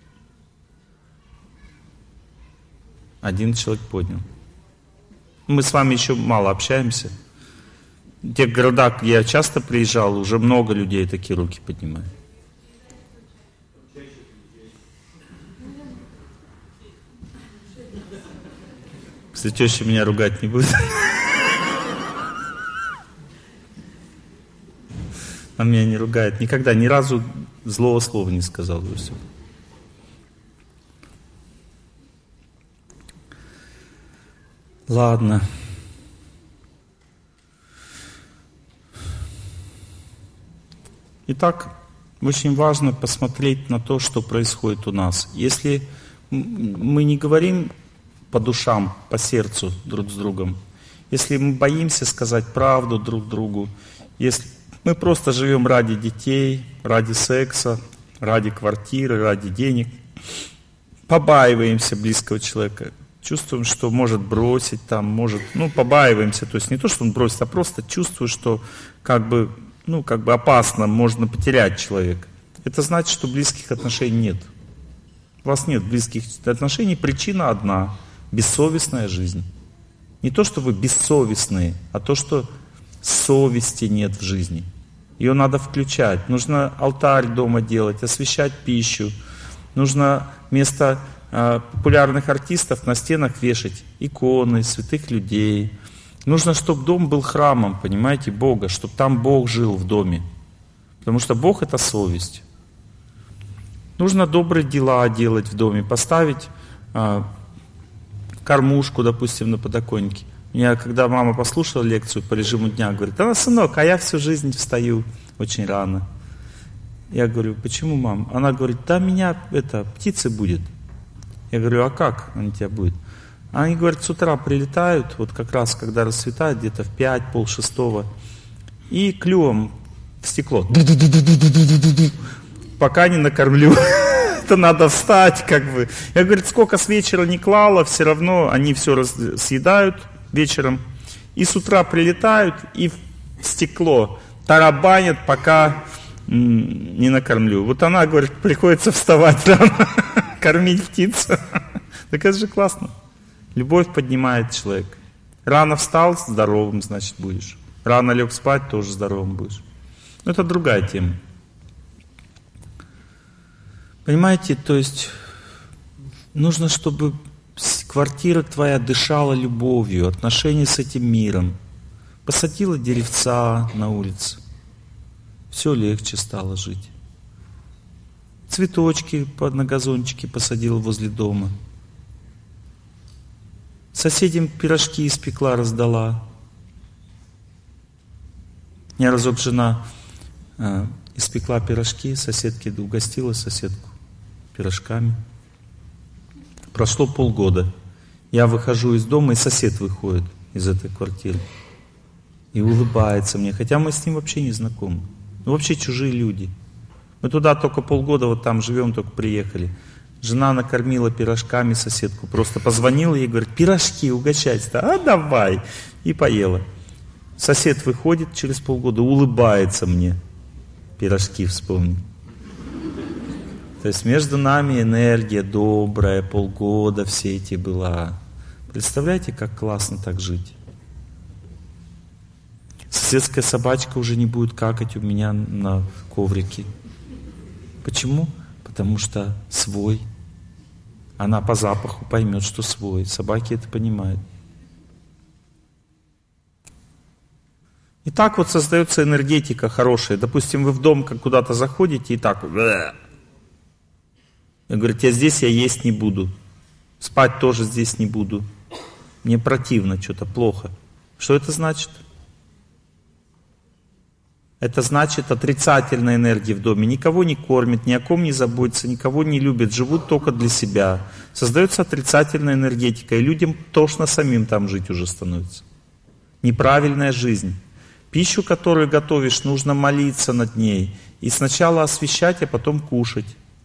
A: Один человек поднял. Мы с вами еще мало общаемся. В тех городах, где я часто приезжал, уже много людей такие руки поднимают. Если теща меня ругать не будет. Она меня не ругает. Никогда, ни разу злого слова не сказал. Все. Ладно. Итак, очень важно посмотреть на то, что происходит у нас. Если мы не говорим по душам, по сердцу друг с другом, если мы боимся сказать правду друг другу, если мы просто живем ради детей, ради секса, ради квартиры, ради денег, побаиваемся близкого человека, чувствуем, что может бросить, побаиваемся, то есть не то, что он бросит, а просто чувствую, что как бы опасно, можно потерять человека. Это значит, что близких отношений нет. У вас нет близких отношений, причина одна – бессовестная жизнь. Не то, что вы бессовестные, а то, что совести нет в жизни. Ее надо включать. Нужно алтарь дома делать, освещать пищу. Нужно вместо популярных артистов на стенах вешать иконы святых людей. Нужно, чтобы дом был храмом, понимаете, Бога, чтобы там Бог жил в доме. Потому что Бог – это совесть. Нужно добрые дела делать в доме, поставить кормушку, допустим, на подоконнике. Меня, когда мама послушала лекцию по режиму дня, говорит: сынок, а я всю жизнь встаю очень рано. Я говорю: почему, мам? Она говорит: меня птицы будет. Я говорю: а как они тебя будут? Они, говорят, с утра прилетают, вот как раз, когда рассветает, где-то в 5, полшестого, и клювом в стекло. Пока не накормлю. Это надо встать, как бы. Я, говорит, сколько с вечера не клала, все равно они все съедают вечером. И с утра прилетают, и в стекло тарабанят, пока не накормлю. Вот она, говорит, приходится вставать рано, кормить птицу. Так это же классно. Любовь поднимает человека. Рано встал, здоровым, значит, будешь. Рано лег спать, тоже здоровым будешь. Но это другая тема. Понимаете, то есть нужно, чтобы квартира твоя дышала любовью, отношения с этим миром. Посадила деревца на улице. Все легче стало жить. Цветочки на газончике посадила возле дома. Соседям пирожки испекла, раздала. Мне разок жена испекла пирожки, соседке угостила соседку пирожками. Прошло полгода. Я выхожу из дома, и сосед выходит из этой квартиры. И улыбается мне, хотя мы с ним вообще не знакомы. Мы вообще чужие люди. Мы туда только полгода, вот там живем, только приехали. Жена накормила пирожками соседку, просто позвонила ей, говорит: пирожки угощать-то, давай. И поела. Сосед выходит через полгода, улыбается мне. Пирожки вспомнил. То есть между нами энергия добрая, полгода все эти была. Представляете, как классно так жить? Соседская собачка уже не будет какать у меня на коврике. Почему? Потому что свой. Она по запаху поймет, что свой. Собаки это понимают. И так вот создается энергетика хорошая. Допустим, вы в дом как куда-то заходите и так. И говорит, здесь я есть не буду. Спать тоже здесь не буду. Мне противно, что-то плохо. Что это значит? Это значит отрицательная энергия в доме. Никого не кормит, ни о ком не заботится, никого не любит, живут только для себя. Создается отрицательная энергетика, и людям тошно самим там жить уже становится. Неправильная жизнь. Пищу, которую готовишь, нужно молиться над ней. И сначала освещать, а потом кушать.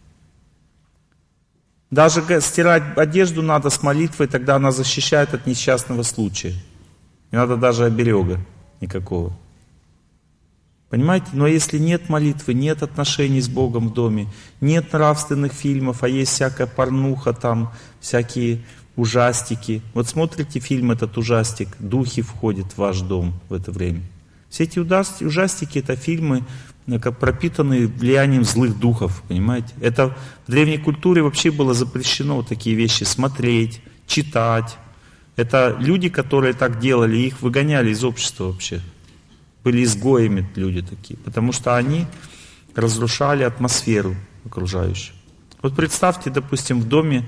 A: Даже стирать одежду надо с молитвой, тогда она защищает от несчастного случая. Не надо даже оберега никакого. Понимаете? Но если нет молитвы, нет отношений с Богом в доме, нет нравственных фильмов, а есть всякая порнуха там, всякие ужастики. Вот смотрите фильм этот ужастик, духи входят в ваш дом в это время. Все эти ужастики это фильмы, как пропитанные влиянием злых духов, понимаете? Это в древней культуре вообще было запрещено такие вещи смотреть, читать. Это люди, которые так делали, их выгоняли из общества вообще. Были изгоями люди такие, потому что они разрушали атмосферу окружающую. Вот представьте, допустим, в доме,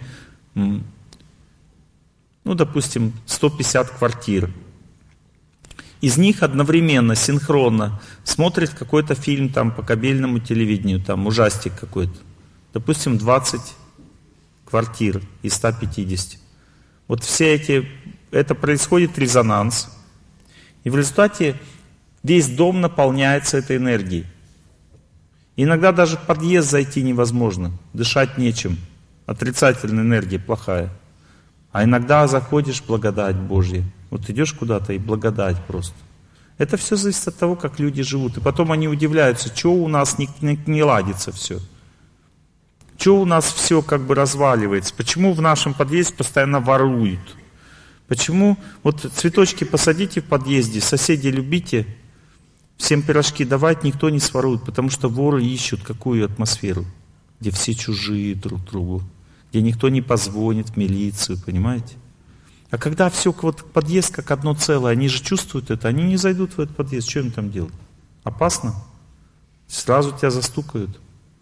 A: допустим, 150 квартир. Из них одновременно, синхронно смотрит какой-то фильм там по кабельному телевидению, там ужастик какой-то. Допустим, 20 квартир из 150. Вот это происходит резонанс. И в результате весь дом наполняется этой энергией. Иногда даже в подъезд зайти невозможно, дышать нечем. Отрицательная энергия плохая. А иногда заходишь, благодать Божья. Вот идешь куда-то и благодать просто. Это все зависит от того, как люди живут. И потом они удивляются, что у нас не ладится все. Что у нас все как бы разваливается. Почему в нашем подъезде постоянно воруют. Почему вот цветочки посадите в подъезде, соседей любите, всем пирожки давать, никто не сворует. Потому что воры ищут какую атмосферу, где все чужие друг другу, где никто не позвонит в милицию, понимаете? А когда все вот подъезд как одно целое, они же чувствуют это, они не зайдут в этот подъезд, что им там делать? Опасно? Сразу тебя застукают.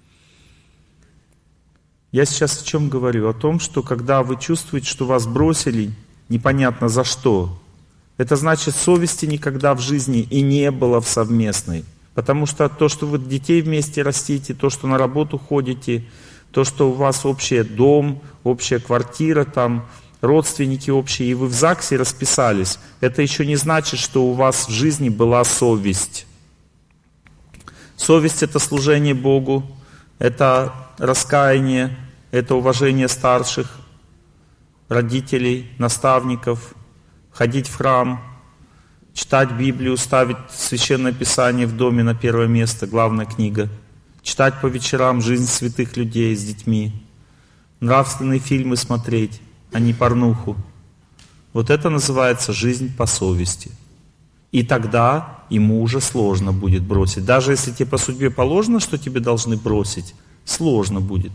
A: Я сейчас о чем говорю? О том, что когда вы чувствуете, что вас бросили, непонятно за что, это значит, совести никогда в жизни и не было в совместной. Потому что то, что вы детей вместе растите, то, что на работу ходите, то, что у вас общий дом, общая квартира, там, родственники общие, и вы в ЗАГСе расписались, это еще не значит, что у вас в жизни была совесть. Совесть — это служение Богу, это раскаяние, это уважение старших, родителей, наставников, ходить в храм, читать Библию, ставить Священное Писание в доме на первое место, главная книга, читать по вечерам жизнь святых людей с детьми, нравственные фильмы смотреть, а не порнуху. Вот это называется жизнь по совести. И тогда ему уже сложно будет бросить. Даже если тебе по судьбе положено, что тебе должны бросить, сложно будет.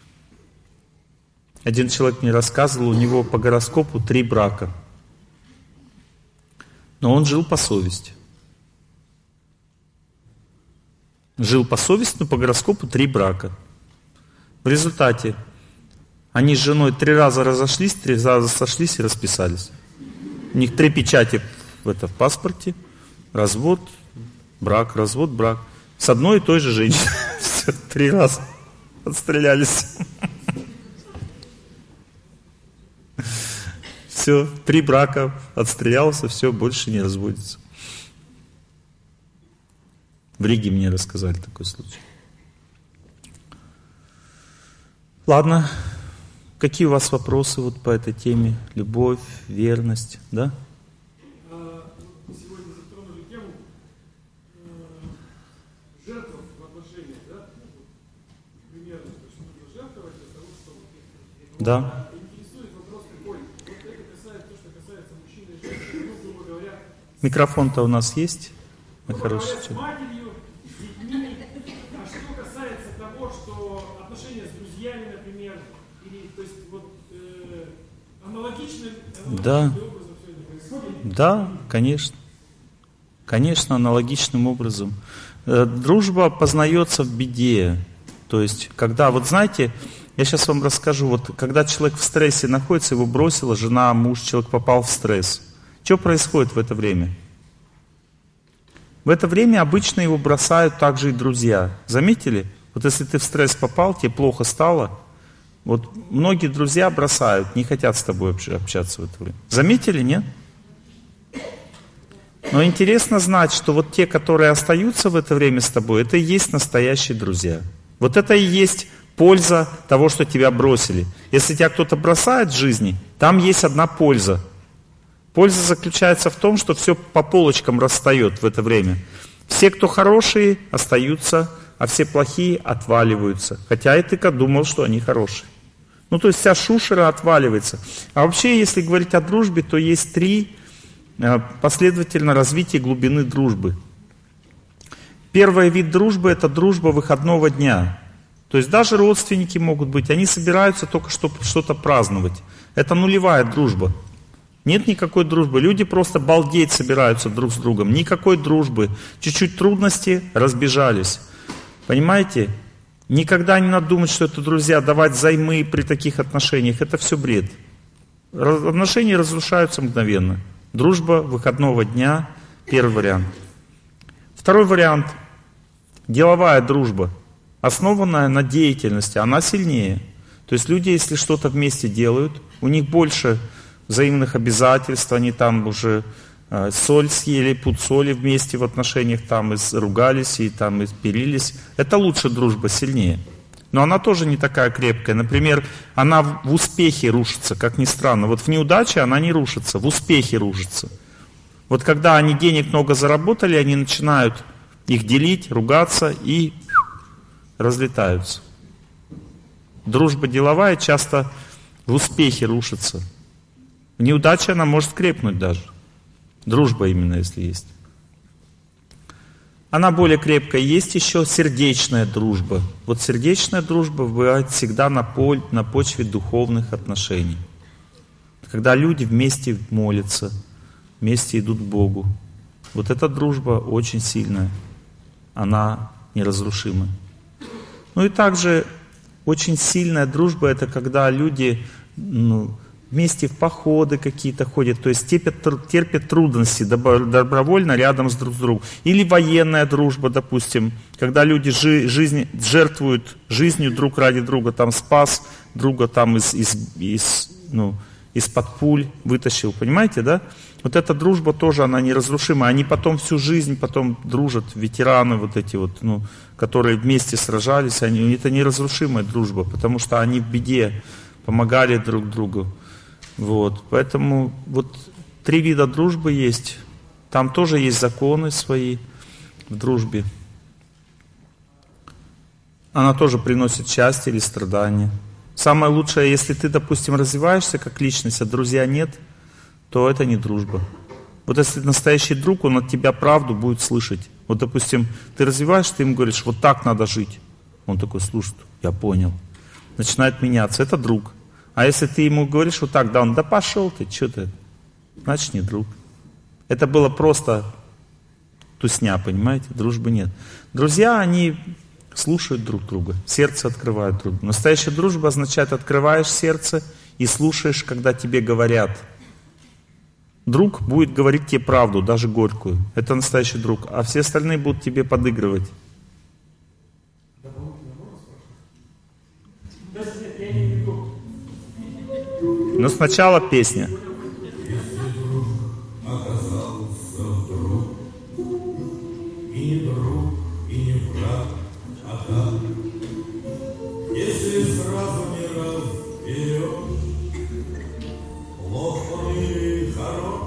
A: Один человек мне рассказывал, у него по гороскопу 3 брака. Но он жил по совести. Жил по совести, но по гороскопу 3 брака. В результате они с женой 3 раза разошлись, 3 раза сошлись и расписались. У них 3 печати в паспорте. Развод, брак, развод, брак. С одной и той же женщиной. 3 раза отстрелялись. Все, 3 брака отстрелялся, все, больше не разводится. В Риге мне рассказали такой случай. Ладно. Какие у вас вопросы вот по этой теме? Любовь, верность, да?
G: Мы сегодня затронули тему жертв в отношениях, да? Примерно, что нужно жертвовать для того, чтобы...
A: Да.
G: Интересует вопрос такой. Вот это касается то, что касается мужчин и женщин. Ну, грубо говоря...
A: Микрофон-то у нас есть? Мы хороший.
G: С матерью, с детьми. А что касается того, что отношения с друзьями, например, или, то есть, вот, аналогичным
A: Да.
G: образом все это происходит?
A: Да, конечно. Конечно, аналогичным образом. Дружба познается в беде. То есть, когда, вот знаете, Я сейчас вам расскажу. Вот когда человек в стрессе находится, его бросила жена, муж, человек попал в стресс. Что происходит в это время? В это время обычно его бросают также и друзья. Заметили? Вот если ты в стресс попал, тебе плохо стало, вот многие друзья бросают, не хотят с тобой общаться в это время. Заметили, нет? Но интересно знать, что вот те, которые остаются в это время с тобой, это и есть настоящие друзья. Вот это и есть польза того, что тебя бросили. Если тебя кто-то бросает в жизни, там есть одна польза. Польза заключается в том, что все по полочкам расстает в это время. Все, кто хорошие, остаются, а все плохие отваливаются. Хотя и ты думал, что они хорошие. Ну, то есть вся шушера отваливается. А вообще, если говорить о дружбе, то есть 3 последовательно развития глубины дружбы. Первый вид дружбы – это дружба выходного дня. То есть даже родственники могут быть, они собираются только чтобы что-то праздновать. Это нулевая дружба. Нет никакой дружбы. Люди просто балдеть собираются друг с другом. Никакой дружбы. Чуть-чуть трудности, разбежались. Понимаете? Никогда не надо думать, что это друзья, давать взаймы при таких отношениях. Это все бред. Отношения разрушаются мгновенно. Дружба выходного дня – первый вариант. Второй вариант – деловая дружба, основанная на деятельности. Она сильнее. То есть люди, если что-то вместе делают, у них больше взаимных обязательств, они там уже соль съели, пуд соли вместе в отношениях, там и ругались, и там и пилились. Это лучше дружба, сильнее. Но она тоже не такая крепкая. Например, она в успехе рушится, как ни странно. Вот в неудаче она не рушится, в успехе рушится. Вот когда они денег много заработали, они начинают их делить, ругаться и разлетаются. Дружба деловая часто в успехе рушится. В неудаче она может крепнуть даже. Дружба именно, если есть. Она более крепкая. Есть еще сердечная дружба. Вот сердечная дружба бывает всегда на почве духовных отношений. Когда люди вместе молятся, вместе идут к Богу. Вот эта дружба очень сильная. Она неразрушима. Ну и также очень сильная дружба — это когда люди вместе в походы какие-то ходят, то есть терпят трудности добровольно рядом с друг с другом. Или военная дружба, допустим, когда люди жертвуют жизнью друг ради друга, там спас друга там из-под пуль, вытащил, понимаете, да? Вот эта дружба тоже, она неразрушима. Они потом всю жизнь дружат, ветераны вот эти вот, которые вместе сражались, это неразрушимая дружба, потому что они в беде помогали друг другу. Вот, поэтому вот 3 вида дружбы есть. Там тоже есть законы свои в дружбе. Она тоже приносит счастье или страдания. Самое лучшее, если ты, допустим, развиваешься как личность, а друзья нет, то это не дружба. Вот если настоящий друг, он от тебя правду будет слышать. Вот, допустим, ты развиваешься, ты ему говоришь, вот так надо жить. Он такой, слушай, я понял. Начинает меняться. Это друг. А если ты ему говоришь вот так, да пошел ты, что ты, значит не друг. Это было просто тусня, понимаете, дружбы нет. Друзья, они слушают друг друга, сердце открывают друг друга. Настоящая дружба означает, открываешь сердце и слушаешь, когда тебе говорят. Друг будет говорить тебе правду, даже горькую. Это настоящий друг. А все остальные будут тебе подыгрывать. Но сначала песня.
F: Оказался друг, и не друг, и не враг, а так. Если сразу не разберешь, плох он или хорош,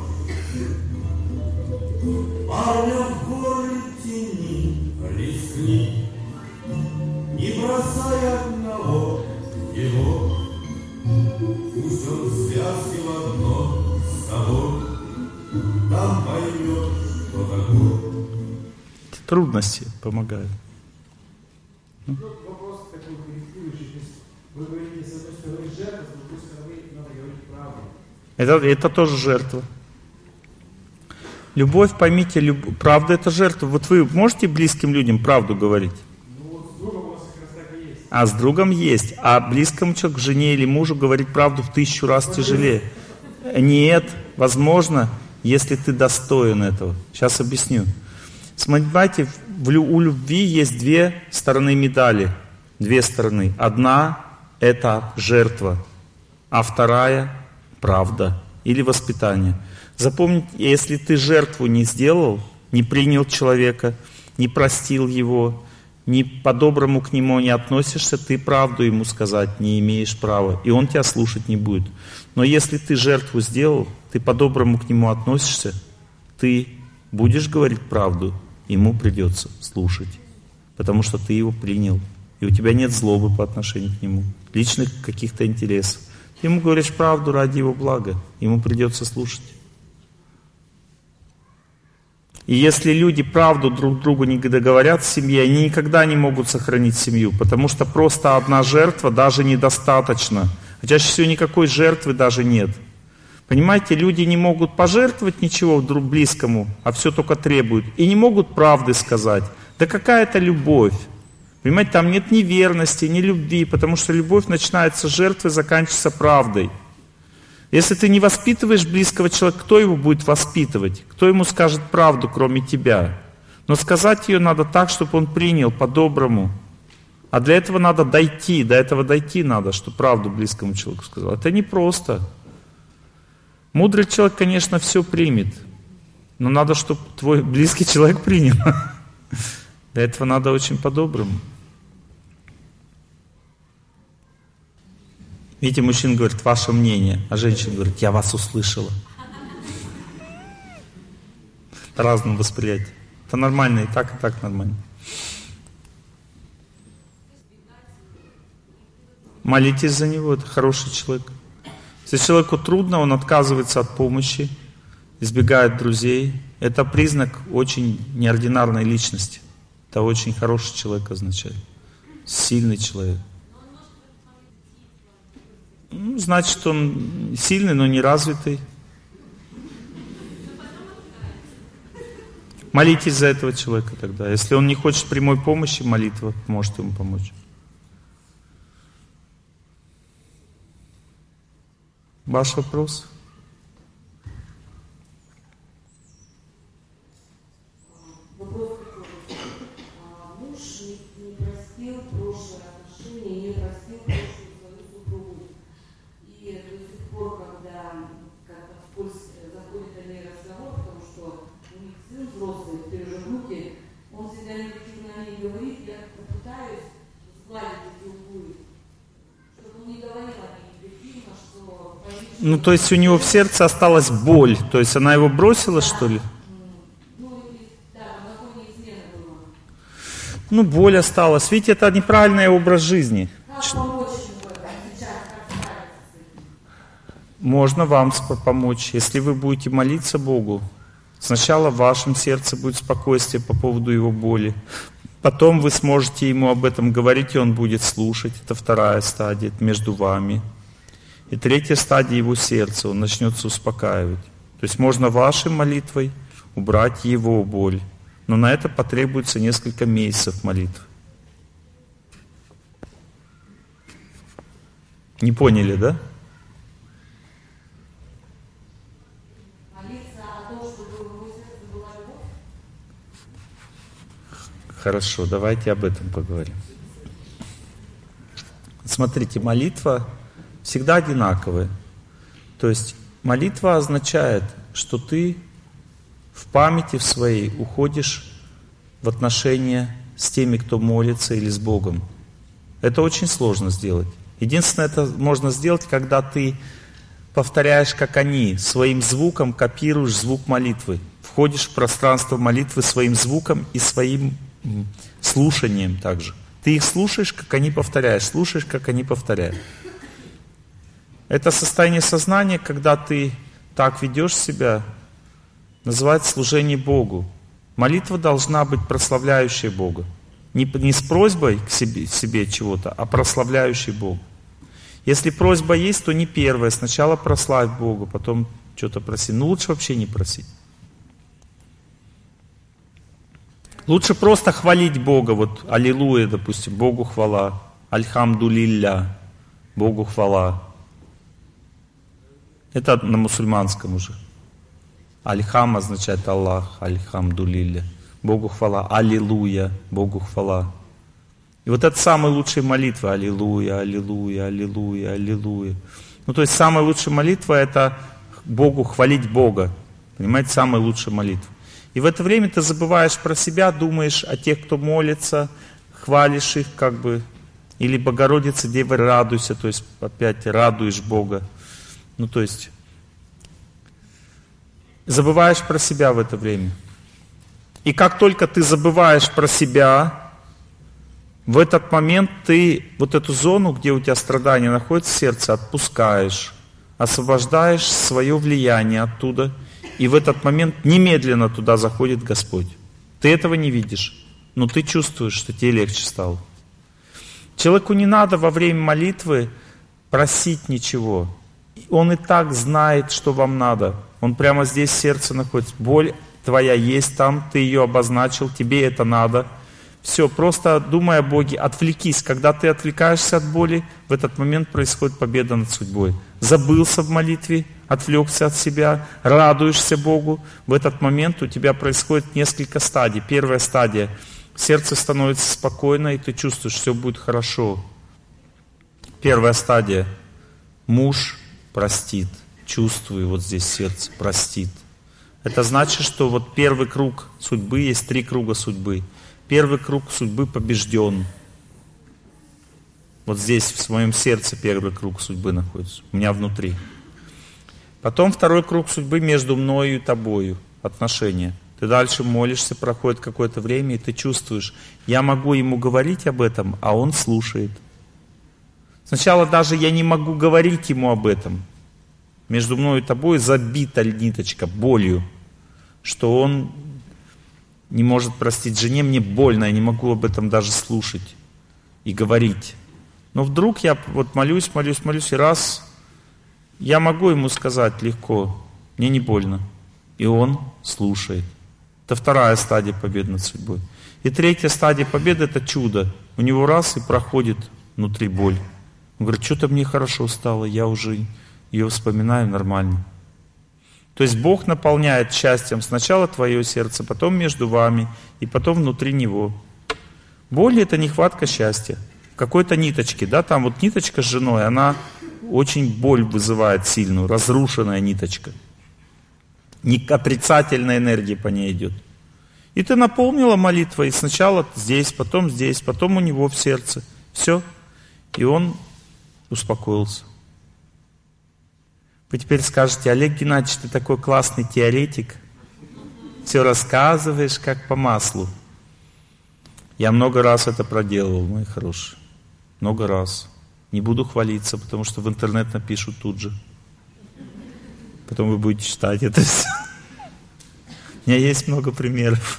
F: парня в горы тени, рискни, не бросай одного его. Пусть он связки в одно с тобой, там поймет, что такое.
A: Трудности помогают.
G: Вопрос такой корректирующий. Вы говорите, с одной стороны жертва, с другой стороны надо говорить правду.
A: Это тоже жертва. Любовь, поймите, правда это жертва. Вот вы можете близким людям правду говорить?
G: Ну вот с другом у вас как раз так и есть.
A: А с другом есть. А близкому человеку, жене или мужу, говорить правду в 1000 раз тяжелее. Нет, возможно, если ты достоин этого. Сейчас объясню. Смотрите, у любви есть 2 стороны медали. 2 стороны. Одна – это жертва, а вторая – правда или воспитание. Запомните, если ты жертву не сделал, не принял человека, не простил его, не по-доброму к нему не относишься, ты правду ему сказать не имеешь права, и он тебя слушать не будет. Но если ты жертву сделал, ты по-доброму к нему относишься, ты будешь говорить правду, ему придется слушать, потому что ты его принял, и у тебя нет злобы по отношению к нему, личных каких-то интересов. Ты ему говоришь правду ради его блага, ему придется слушать. И если люди правду друг другу не договорят в семье, они никогда не могут сохранить семью, потому что просто одна жертва даже недостаточно. А чаще всего никакой жертвы даже нет. Понимаете, люди не могут пожертвовать ничего друг близкому, а все только требуют. И не могут правды сказать. Да какая это любовь? Понимаете, там нет ни верности, ни любви, потому что любовь начинается с жертвы, заканчивается правдой. Если ты не воспитываешь близкого человека, кто его будет воспитывать? Кто ему скажет правду, кроме тебя? Но сказать ее надо так, чтобы он принял по-доброму. А для этого надо дойти, до этого дойти надо, чтобы правду близкому человеку сказал. Это непросто. Мудрый человек, конечно, все примет, но надо, чтобы твой близкий человек принял. Для этого надо очень по-доброму. Видите, мужчина говорит, ваше мнение, а женщина говорит, я вас услышала. Разным восприятием. Это нормально, и так нормально. Молитесь за него, это хороший человек. Если человеку трудно, он отказывается от помощи, избегает друзей. Это признак очень неординарной личности. Это очень хороший человек означает. Сильный человек. Значит, он сильный, но не развитый. Молитесь за этого человека тогда. Если он не хочет прямой помощи, молитва может ему помочь. Ваш вопрос?
B: Вопрос такой. Муж не простил прошлые отношения, не простил прошлую свою супругу. И до сих пор, когда как-то вскользь заходит о ней разговор, потому что у них сын взрослый, в той же группе, он всегда негативно о ней говорит, я попытаюсь сгладить эти углы, чтобы он не говорил о ней негативно, что...
A: Ну, то есть у него в сердце осталась боль. То есть она его бросила, что ли? Ну, боль осталась. Видите, это неправильный образ жизни. Можно вам помочь, если вы будете молиться Богу. Сначала в вашем сердце будет спокойствие по поводу его боли. Потом вы сможете ему об этом говорить, и он будет слушать. Это вторая стадия, это между вами. И третья стадия его сердца, он начнется успокаивать. То есть можно вашей молитвой убрать его боль. Но на это потребуется несколько месяцев молитвы. Не поняли, да?
B: Молиться о том, чтобы в его сердце была любовь?
A: Хорошо, давайте об этом поговорим. Смотрите, молитва всегда одинаковая. То есть молитва означает, что ты в памяти в своей уходишь в отношения с теми, кто молится, или с Богом. Это очень сложно сделать. Единственное, это можно сделать, когда ты повторяешь, как они, своим звуком копируешь звук молитвы. Входишь в пространство молитвы своим звуком и своим слушанием также. Ты их слушаешь, как они повторяют, слушаешь, как они повторяют. Это состояние сознания, когда ты так ведешь себя, называется служение Богу. Молитва должна быть прославляющей Бога. Не с просьбой к себе чего-то, а прославляющей Бога. Если просьба есть, то не первая. Сначала прославь Бога, потом что-то проси. Ну, лучше вообще не просить. Лучше просто хвалить Бога. Вот аллилуйя, допустим, Богу хвала. Альхамдулилля, Богу хвала. Это на мусульманском уже. Альхам означает Аллах, Альхамдулилля. Богу хвала, Аллилуйя, Богу хвала. И вот это самая лучшая молитва, Аллилуйя, Аллилуйя, Аллилуйя, Аллилуйя. Ну то есть самая лучшая молитва это Богу хвалить Бога. Понимаете, самая лучшая молитва. И в это время ты забываешь про себя, думаешь о тех, кто молится, хвалишь их как бы. Или Богородица, Дева, радуйся, то есть опять радуешь Бога. Ну то есть забываешь про себя в это время. И как только ты забываешь про себя, в этот момент ты вот эту зону, где у тебя страдания находятся в сердце, отпускаешь, освобождаешь свое влияние оттуда, и в этот момент немедленно туда заходит Господь. Ты этого не видишь, но ты чувствуешь, что тебе легче стало. Человеку не надо во время молитвы просить ничего. Он и так знает, что вам надо. Он прямо здесь в сердце находится. Боль твоя есть там, ты ее обозначил, тебе это надо. Все, просто думай о Боге, отвлекись. Когда ты отвлекаешься от боли, в этот момент происходит победа над судьбой. Забылся в молитве, отвлекся от себя, радуешься Богу. В этот момент у тебя происходит несколько стадий. Первая стадия. Сердце становится спокойно, и ты чувствуешь, все будет хорошо. Первая стадия. Муж простит. Чувствую вот здесь сердце, простит. Это значит, что вот первый круг судьбы, есть 3 круга судьбы. Первый круг судьбы побежден. Вот здесь, в своем сердце, первый круг судьбы находится. У меня внутри. Потом второй круг судьбы между мною и тобою. Отношения. Ты дальше молишься, проходит какое-то время, и ты чувствуешь, я могу ему говорить об этом, а он слушает. Сначала даже я не могу говорить ему об этом. Между мной и тобой забита ниточка болью, что он не может простить жене, мне больно, я не могу об этом даже слушать и говорить. Но вдруг я вот молюсь, и раз, я могу ему сказать легко, мне не больно. И он слушает. Это вторая стадия победы над судьбой. И третья стадия победы это чудо. У него раз и проходит внутри боль. Он говорит, что-то мне хорошо стало, я уже ее вспоминаю нормально. То есть Бог наполняет счастьем сначала твое сердце, потом между вами, и потом внутри него. Боль это нехватка счастья. В какой-то ниточке, да, там вот ниточка с женой, она очень боль вызывает сильную, разрушенная ниточка. Отрицательная энергия по ней идет. И ты наполнила молитвой, и сначала здесь, потом у него в сердце. Все. И он успокоился. Вы теперь скажете, Олег Геннадьевич, ты такой классный теоретик. Все рассказываешь, как по маслу. Я много раз это проделывал, мои хорошие. Много раз. Не буду хвалиться, потому что в интернет напишут тут же. Потом вы будете читать это все. У меня есть много примеров.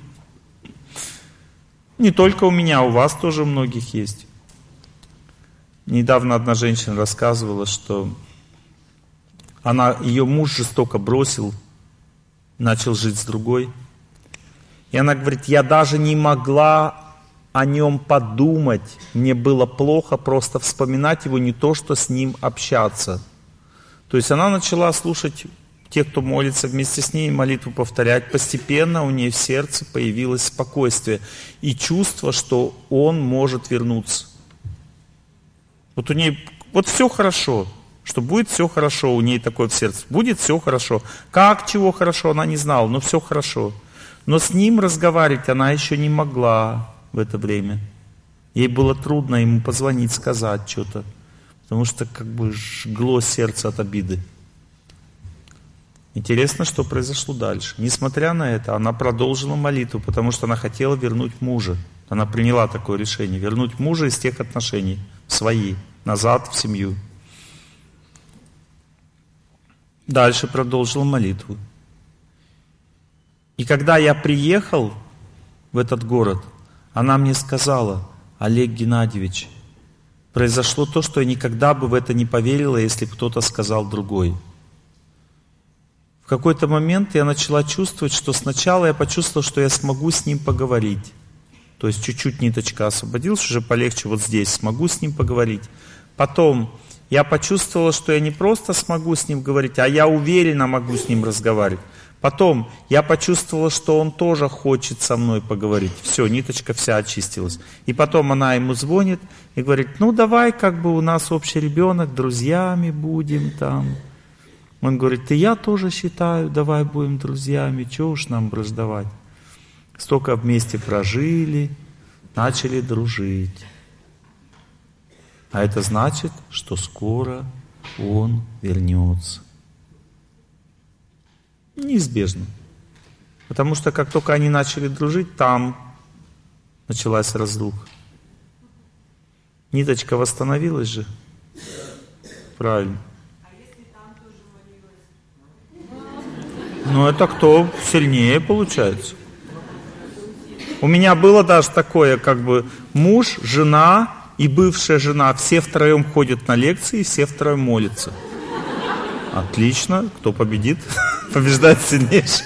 A: Не только у меня, у вас тоже у многих есть. Недавно одна женщина рассказывала, что ее муж жестоко бросил, начал жить с другой. И она говорит, я даже не могла о нем подумать. Мне было плохо просто вспоминать его, не то что с ним общаться. То есть она начала слушать тех, кто молится вместе с ней, молитву повторять. Постепенно у нее в сердце появилось спокойствие и чувство, что он может вернуться. Вот у нее вот все хорошо, что будет все хорошо, у нее такое в сердце. Будет все хорошо. Как, чего хорошо, она не знала, но все хорошо. Но с ним разговаривать она еще не могла в это время. Ей было трудно ему позвонить, сказать что-то. Потому что как бы жгло сердце от обиды. Интересно, что произошло дальше. Несмотря на это, она продолжила молитву, потому что она хотела вернуть мужа. Она приняла такое решение. Вернуть мужа из тех отношений, свои, назад в семью. Дальше продолжила молитву. И когда я приехал в этот город, она мне сказала, Олег Геннадьевич, произошло то, что я никогда бы в это не поверила, если бы кто-то сказал другой. В какой-то момент я начала чувствовать, что сначала я почувствовала, что я смогу с ним поговорить. То есть чуть-чуть ниточка освободилась, уже полегче вот здесь, смогу с ним поговорить. Потом я почувствовала, что я не просто смогу с ним говорить, а я уверенно могу с ним разговаривать. Потом я почувствовала, что он тоже хочет со мной поговорить. Все, ниточка вся очистилась. И потом она ему звонит и говорит, ну давай как бы у нас общий ребенок, друзьями будем там. Он говорит, и я тоже считаю, давай будем друзьями, чего уж нам враждовать. Столько вместе прожили, начали дружить. А это значит, что скоро он вернется. Неизбежно. Потому что как только они начали дружить, там началась разруха. Ниточка восстановилась же. Правильно. Ну это кто сильнее получается. У меня было даже такое, как бы муж, жена и бывшая жена, все втроем ходят на лекции, все втроем молятся. Отлично, кто победит? Побеждает сильнейший.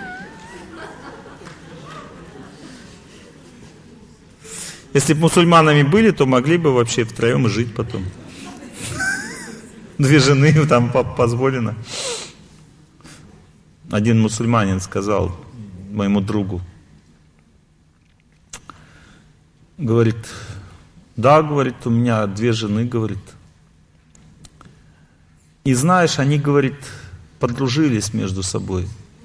A: Если бы мусульманами были, то могли бы вообще втроем жить потом. 2 жены там позволено. Один мусульманин сказал моему другу, говорит, да, говорит, у меня 2 жены, говорит. И знаешь, они, говорит, подружились между собой.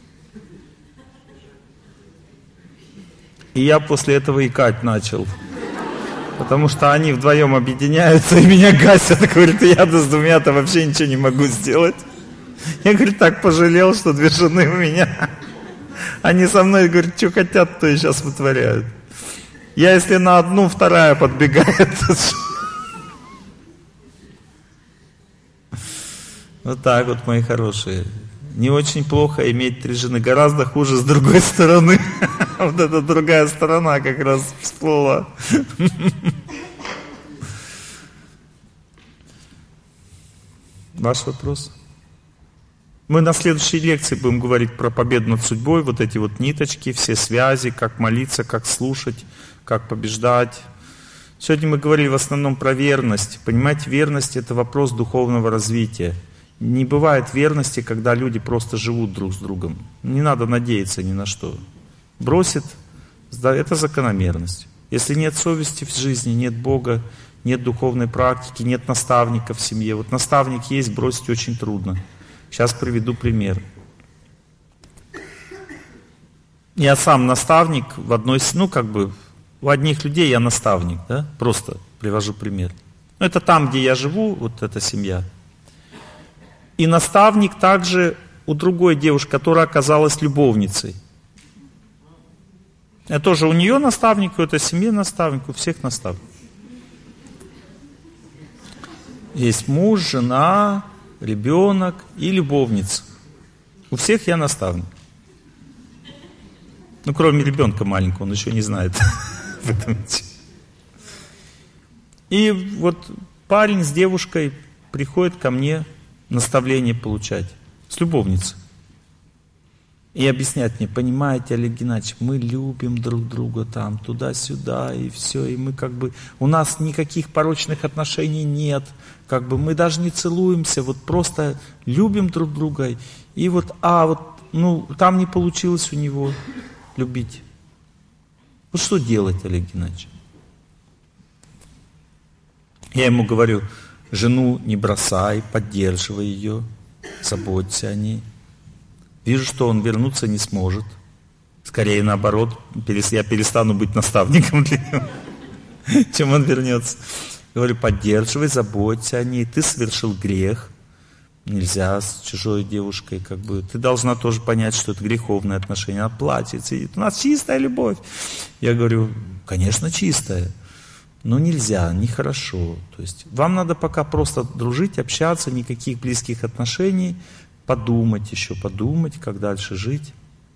A: И я после этого икать начал. Потому что они вдвоем объединяются и меня гасят. Говорит, я-то с 2-то вообще ничего не могу сделать. Я, говорит, так пожалел, что 2 жены у меня. Они со мной, говорит, что хотят, то и сейчас вытворяют. Я если на одну, 2-я подбегает. Вот так вот, мои хорошие. Не очень плохо иметь 3 жены. Гораздо хуже с другой стороны. Вот эта другая сторона как раз всплыла. Ваш вопрос? Мы на следующей лекции будем говорить про победу над судьбой. Вот эти вот ниточки, все связи, как молиться, как слушать, как побеждать. Сегодня мы говорили в основном про верность. Понимаете, верность — это вопрос духовного развития. Не бывает верности, когда люди просто живут друг с другом. Не надо надеяться ни на что. Бросит, это закономерность. Если нет совести в жизни, нет Бога, нет духовной практики, нет наставника в семье. Вот наставник есть, бросить очень трудно. Сейчас приведу пример. Я сам наставник в одной, у одних людей я наставник, да? Просто привожу пример. Это там, где я живу, вот эта семья. И наставник также у другой девушки, которая оказалась любовницей. Это тоже у нее наставник, у этой семьи наставник, у всех наставник. Есть муж, жена, ребенок и любовница. У всех я наставник. Кроме ребенка маленького, он еще не знает в этом. И вот парень с девушкой приходит ко мне наставление получать с любовницей. И объяснять мне, понимаете, Олег Геннадьевич, мы любим друг друга там, туда-сюда, и все, и мы у нас никаких порочных отношений нет, мы даже не целуемся, вот просто любим друг друга, и там не получилось у него любить. Вот что делать, Олег Геннадьевич? Я ему говорю, жену не бросай, поддерживай ее, заботься о ней. Вижу, что он вернуться не сможет. Скорее наоборот, я перестану быть наставником для него, чем он вернется. Говорю, поддерживай, заботься о ней. Ты совершил грех. Нельзя с чужой девушкой, Ты должна тоже понять, что это греховное отношение. Она плачет, сидит. У нас чистая любовь. Я говорю, конечно, чистая. Но нельзя, нехорошо. То есть вам надо пока просто дружить, общаться, никаких близких отношений. Подумать, как дальше жить.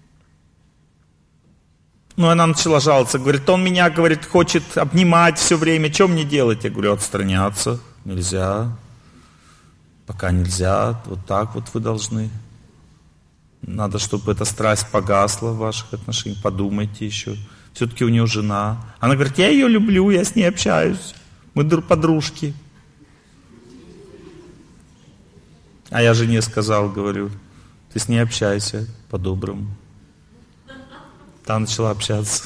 A: Она начала жаловаться, говорит, он меня, хочет обнимать все время, что мне делать? Я говорю, отстраняться нельзя, пока нельзя, вот так вот вы должны. Надо, чтобы эта страсть погасла в ваших отношениях, подумайте еще. Все-таки у нее жена. Она говорит, я ее люблю, я с ней общаюсь. Мы подружки. А я жене сказал, говорю, ты с ней общайся по-доброму. Та начала общаться.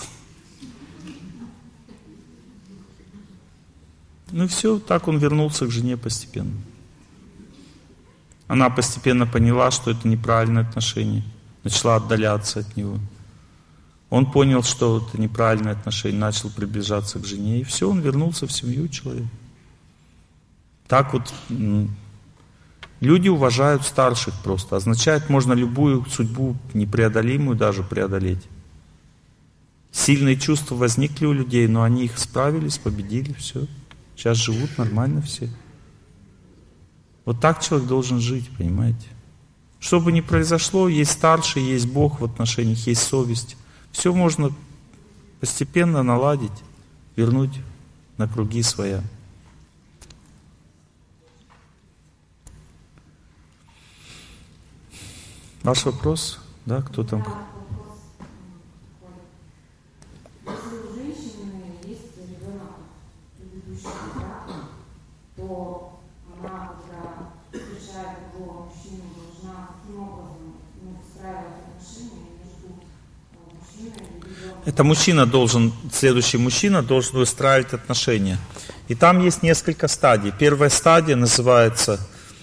A: Ну все, так он вернулся к жене постепенно. Она постепенно поняла, что это неправильное отношение. Начала отдаляться от него. Он понял, что это неправильное отношение, начал приближаться к жене. И все, он вернулся в семью человека. Так вот, люди уважают старших просто. Означает, можно любую судьбу, непреодолимую даже преодолеть. Сильные чувства возникли у людей, но они их справились, победили, все. Сейчас живут нормально все. Вот так человек должен жить, понимаете? Что бы ни произошло, есть старший, есть Бог в отношениях, есть совесть. Все можно постепенно наладить, вернуть на круги своя. Ваш вопрос? Да, кто там?
B: Если у женщины есть ребенок, предыдущий брак, то она, когда встречает другого мужчину, должна каким образом выстраивать отношения между мужчиной и ребенком?
A: Это мужчина должен, следующий мужчина должен выстраивать отношения. И там есть несколько стадий. Первая стадия называется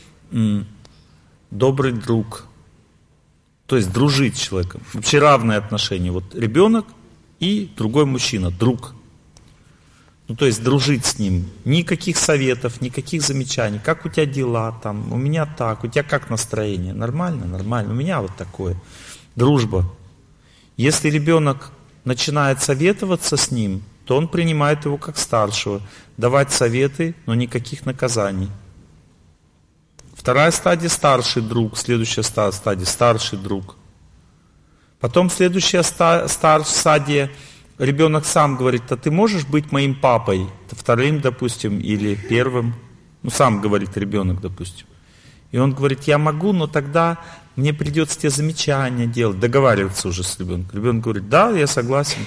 A: добрый друг. То есть дружить с человеком. Вообще равные отношения. Вот ребенок и другой мужчина, друг. Ну, то есть дружить с ним. Никаких советов, никаких замечаний. Как у тебя дела там? У меня так. У тебя как настроение? Нормально? Нормально. У меня вот такое. Дружба. Если ребенок начинает советоваться с ним, то он принимает его как старшего. Давать советы, но никаких наказаний. Вторая стадия – старший друг. Следующая стадия – старший друг. Потом следующая стадия – ребенок сам говорит, а ты можешь быть моим папой? Вторым, допустим, или первым. Ну, сам говорит ребенок, допустим. И он говорит, я могу, но тогда мне придется тебе замечания делать. Договариваться уже с ребенком. Ребенок говорит, да, я согласен.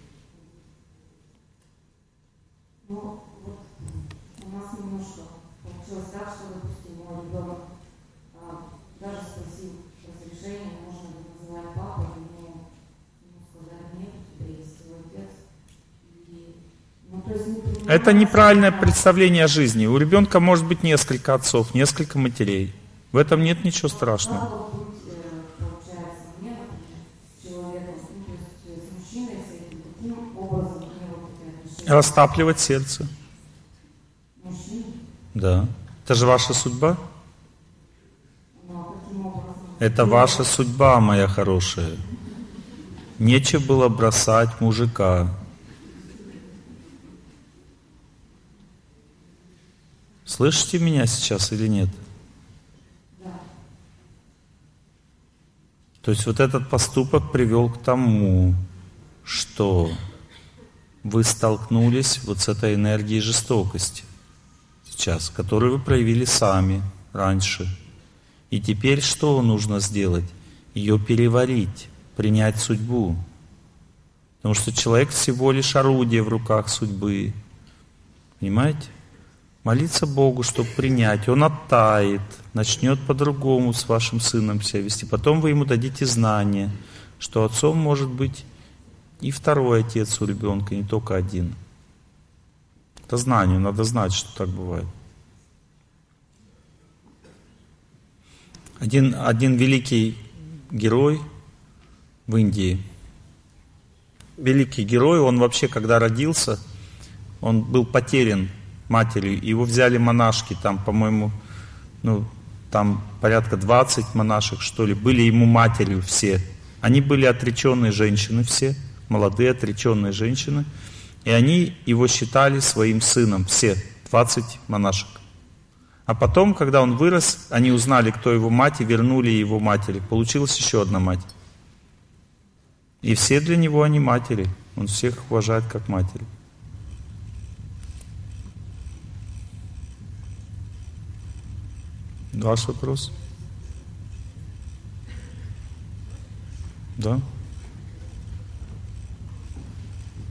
A: Это неправильное представление о жизни. У ребенка может быть несколько отцов, несколько матерей. В этом нет ничего страшного. Растапливать сердце. Да. Это же ваша судьба. Это ваша судьба, моя хорошая. Нечего было бросать мужика. Слышите меня сейчас или нет? То есть вот этот поступок привел к тому, что вы столкнулись вот с этой энергией жестокости сейчас, которую вы проявили сами раньше. И теперь что нужно сделать? Ее переварить, принять судьбу. Потому что человек всего лишь орудие в руках судьбы. Понимаете? Молиться Богу, чтобы принять. Он оттает, начнет по-другому с вашим сыном себя вести. Потом вы ему дадите знание, что отцом может быть и второй отец у ребенка, не только один. Это знание, надо знать, что так бывает. Один великий герой в Индии, великий герой, он вообще, когда родился, он был потерян матерью, его взяли монашки, там, по-моему, там порядка 20 монашек, что ли, были ему матерью все. Они были отреченные женщины все, молодые отреченные женщины, и они его считали своим сыном, все, 20 монашек. А потом, когда он вырос, они узнали, кто его мать, и вернули его матери. Получилась еще одна мать. И все для него они матери. Он всех уважает как матери. Ваш вопрос? Да?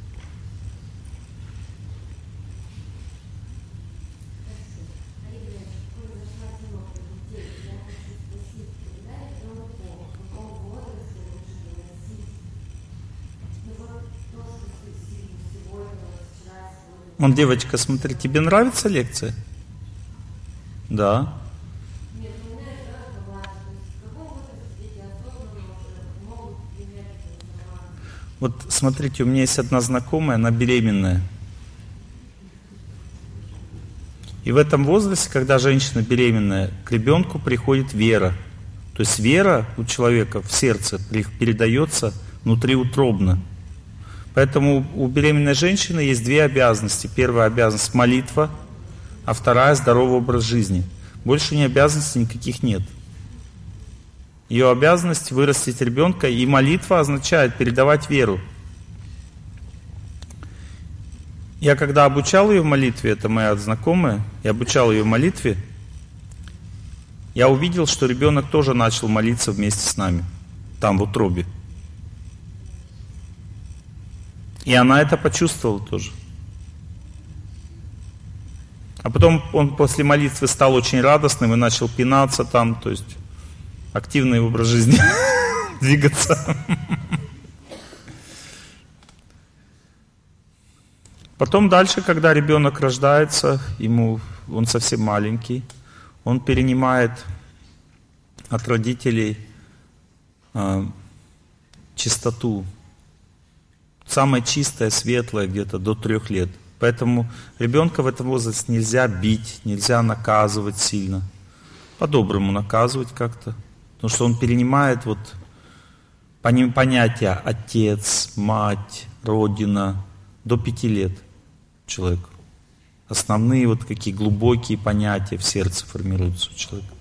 A: Вон, девочка, смотри, тебе нравится лекция? Да.
D: Нет, у меня это раз бывает. В каком возрасте дети осознанно уже могут принять информацию?
A: Вот смотрите, у меня есть одна знакомая, она беременная. И в этом возрасте, когда женщина беременная, к ребенку приходит вера. То есть вера у человека в сердце передается внутриутробно. Поэтому у беременной женщины есть две обязанности. Первая обязанность — молитва, а вторая — здоровый образ жизни. Больше ни обязанностей никаких нет. Ее обязанность — вырастить ребенка, и молитва означает передавать веру. Я когда обучал ее молитве, это моя знакомая, я обучал ее молитве, я увидел, что ребенок тоже начал молиться вместе с нами, там в утробе. И она это почувствовала тоже. А потом он после молитвы стал очень радостным и начал пинаться там, то есть активный образ жизни, двигаться. Потом дальше, когда ребенок рождается, он совсем маленький, он перенимает от родителей чистоту. Самое чистое, светлое, где-то до 3 лет. Поэтому ребенка в этом возрасте нельзя бить, нельзя наказывать сильно. По-доброму наказывать как-то. Потому что он перенимает понятия отец, мать, родина до 5 лет человеку. Основные какие глубокие понятия в сердце формируются у человека.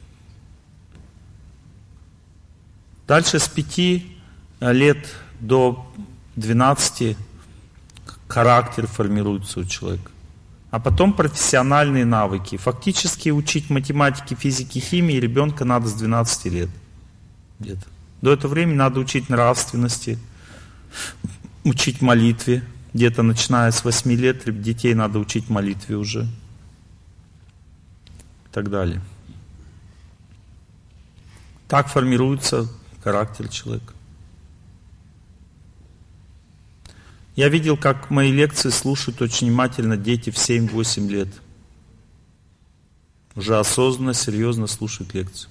A: Дальше с 5 лет до 12 характер формируется у человека. А потом профессиональные навыки. Фактически учить математике, физике, химии ребенка надо с 12 лет. Где-то. До этого времени надо учить нравственности, учить молитве. Где-то начиная с 8 лет детей надо учить молитве уже. И так далее. Так формируется характер человека. Я видел, как мои лекции слушают очень внимательно дети в 7-8 лет. Уже осознанно, серьезно слушают лекции.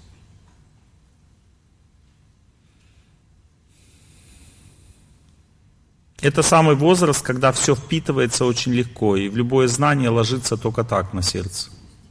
A: Это самый возраст, когда все впитывается очень легко, и в любое знание ложится только так на сердце.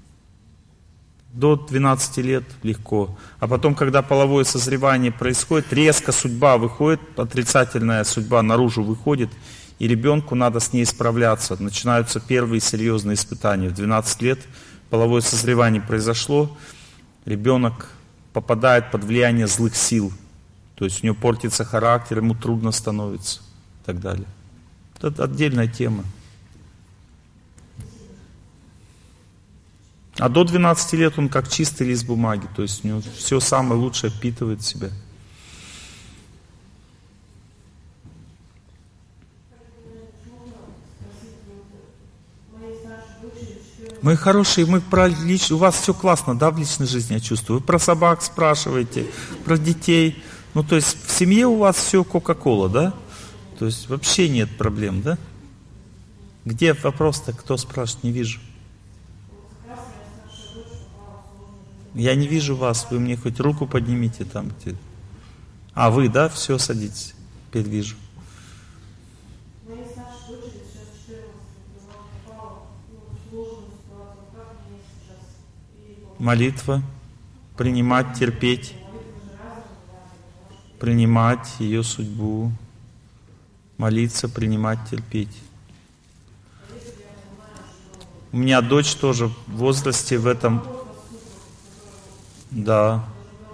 A: До 12 лет легко. А потом, когда половое созревание происходит, резко судьба выходит, отрицательная судьба наружу выходит, и ребенку надо с ней справляться. Начинаются первые серьезные испытания. В 12 лет половое созревание произошло, ребенок попадает под влияние злых сил. То есть у него портится характер, ему трудно становится. И так далее. Это отдельная тема. А до 12 лет он как чистый лист бумаги, то есть у него все самое лучшее впитывает в себя. Мы хорошие, мы про у вас все классно, да, в личной жизни, я чувствую. Вы про собак спрашиваете, про детей. Ну, то есть в семье у вас все Кока-Кола, да? То есть вообще нет проблем, да? Где вопрос-то, кто спрашивает, не вижу. Я не вижу вас, вы мне хоть руку поднимите там где. А вы, да? Все, садитесь. Теперь вижу. Молитва, принимать, терпеть, принимать ее судьбу, молиться, принимать, терпеть. У меня дочь тоже в возрасте в этом. Да,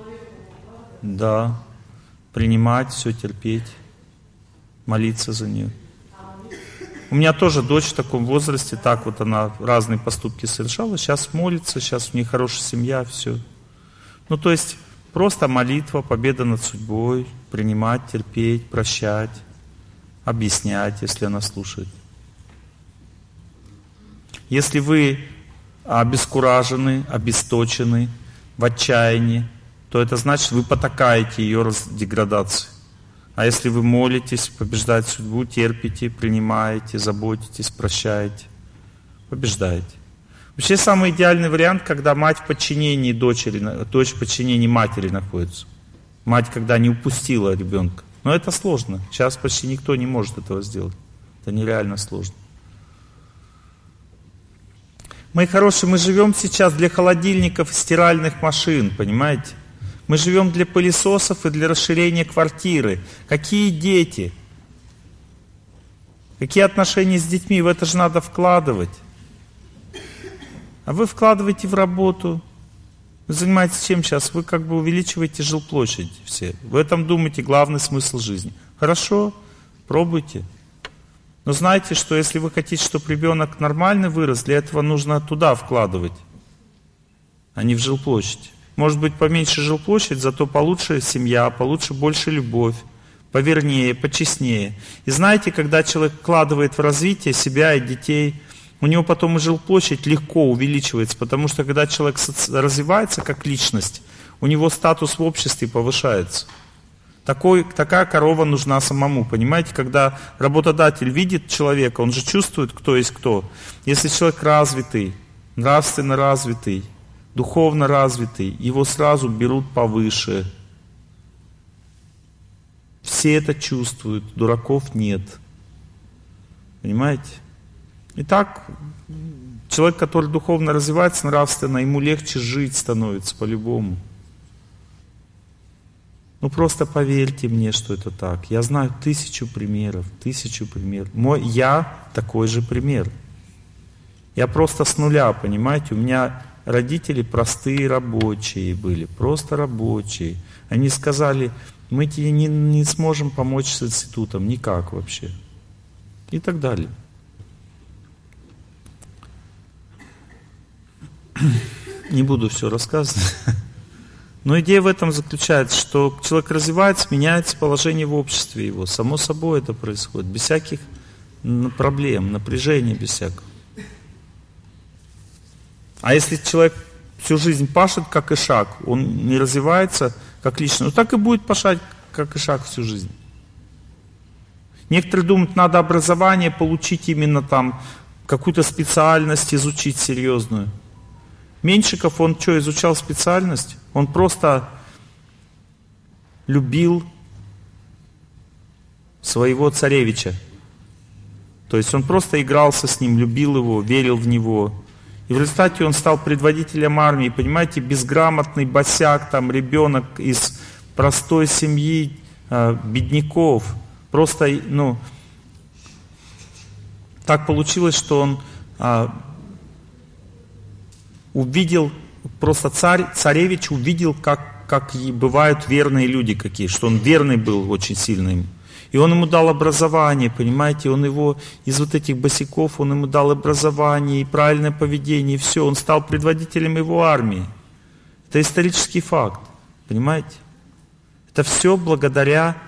A: да, принимать, все терпеть, молиться за нее. У меня тоже дочь в таком возрасте, так вот она разные поступки совершала, сейчас молится, сейчас у нее хорошая семья, все. Ну, то есть просто молитва, победа над судьбой, принимать, терпеть, прощать, объяснять, если она слушает. Если вы обескуражены, обесточены, в отчаянии, то это значит, вы потакаете ее деградации. А если вы молитесь, побеждаете судьбу, терпите, принимаете, заботитесь, прощаете, побеждаете. Вообще самый идеальный вариант, когда мать в подчинении дочери, дочь в подчинении матери находится. Мать, когда не упустила ребенка. Но это сложно. Сейчас почти никто не может этого сделать. Это нереально сложно. Мои хорошие, мы живем сейчас для холодильников и стиральных машин, понимаете? Мы живем для пылесосов и для расширения квартиры. Какие дети? Какие отношения с детьми? В это же надо вкладывать. А вы вкладываете в работу. Вы занимаетесь чем сейчас? Вы как бы увеличиваете жилплощадь все. В этом думаете главный смысл жизни. Хорошо, пробуйте. Но знайте, что если вы хотите, чтобы ребенок нормально вырос, для этого нужно туда вкладывать, а не в жилплощадь. Может быть, поменьше жилплощадь, зато получше семья, получше больше любовь, повернее, почестнее. И знаете, когда человек вкладывает в развитие себя и детей, у него потом и жилплощадь легко увеличивается, потому что когда человек развивается как личность, у него статус в обществе повышается. Такая корова нужна самому, понимаете? Когда работодатель видит человека, он же чувствует, кто есть кто. Если человек развитый, нравственно развитый, духовно развитый, его сразу берут повыше. Все это чувствуют, дураков нет. Понимаете? Итак, человек, который духовно развивается, нравственно, ему легче жить становится по-любому. Ну просто поверьте мне, что это так. Я знаю 1000 примеров. Я такой же пример. Я просто с нуля, понимаете, у меня родители простые рабочие были, просто рабочие. Они сказали, мы тебе не сможем помочь с институтом, никак вообще. И так далее. Не буду все рассказывать. Но идея в этом заключается, что человек развивается, меняется положение в обществе его. Само собой это происходит, без всяких проблем, напряжения, без всякого. А если человек всю жизнь пашет, как ишак, он не развивается как личность, так и будет пашать, как ишак всю жизнь. Некоторые думают, надо образование получить именно там, какую-то специальность изучить серьезную. Меньшиков, он что, изучал специальность? Он просто любил своего царевича. То есть он просто игрался с ним, любил его, верил в него. И в результате он стал предводителем армии. Понимаете, безграмотный босяк, там, ребенок из простой семьи, бедняков. Просто, так получилось, что он увидел, просто царевич увидел, как бывают верные люди какие, что он верный был очень сильно им. И он ему дал образование, понимаете, он его из вот этих босяков, он ему дал образование и правильное поведение, и все, он стал предводителем его армии. Это исторический факт, понимаете? Это все благодаря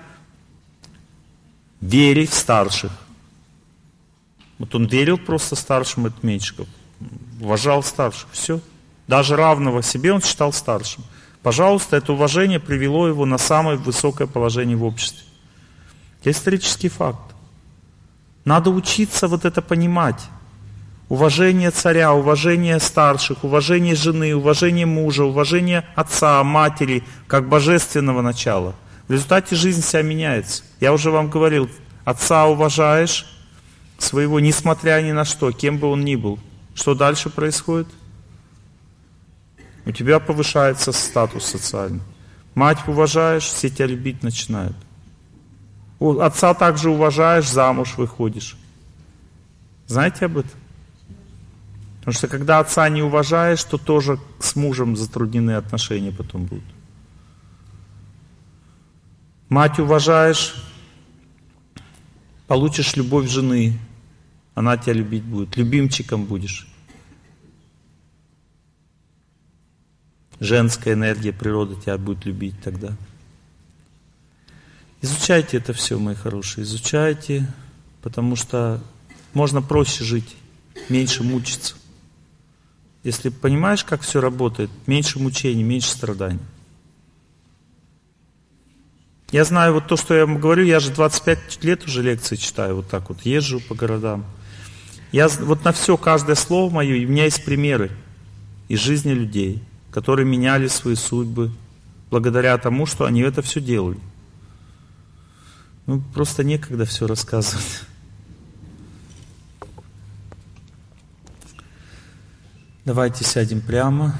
A: вере в старших. Вот он верил просто старшим, это Меньшиков. Уважал старших, все. Даже равного себе он считал старшим. Пожалуйста, это уважение привело его на самое высокое положение в обществе. Это исторический факт. Надо учиться вот это понимать. Уважение царя, уважение старших, уважение жены, уважение мужа, уважение отца, матери, как божественного начала. В результате жизнь вся меняется. Я уже вам говорил, отца уважаешь своего, несмотря ни на что, кем бы он ни был. Что дальше происходит? У тебя повышается статус социальный. Мать уважаешь, все тебя любить начинают. Отца также уважаешь, замуж выходишь. Знаете об этом? Потому что когда отца не уважаешь, то тоже с мужем затруднены отношения потом будут. Мать уважаешь, получишь любовь жены. Она тебя любить будет, любимчиком будешь. Женская энергия, природа тебя будет любить тогда. Изучайте это все, мои хорошие, изучайте, потому что можно проще жить, меньше мучиться. Если понимаешь, как все работает, меньше мучений, меньше страданий. Я знаю вот то, что я вам говорю, я же 25 лет уже лекции читаю, вот так вот, езжу по городам. Я вот на все, каждое слово мое, и у меня есть примеры из жизни людей, которые меняли свои судьбы благодаря тому, что они это все делали. Ну, просто некогда все рассказывать. Давайте сядем прямо.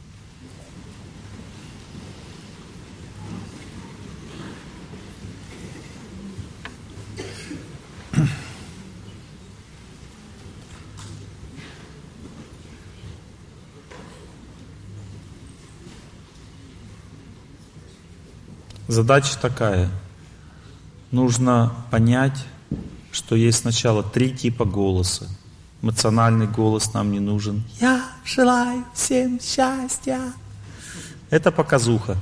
A: Задача такая. Нужно понять, что есть сначала 3 типа голоса. Эмоциональный голос нам не нужен. Я желаю всем счастья. Это показуха.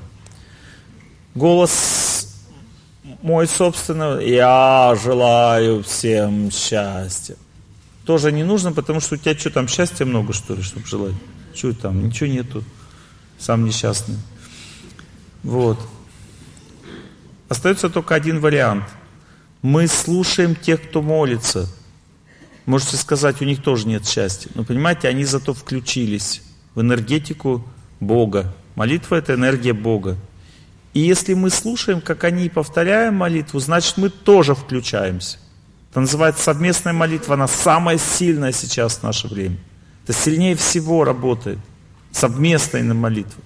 A: Голос мой собственный. Я желаю всем счастья. Тоже не нужно, потому что у тебя что там, счастья много, что ли, чтобы желать? Что там? Ничего нету. Сам несчастный. Вот. Остается только один вариант. Мы слушаем тех, кто молится. Можете сказать, у них тоже нет счастья. Но понимаете, они зато включились в энергетику Бога. Молитва — это энергия Бога. И если мы слушаем, как они, и повторяем молитву, значит, мы тоже включаемся. Это называется совместная молитва. Она самая сильная сейчас в наше время. Это сильнее всего работает. Совместная молитва.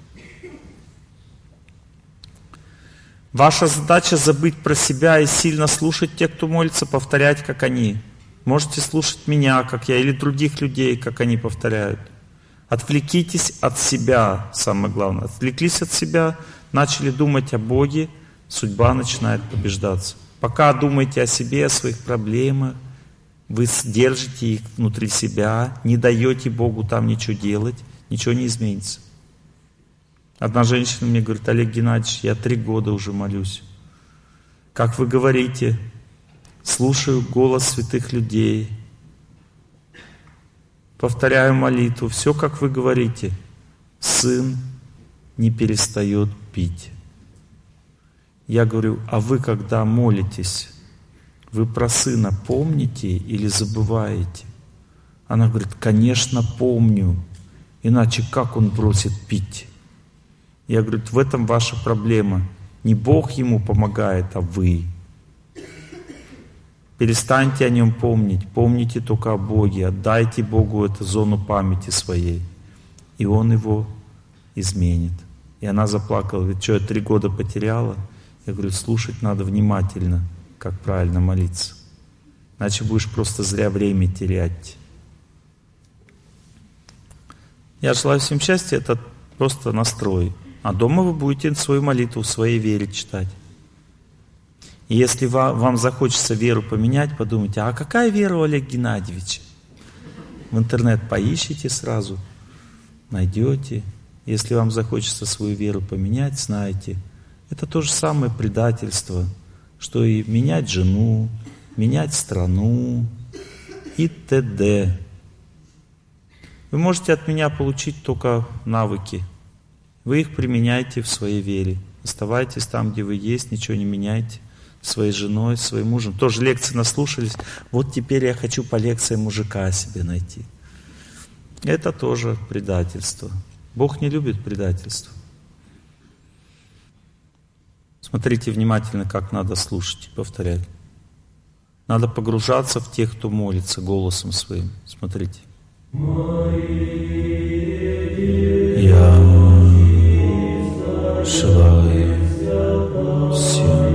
A: Ваша задача забыть про себя и сильно слушать тех, кто молится, повторять, как они. Можете слушать меня, как я, или других людей, как они повторяют. Отвлекитесь от себя, самое главное. Отвлеклись от себя, начали думать о Боге, судьба начинает побеждаться. Пока думаете о себе, о своих проблемах, вы держите их внутри себя, не даете Богу там ничего делать, ничего не изменится. Одна женщина мне говорит: Олег Геннадьевич, я 3 года уже молюсь. Как вы говорите, слушаю голос святых людей, повторяю молитву, все, как вы говорите. Сын не перестает пить. Я говорю: а вы, когда молитесь, вы про сына помните или забываете? Она говорит: конечно, помню, иначе как он бросит пить? Я говорю: в этом ваша проблема. Не Бог ему помогает, а вы. Перестаньте о нем помнить. Помните только о Боге. Отдайте Богу эту зону памяти своей. И Он его изменит. И она заплакала. Говорит: что, я 3 года потеряла? Я говорю: слушать надо внимательно, как правильно молиться. Иначе будешь просто зря время терять. Я желаю всем счастья. Это просто настрой. А дома вы будете свою молитву в своей вере читать. И если вам захочется веру поменять, подумайте: а какая вера у Олега Геннадьевича? В интернет поищите сразу, найдете. Если вам захочется свою веру поменять, знайте, это то же самое предательство, что и менять жену, менять страну и т.д. Вы можете от меня получить только навыки. Вы их применяйте в своей вере. Оставайтесь там, где вы есть, ничего не меняйте. Своей женой, своим мужем. Тоже лекции наслушались. Вот теперь я хочу по лекциям мужика себе найти. Это тоже предательство. Бог не любит предательство. Смотрите внимательно, как надо слушать и повторять. Надо погружаться в тех, кто молится голосом своим. Смотрите. Я желаю всем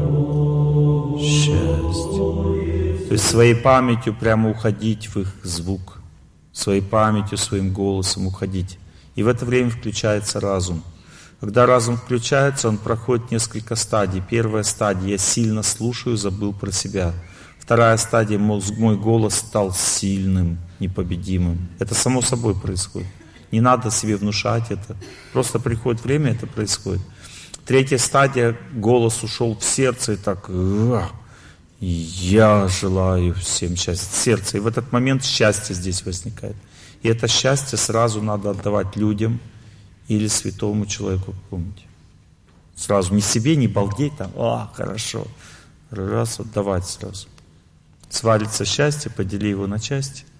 A: счастья. То есть своей памятью прямо уходить в их звук. Своей памятью, своим голосом уходить. И в это время включается разум. Когда разум включается, он проходит несколько стадий. Первая стадия — я сильно слушаю, забыл про себя. Вторая стадия — мой голос стал сильным, непобедимым. Это само собой происходит. Не надо себе внушать это. Просто приходит время, это происходит. Третья стадия — голос ушел в сердце и так: я желаю всем счастья. Сердце. И в этот момент счастье здесь возникает. И это счастье сразу надо отдавать людям или святому человеку, помните. Сразу, не себе, не балдеть там: хорошо. Раз, отдавать сразу. Свалится счастье, подели его на части.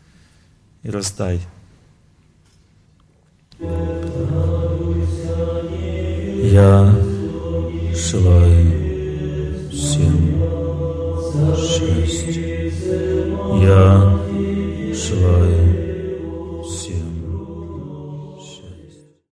A: и раздай. Я желаю всем счастья. Я желаю